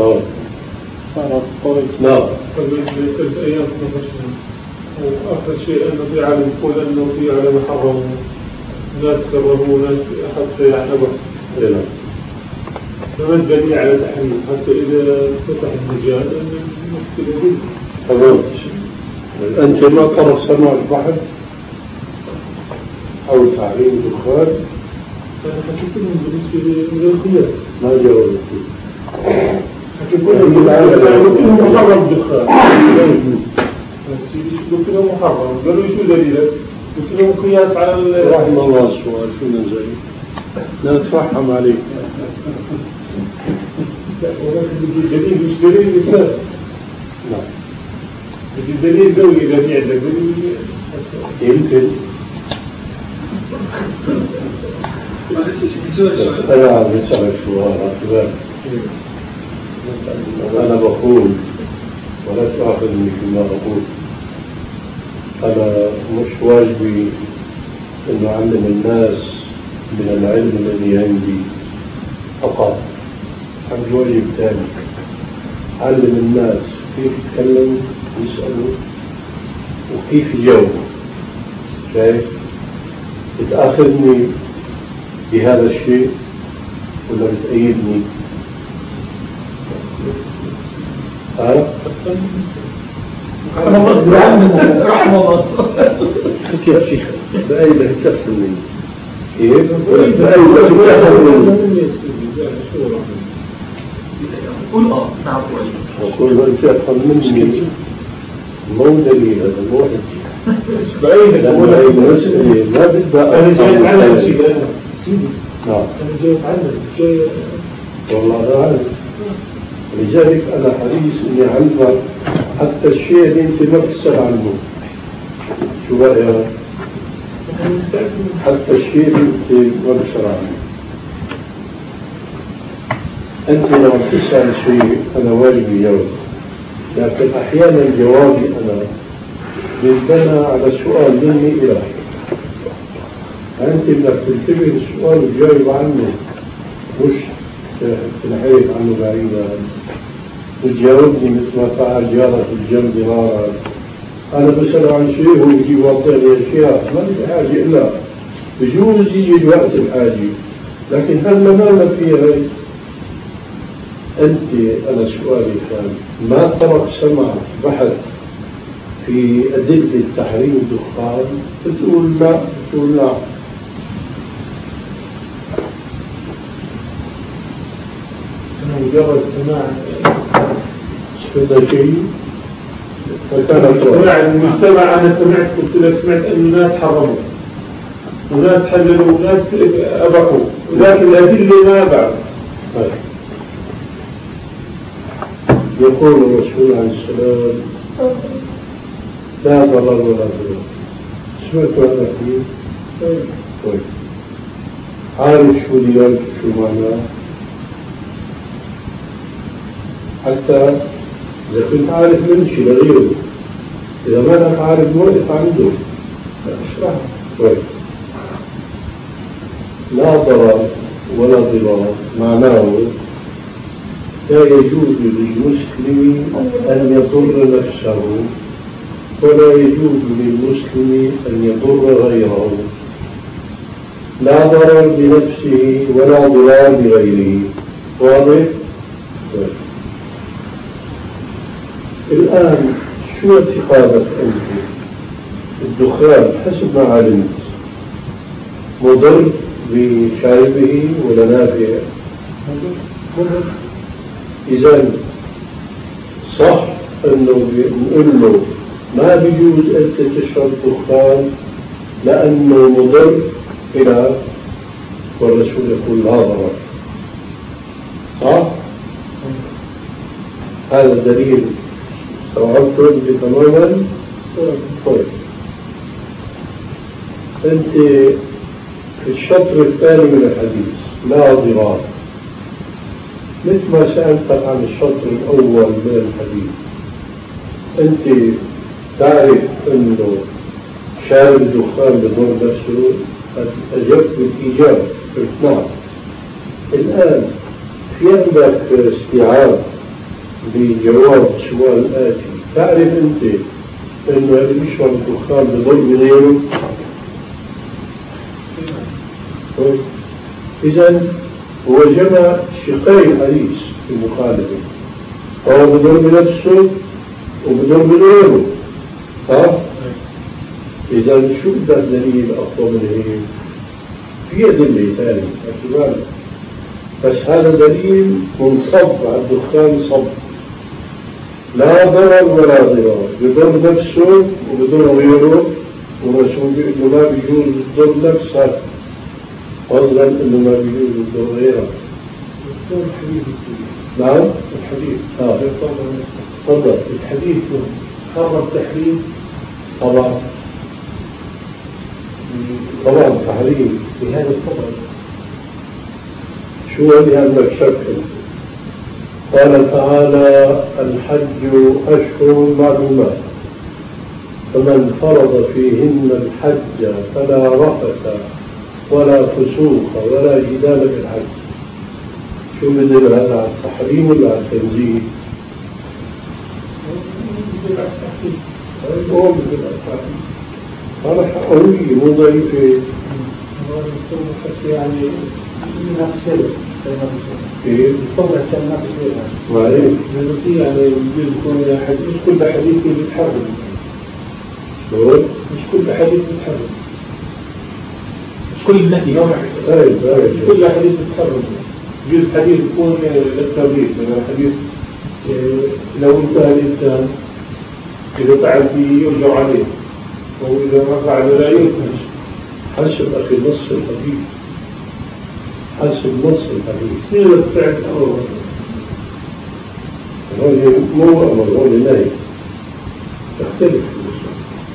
نعم. قبل أيام وآخر شيء أنه في عالم يقول أنه في عالم حرموا ناس كرهوا ناس حتى يعتبر. نعم. فما الدليل على تحريم حتى إذا فتح المجال أن المشكلة دي. تمام. أنت ما طرف سمع البحر أو تعليم الدخان؟ أنا حكيت لهم بالنسبة للقياس. ما جاوبت. حكيت لهم محرم الدخان. قلت لهم محرم، قالوا شو دليلك؟ قلت لهم قياس على رحم الله السؤال شو نزل؟ لا نترحم عليك. الدليل مش دليل الإسلام. نعم. الدليل دولي إذا في عندك دليل يمكن. أنا عم بسألك سؤال أنا بقول ولا تأخذني فيما أقول. أنا مش واجبي أن أعلم الناس من العلم الذي عندي فقط، عندي واجب ثاني علم الناس كيف يتكلموا ويسألوا وكيف يجاوبوا. شايف؟ بتأخذني بهذا الشيء ولا بتأيدني؟ رحمه الله يا شيخ بأيدك تفهم مني كيف؟ بأيدك تفهم مني قل نعم أقول أنت أفهم مني مو دليل هذا مو حجة بعيدك ما بدأ أنا جاي أتعلم شيء نعم أنا جاي أتعلم جاي والله أنا عارف لذلك أنا حريص إني أعلمك حتى الشيء اللي أنت ما بتسأل عنه. شو رأيك؟ حتى الشيء اللي أنت ما بتسأل عنه. أنت لو تسأل شيء أنا واجبي جواب، لكن أحيانا جوابي أنا بيتبنى على سؤال مني إلى أنت بدك تنتبه للسؤال وتجاوب عنه مش تنحيف عنه بعيدا وتجاوبني مثل ما فعل جارك الجنب مرارا. أنا بسأل عن شيء هو يجي يوضح لي أشياء ما في حاجة إلا بجوز يجي الوقت الحاجة، لكن هل ما فيها أنت. أنا سؤالي كان ما ترك سمع بحث في أدلة تحريم الدخان؟ بتقول لا. بتقول لا. مجرد سماع هذا شيء المجتمع أنا قلت لك سمعت أن الناس حرموا وناس حللوا وناس أبقوا، لكن الأدلة ما بعد. يقول الرسول عليه السلام لا ضرر ولا ضرر. سمعت هذا كثير؟ طيب عارف شو ديانته شو معناه؟ حتى إذا كنت عارف منشي لغيره، إذا ما أنت عارف موقف عنده اشرح. طيب لا ضرر ولا ضرار معناه لا يجوز للمسلم أن يضر نفسه ولا يجوز للمسلم أن يضر غيره، لا ضرر بنفسه ولا ضرار بغيره. واضح؟ الآن شو اعتقادك أنت؟ الدخان حسب ما علمت مضر بشاربه ولا نافع؟ مضر. إذا صح أنه بنقول له ما بيجوز أنت تشرب دخان لأنه مضر إلى، والرسول يقول لا ضرر. صح؟ هذا دليل استوعبته تماما. طيب أنت في الشطر الثاني من الحديث لا ضرار، مثل ما سألتك عن الشطر الأول من الحديث، أنت تعرف أنه شارب الدخان بضر نفسه؟ أجبت بالإيجاب. نعم. الآن في عندك استيعاب بجواب السؤال الآتي، تعرف أنت أنه اللي بيشرب الدخان بضر غيره؟ إذن هو جمع شقي الحديث في المخالفة، هو بضر بنفسه وبضر بغيره. صح؟ إذن شو بدأ الدليل أقوى من هيك؟ في أدلة ثانية اعتبار، بس هذا دليل منصب على الدخان صب، لا ضرر ولا ضرار، بضر نفسه وبضر غيره، ورسول إنه ما بيجوز الضر نفسه فضلا إنه ما بيجوز الضر غيره. نعم الحديث تفضل. الحديث خرب تحريم طبعا تحريم بهذا الطبع. شو اللي عندك شك؟ قال تعالى الحج أشهر معلومات فمن فرض فيهن الحج فلا رفث ولا فسوق ولا جدال في الحج. شو بدل هذا على التحريم ولا على التنزيه؟ هذا قوي مو ضعيف. يعني نفسه كيف؟ طبعا كان نفسه معلش يعني بيكون حديث كل حديث بيتحرم. مش كل حديث بيتحرم، مش كل النهي كل حديث بيتحرم. يجوز حديث يكون للتوبيخ، يعني حديث لو انتهى الإنسان إذا فعل به يرجع عليه، وإذا ما فعل لا يرجع. حسب أخي نص الحديث، حسب نص الحديث سيرة فعل أمر هذا مو أمر هذا نهي، تختلف في النصوص.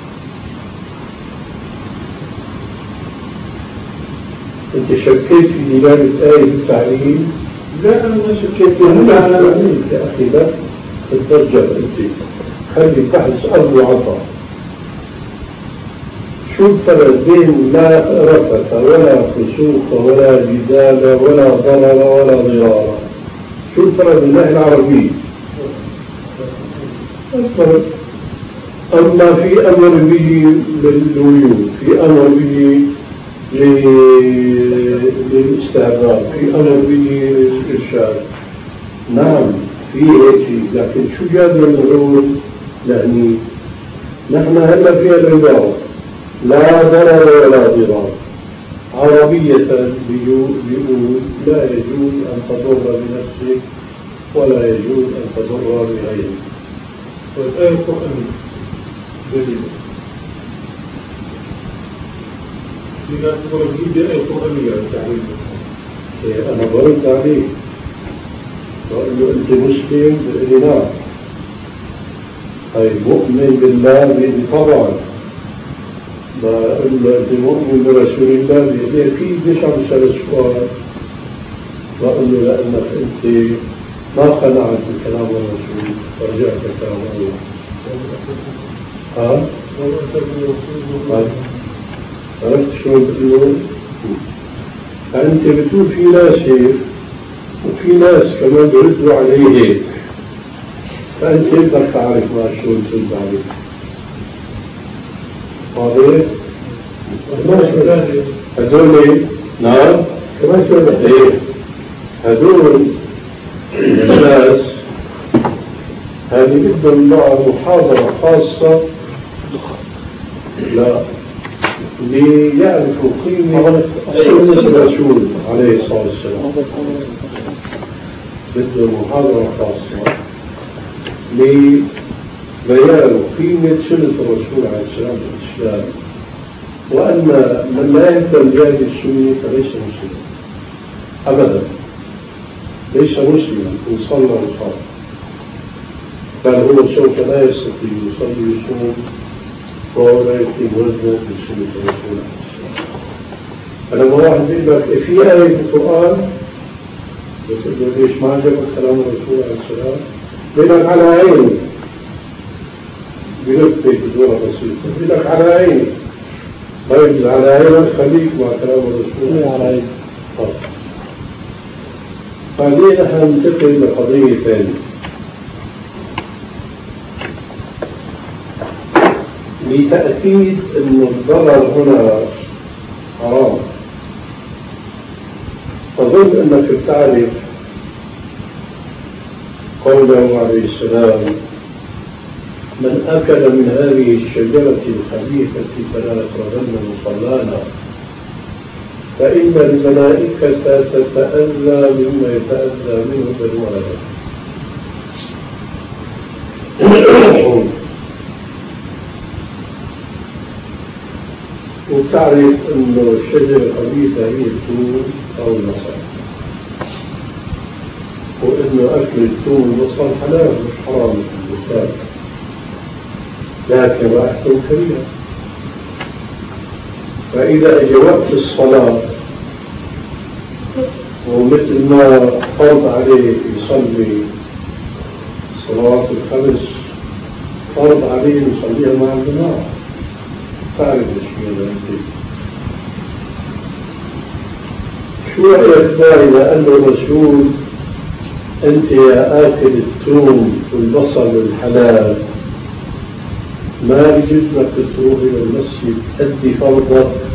أنت شكيت في دلالة آية التعليم؟ لا أنا ما شكيت فيها. أنا أعلم يا أخي لا تترجم أنت، خلي بحث أرض وعطاء. شو الفرق بين لا رفث ولا فسوق ولا جدال ولا ضرر ولا ضرار؟ شو الفرق بالله العربي؟ الفرق أما في أمر به للوجود، في أمر به للاستعباد، في أمر به للإرشاد. نعم في هيك، لكن شو جابنا نقول؟ يعني نحن هلا في العبارة لا ضرر ولا ضرار عربية بيقول لا يجوز أن تضر بنفسك ولا يجوز أن تضر بغيرك. والآية القرآنية دليل في ناس تقول لك دي آية قرآنية التحريم. أنا برد عليه بقول له أنت مسلم بقول لي نعم. أي مؤمن بالله بإذن طبعا. بقول له أنت مؤمن برسول الله بإذن أكيد مش عم يسأل السؤال. بقول له لأنك أنت ما قنعت بكلام الرسول ورجعت كلام الله. ها؟ عرفت شلون بتقول؟ فأنت بتقول في ناس هيك وفي ناس كمان بيردوا عليه هيك. فأنت بدك تعرف ما شو بترد عليه. واضح؟ هدول نعم كمان شو هيك. هدول الناس هذه بدهم معه محاضرة خاصة لا ليعرفوا قيمة سنة الرسول عليه الصلاة والسلام. بدهم محاضرة خاصة لبيان قيمة سنة الرسول عليه السلام في الإسلام، وأن من لا يهتم بهذه السنة فليس مسلما أبدا، ليس مسلما إن صلى وصام، بل هو سوف لا يستطيع يصلي ويصوم وهو لا يتم وزنه بسنة الرسول عليه السلام. فلما واحد يقول لك في آية في القرآن بتقول له ليش ما عجبك كلام الرسول عليه السلام؟ بيقول لك على عيني، بنكتة بدورة بسيطة بيقول لك على عيني. طيب على عينك خليك مع كلام الرسول على عيني. بعدين احنا ننتقل لقضية ثانية لتأكيد أن الضرر هنا حرام. أظن أنك تعرف قوله عليه السلام: من أكل من هذه الشجرة الخبيثة فلا يقربن مصلانا فإن الملائكة تتأذى مما يتأذى منه بنو آدم. وتعرف أن الشجرة الخبيثة هي الثوم أو البصل، وأن أكل الثوم والبصل حلال مش حرام في البخاري، لكن رائحته كريهة. فإذا أجى وقت الصلاة ومثل ما فرض عليه يصلي الصلوات الخمس، فرض عليه يصليها مع الجماعة. تعرف الشيء هذا أنت شو رأيك إذا قال له الرسول: أنت يا آكل الثوم والبصل الحلال ما بجد لك تروح إلى المسجد تأدي فرضك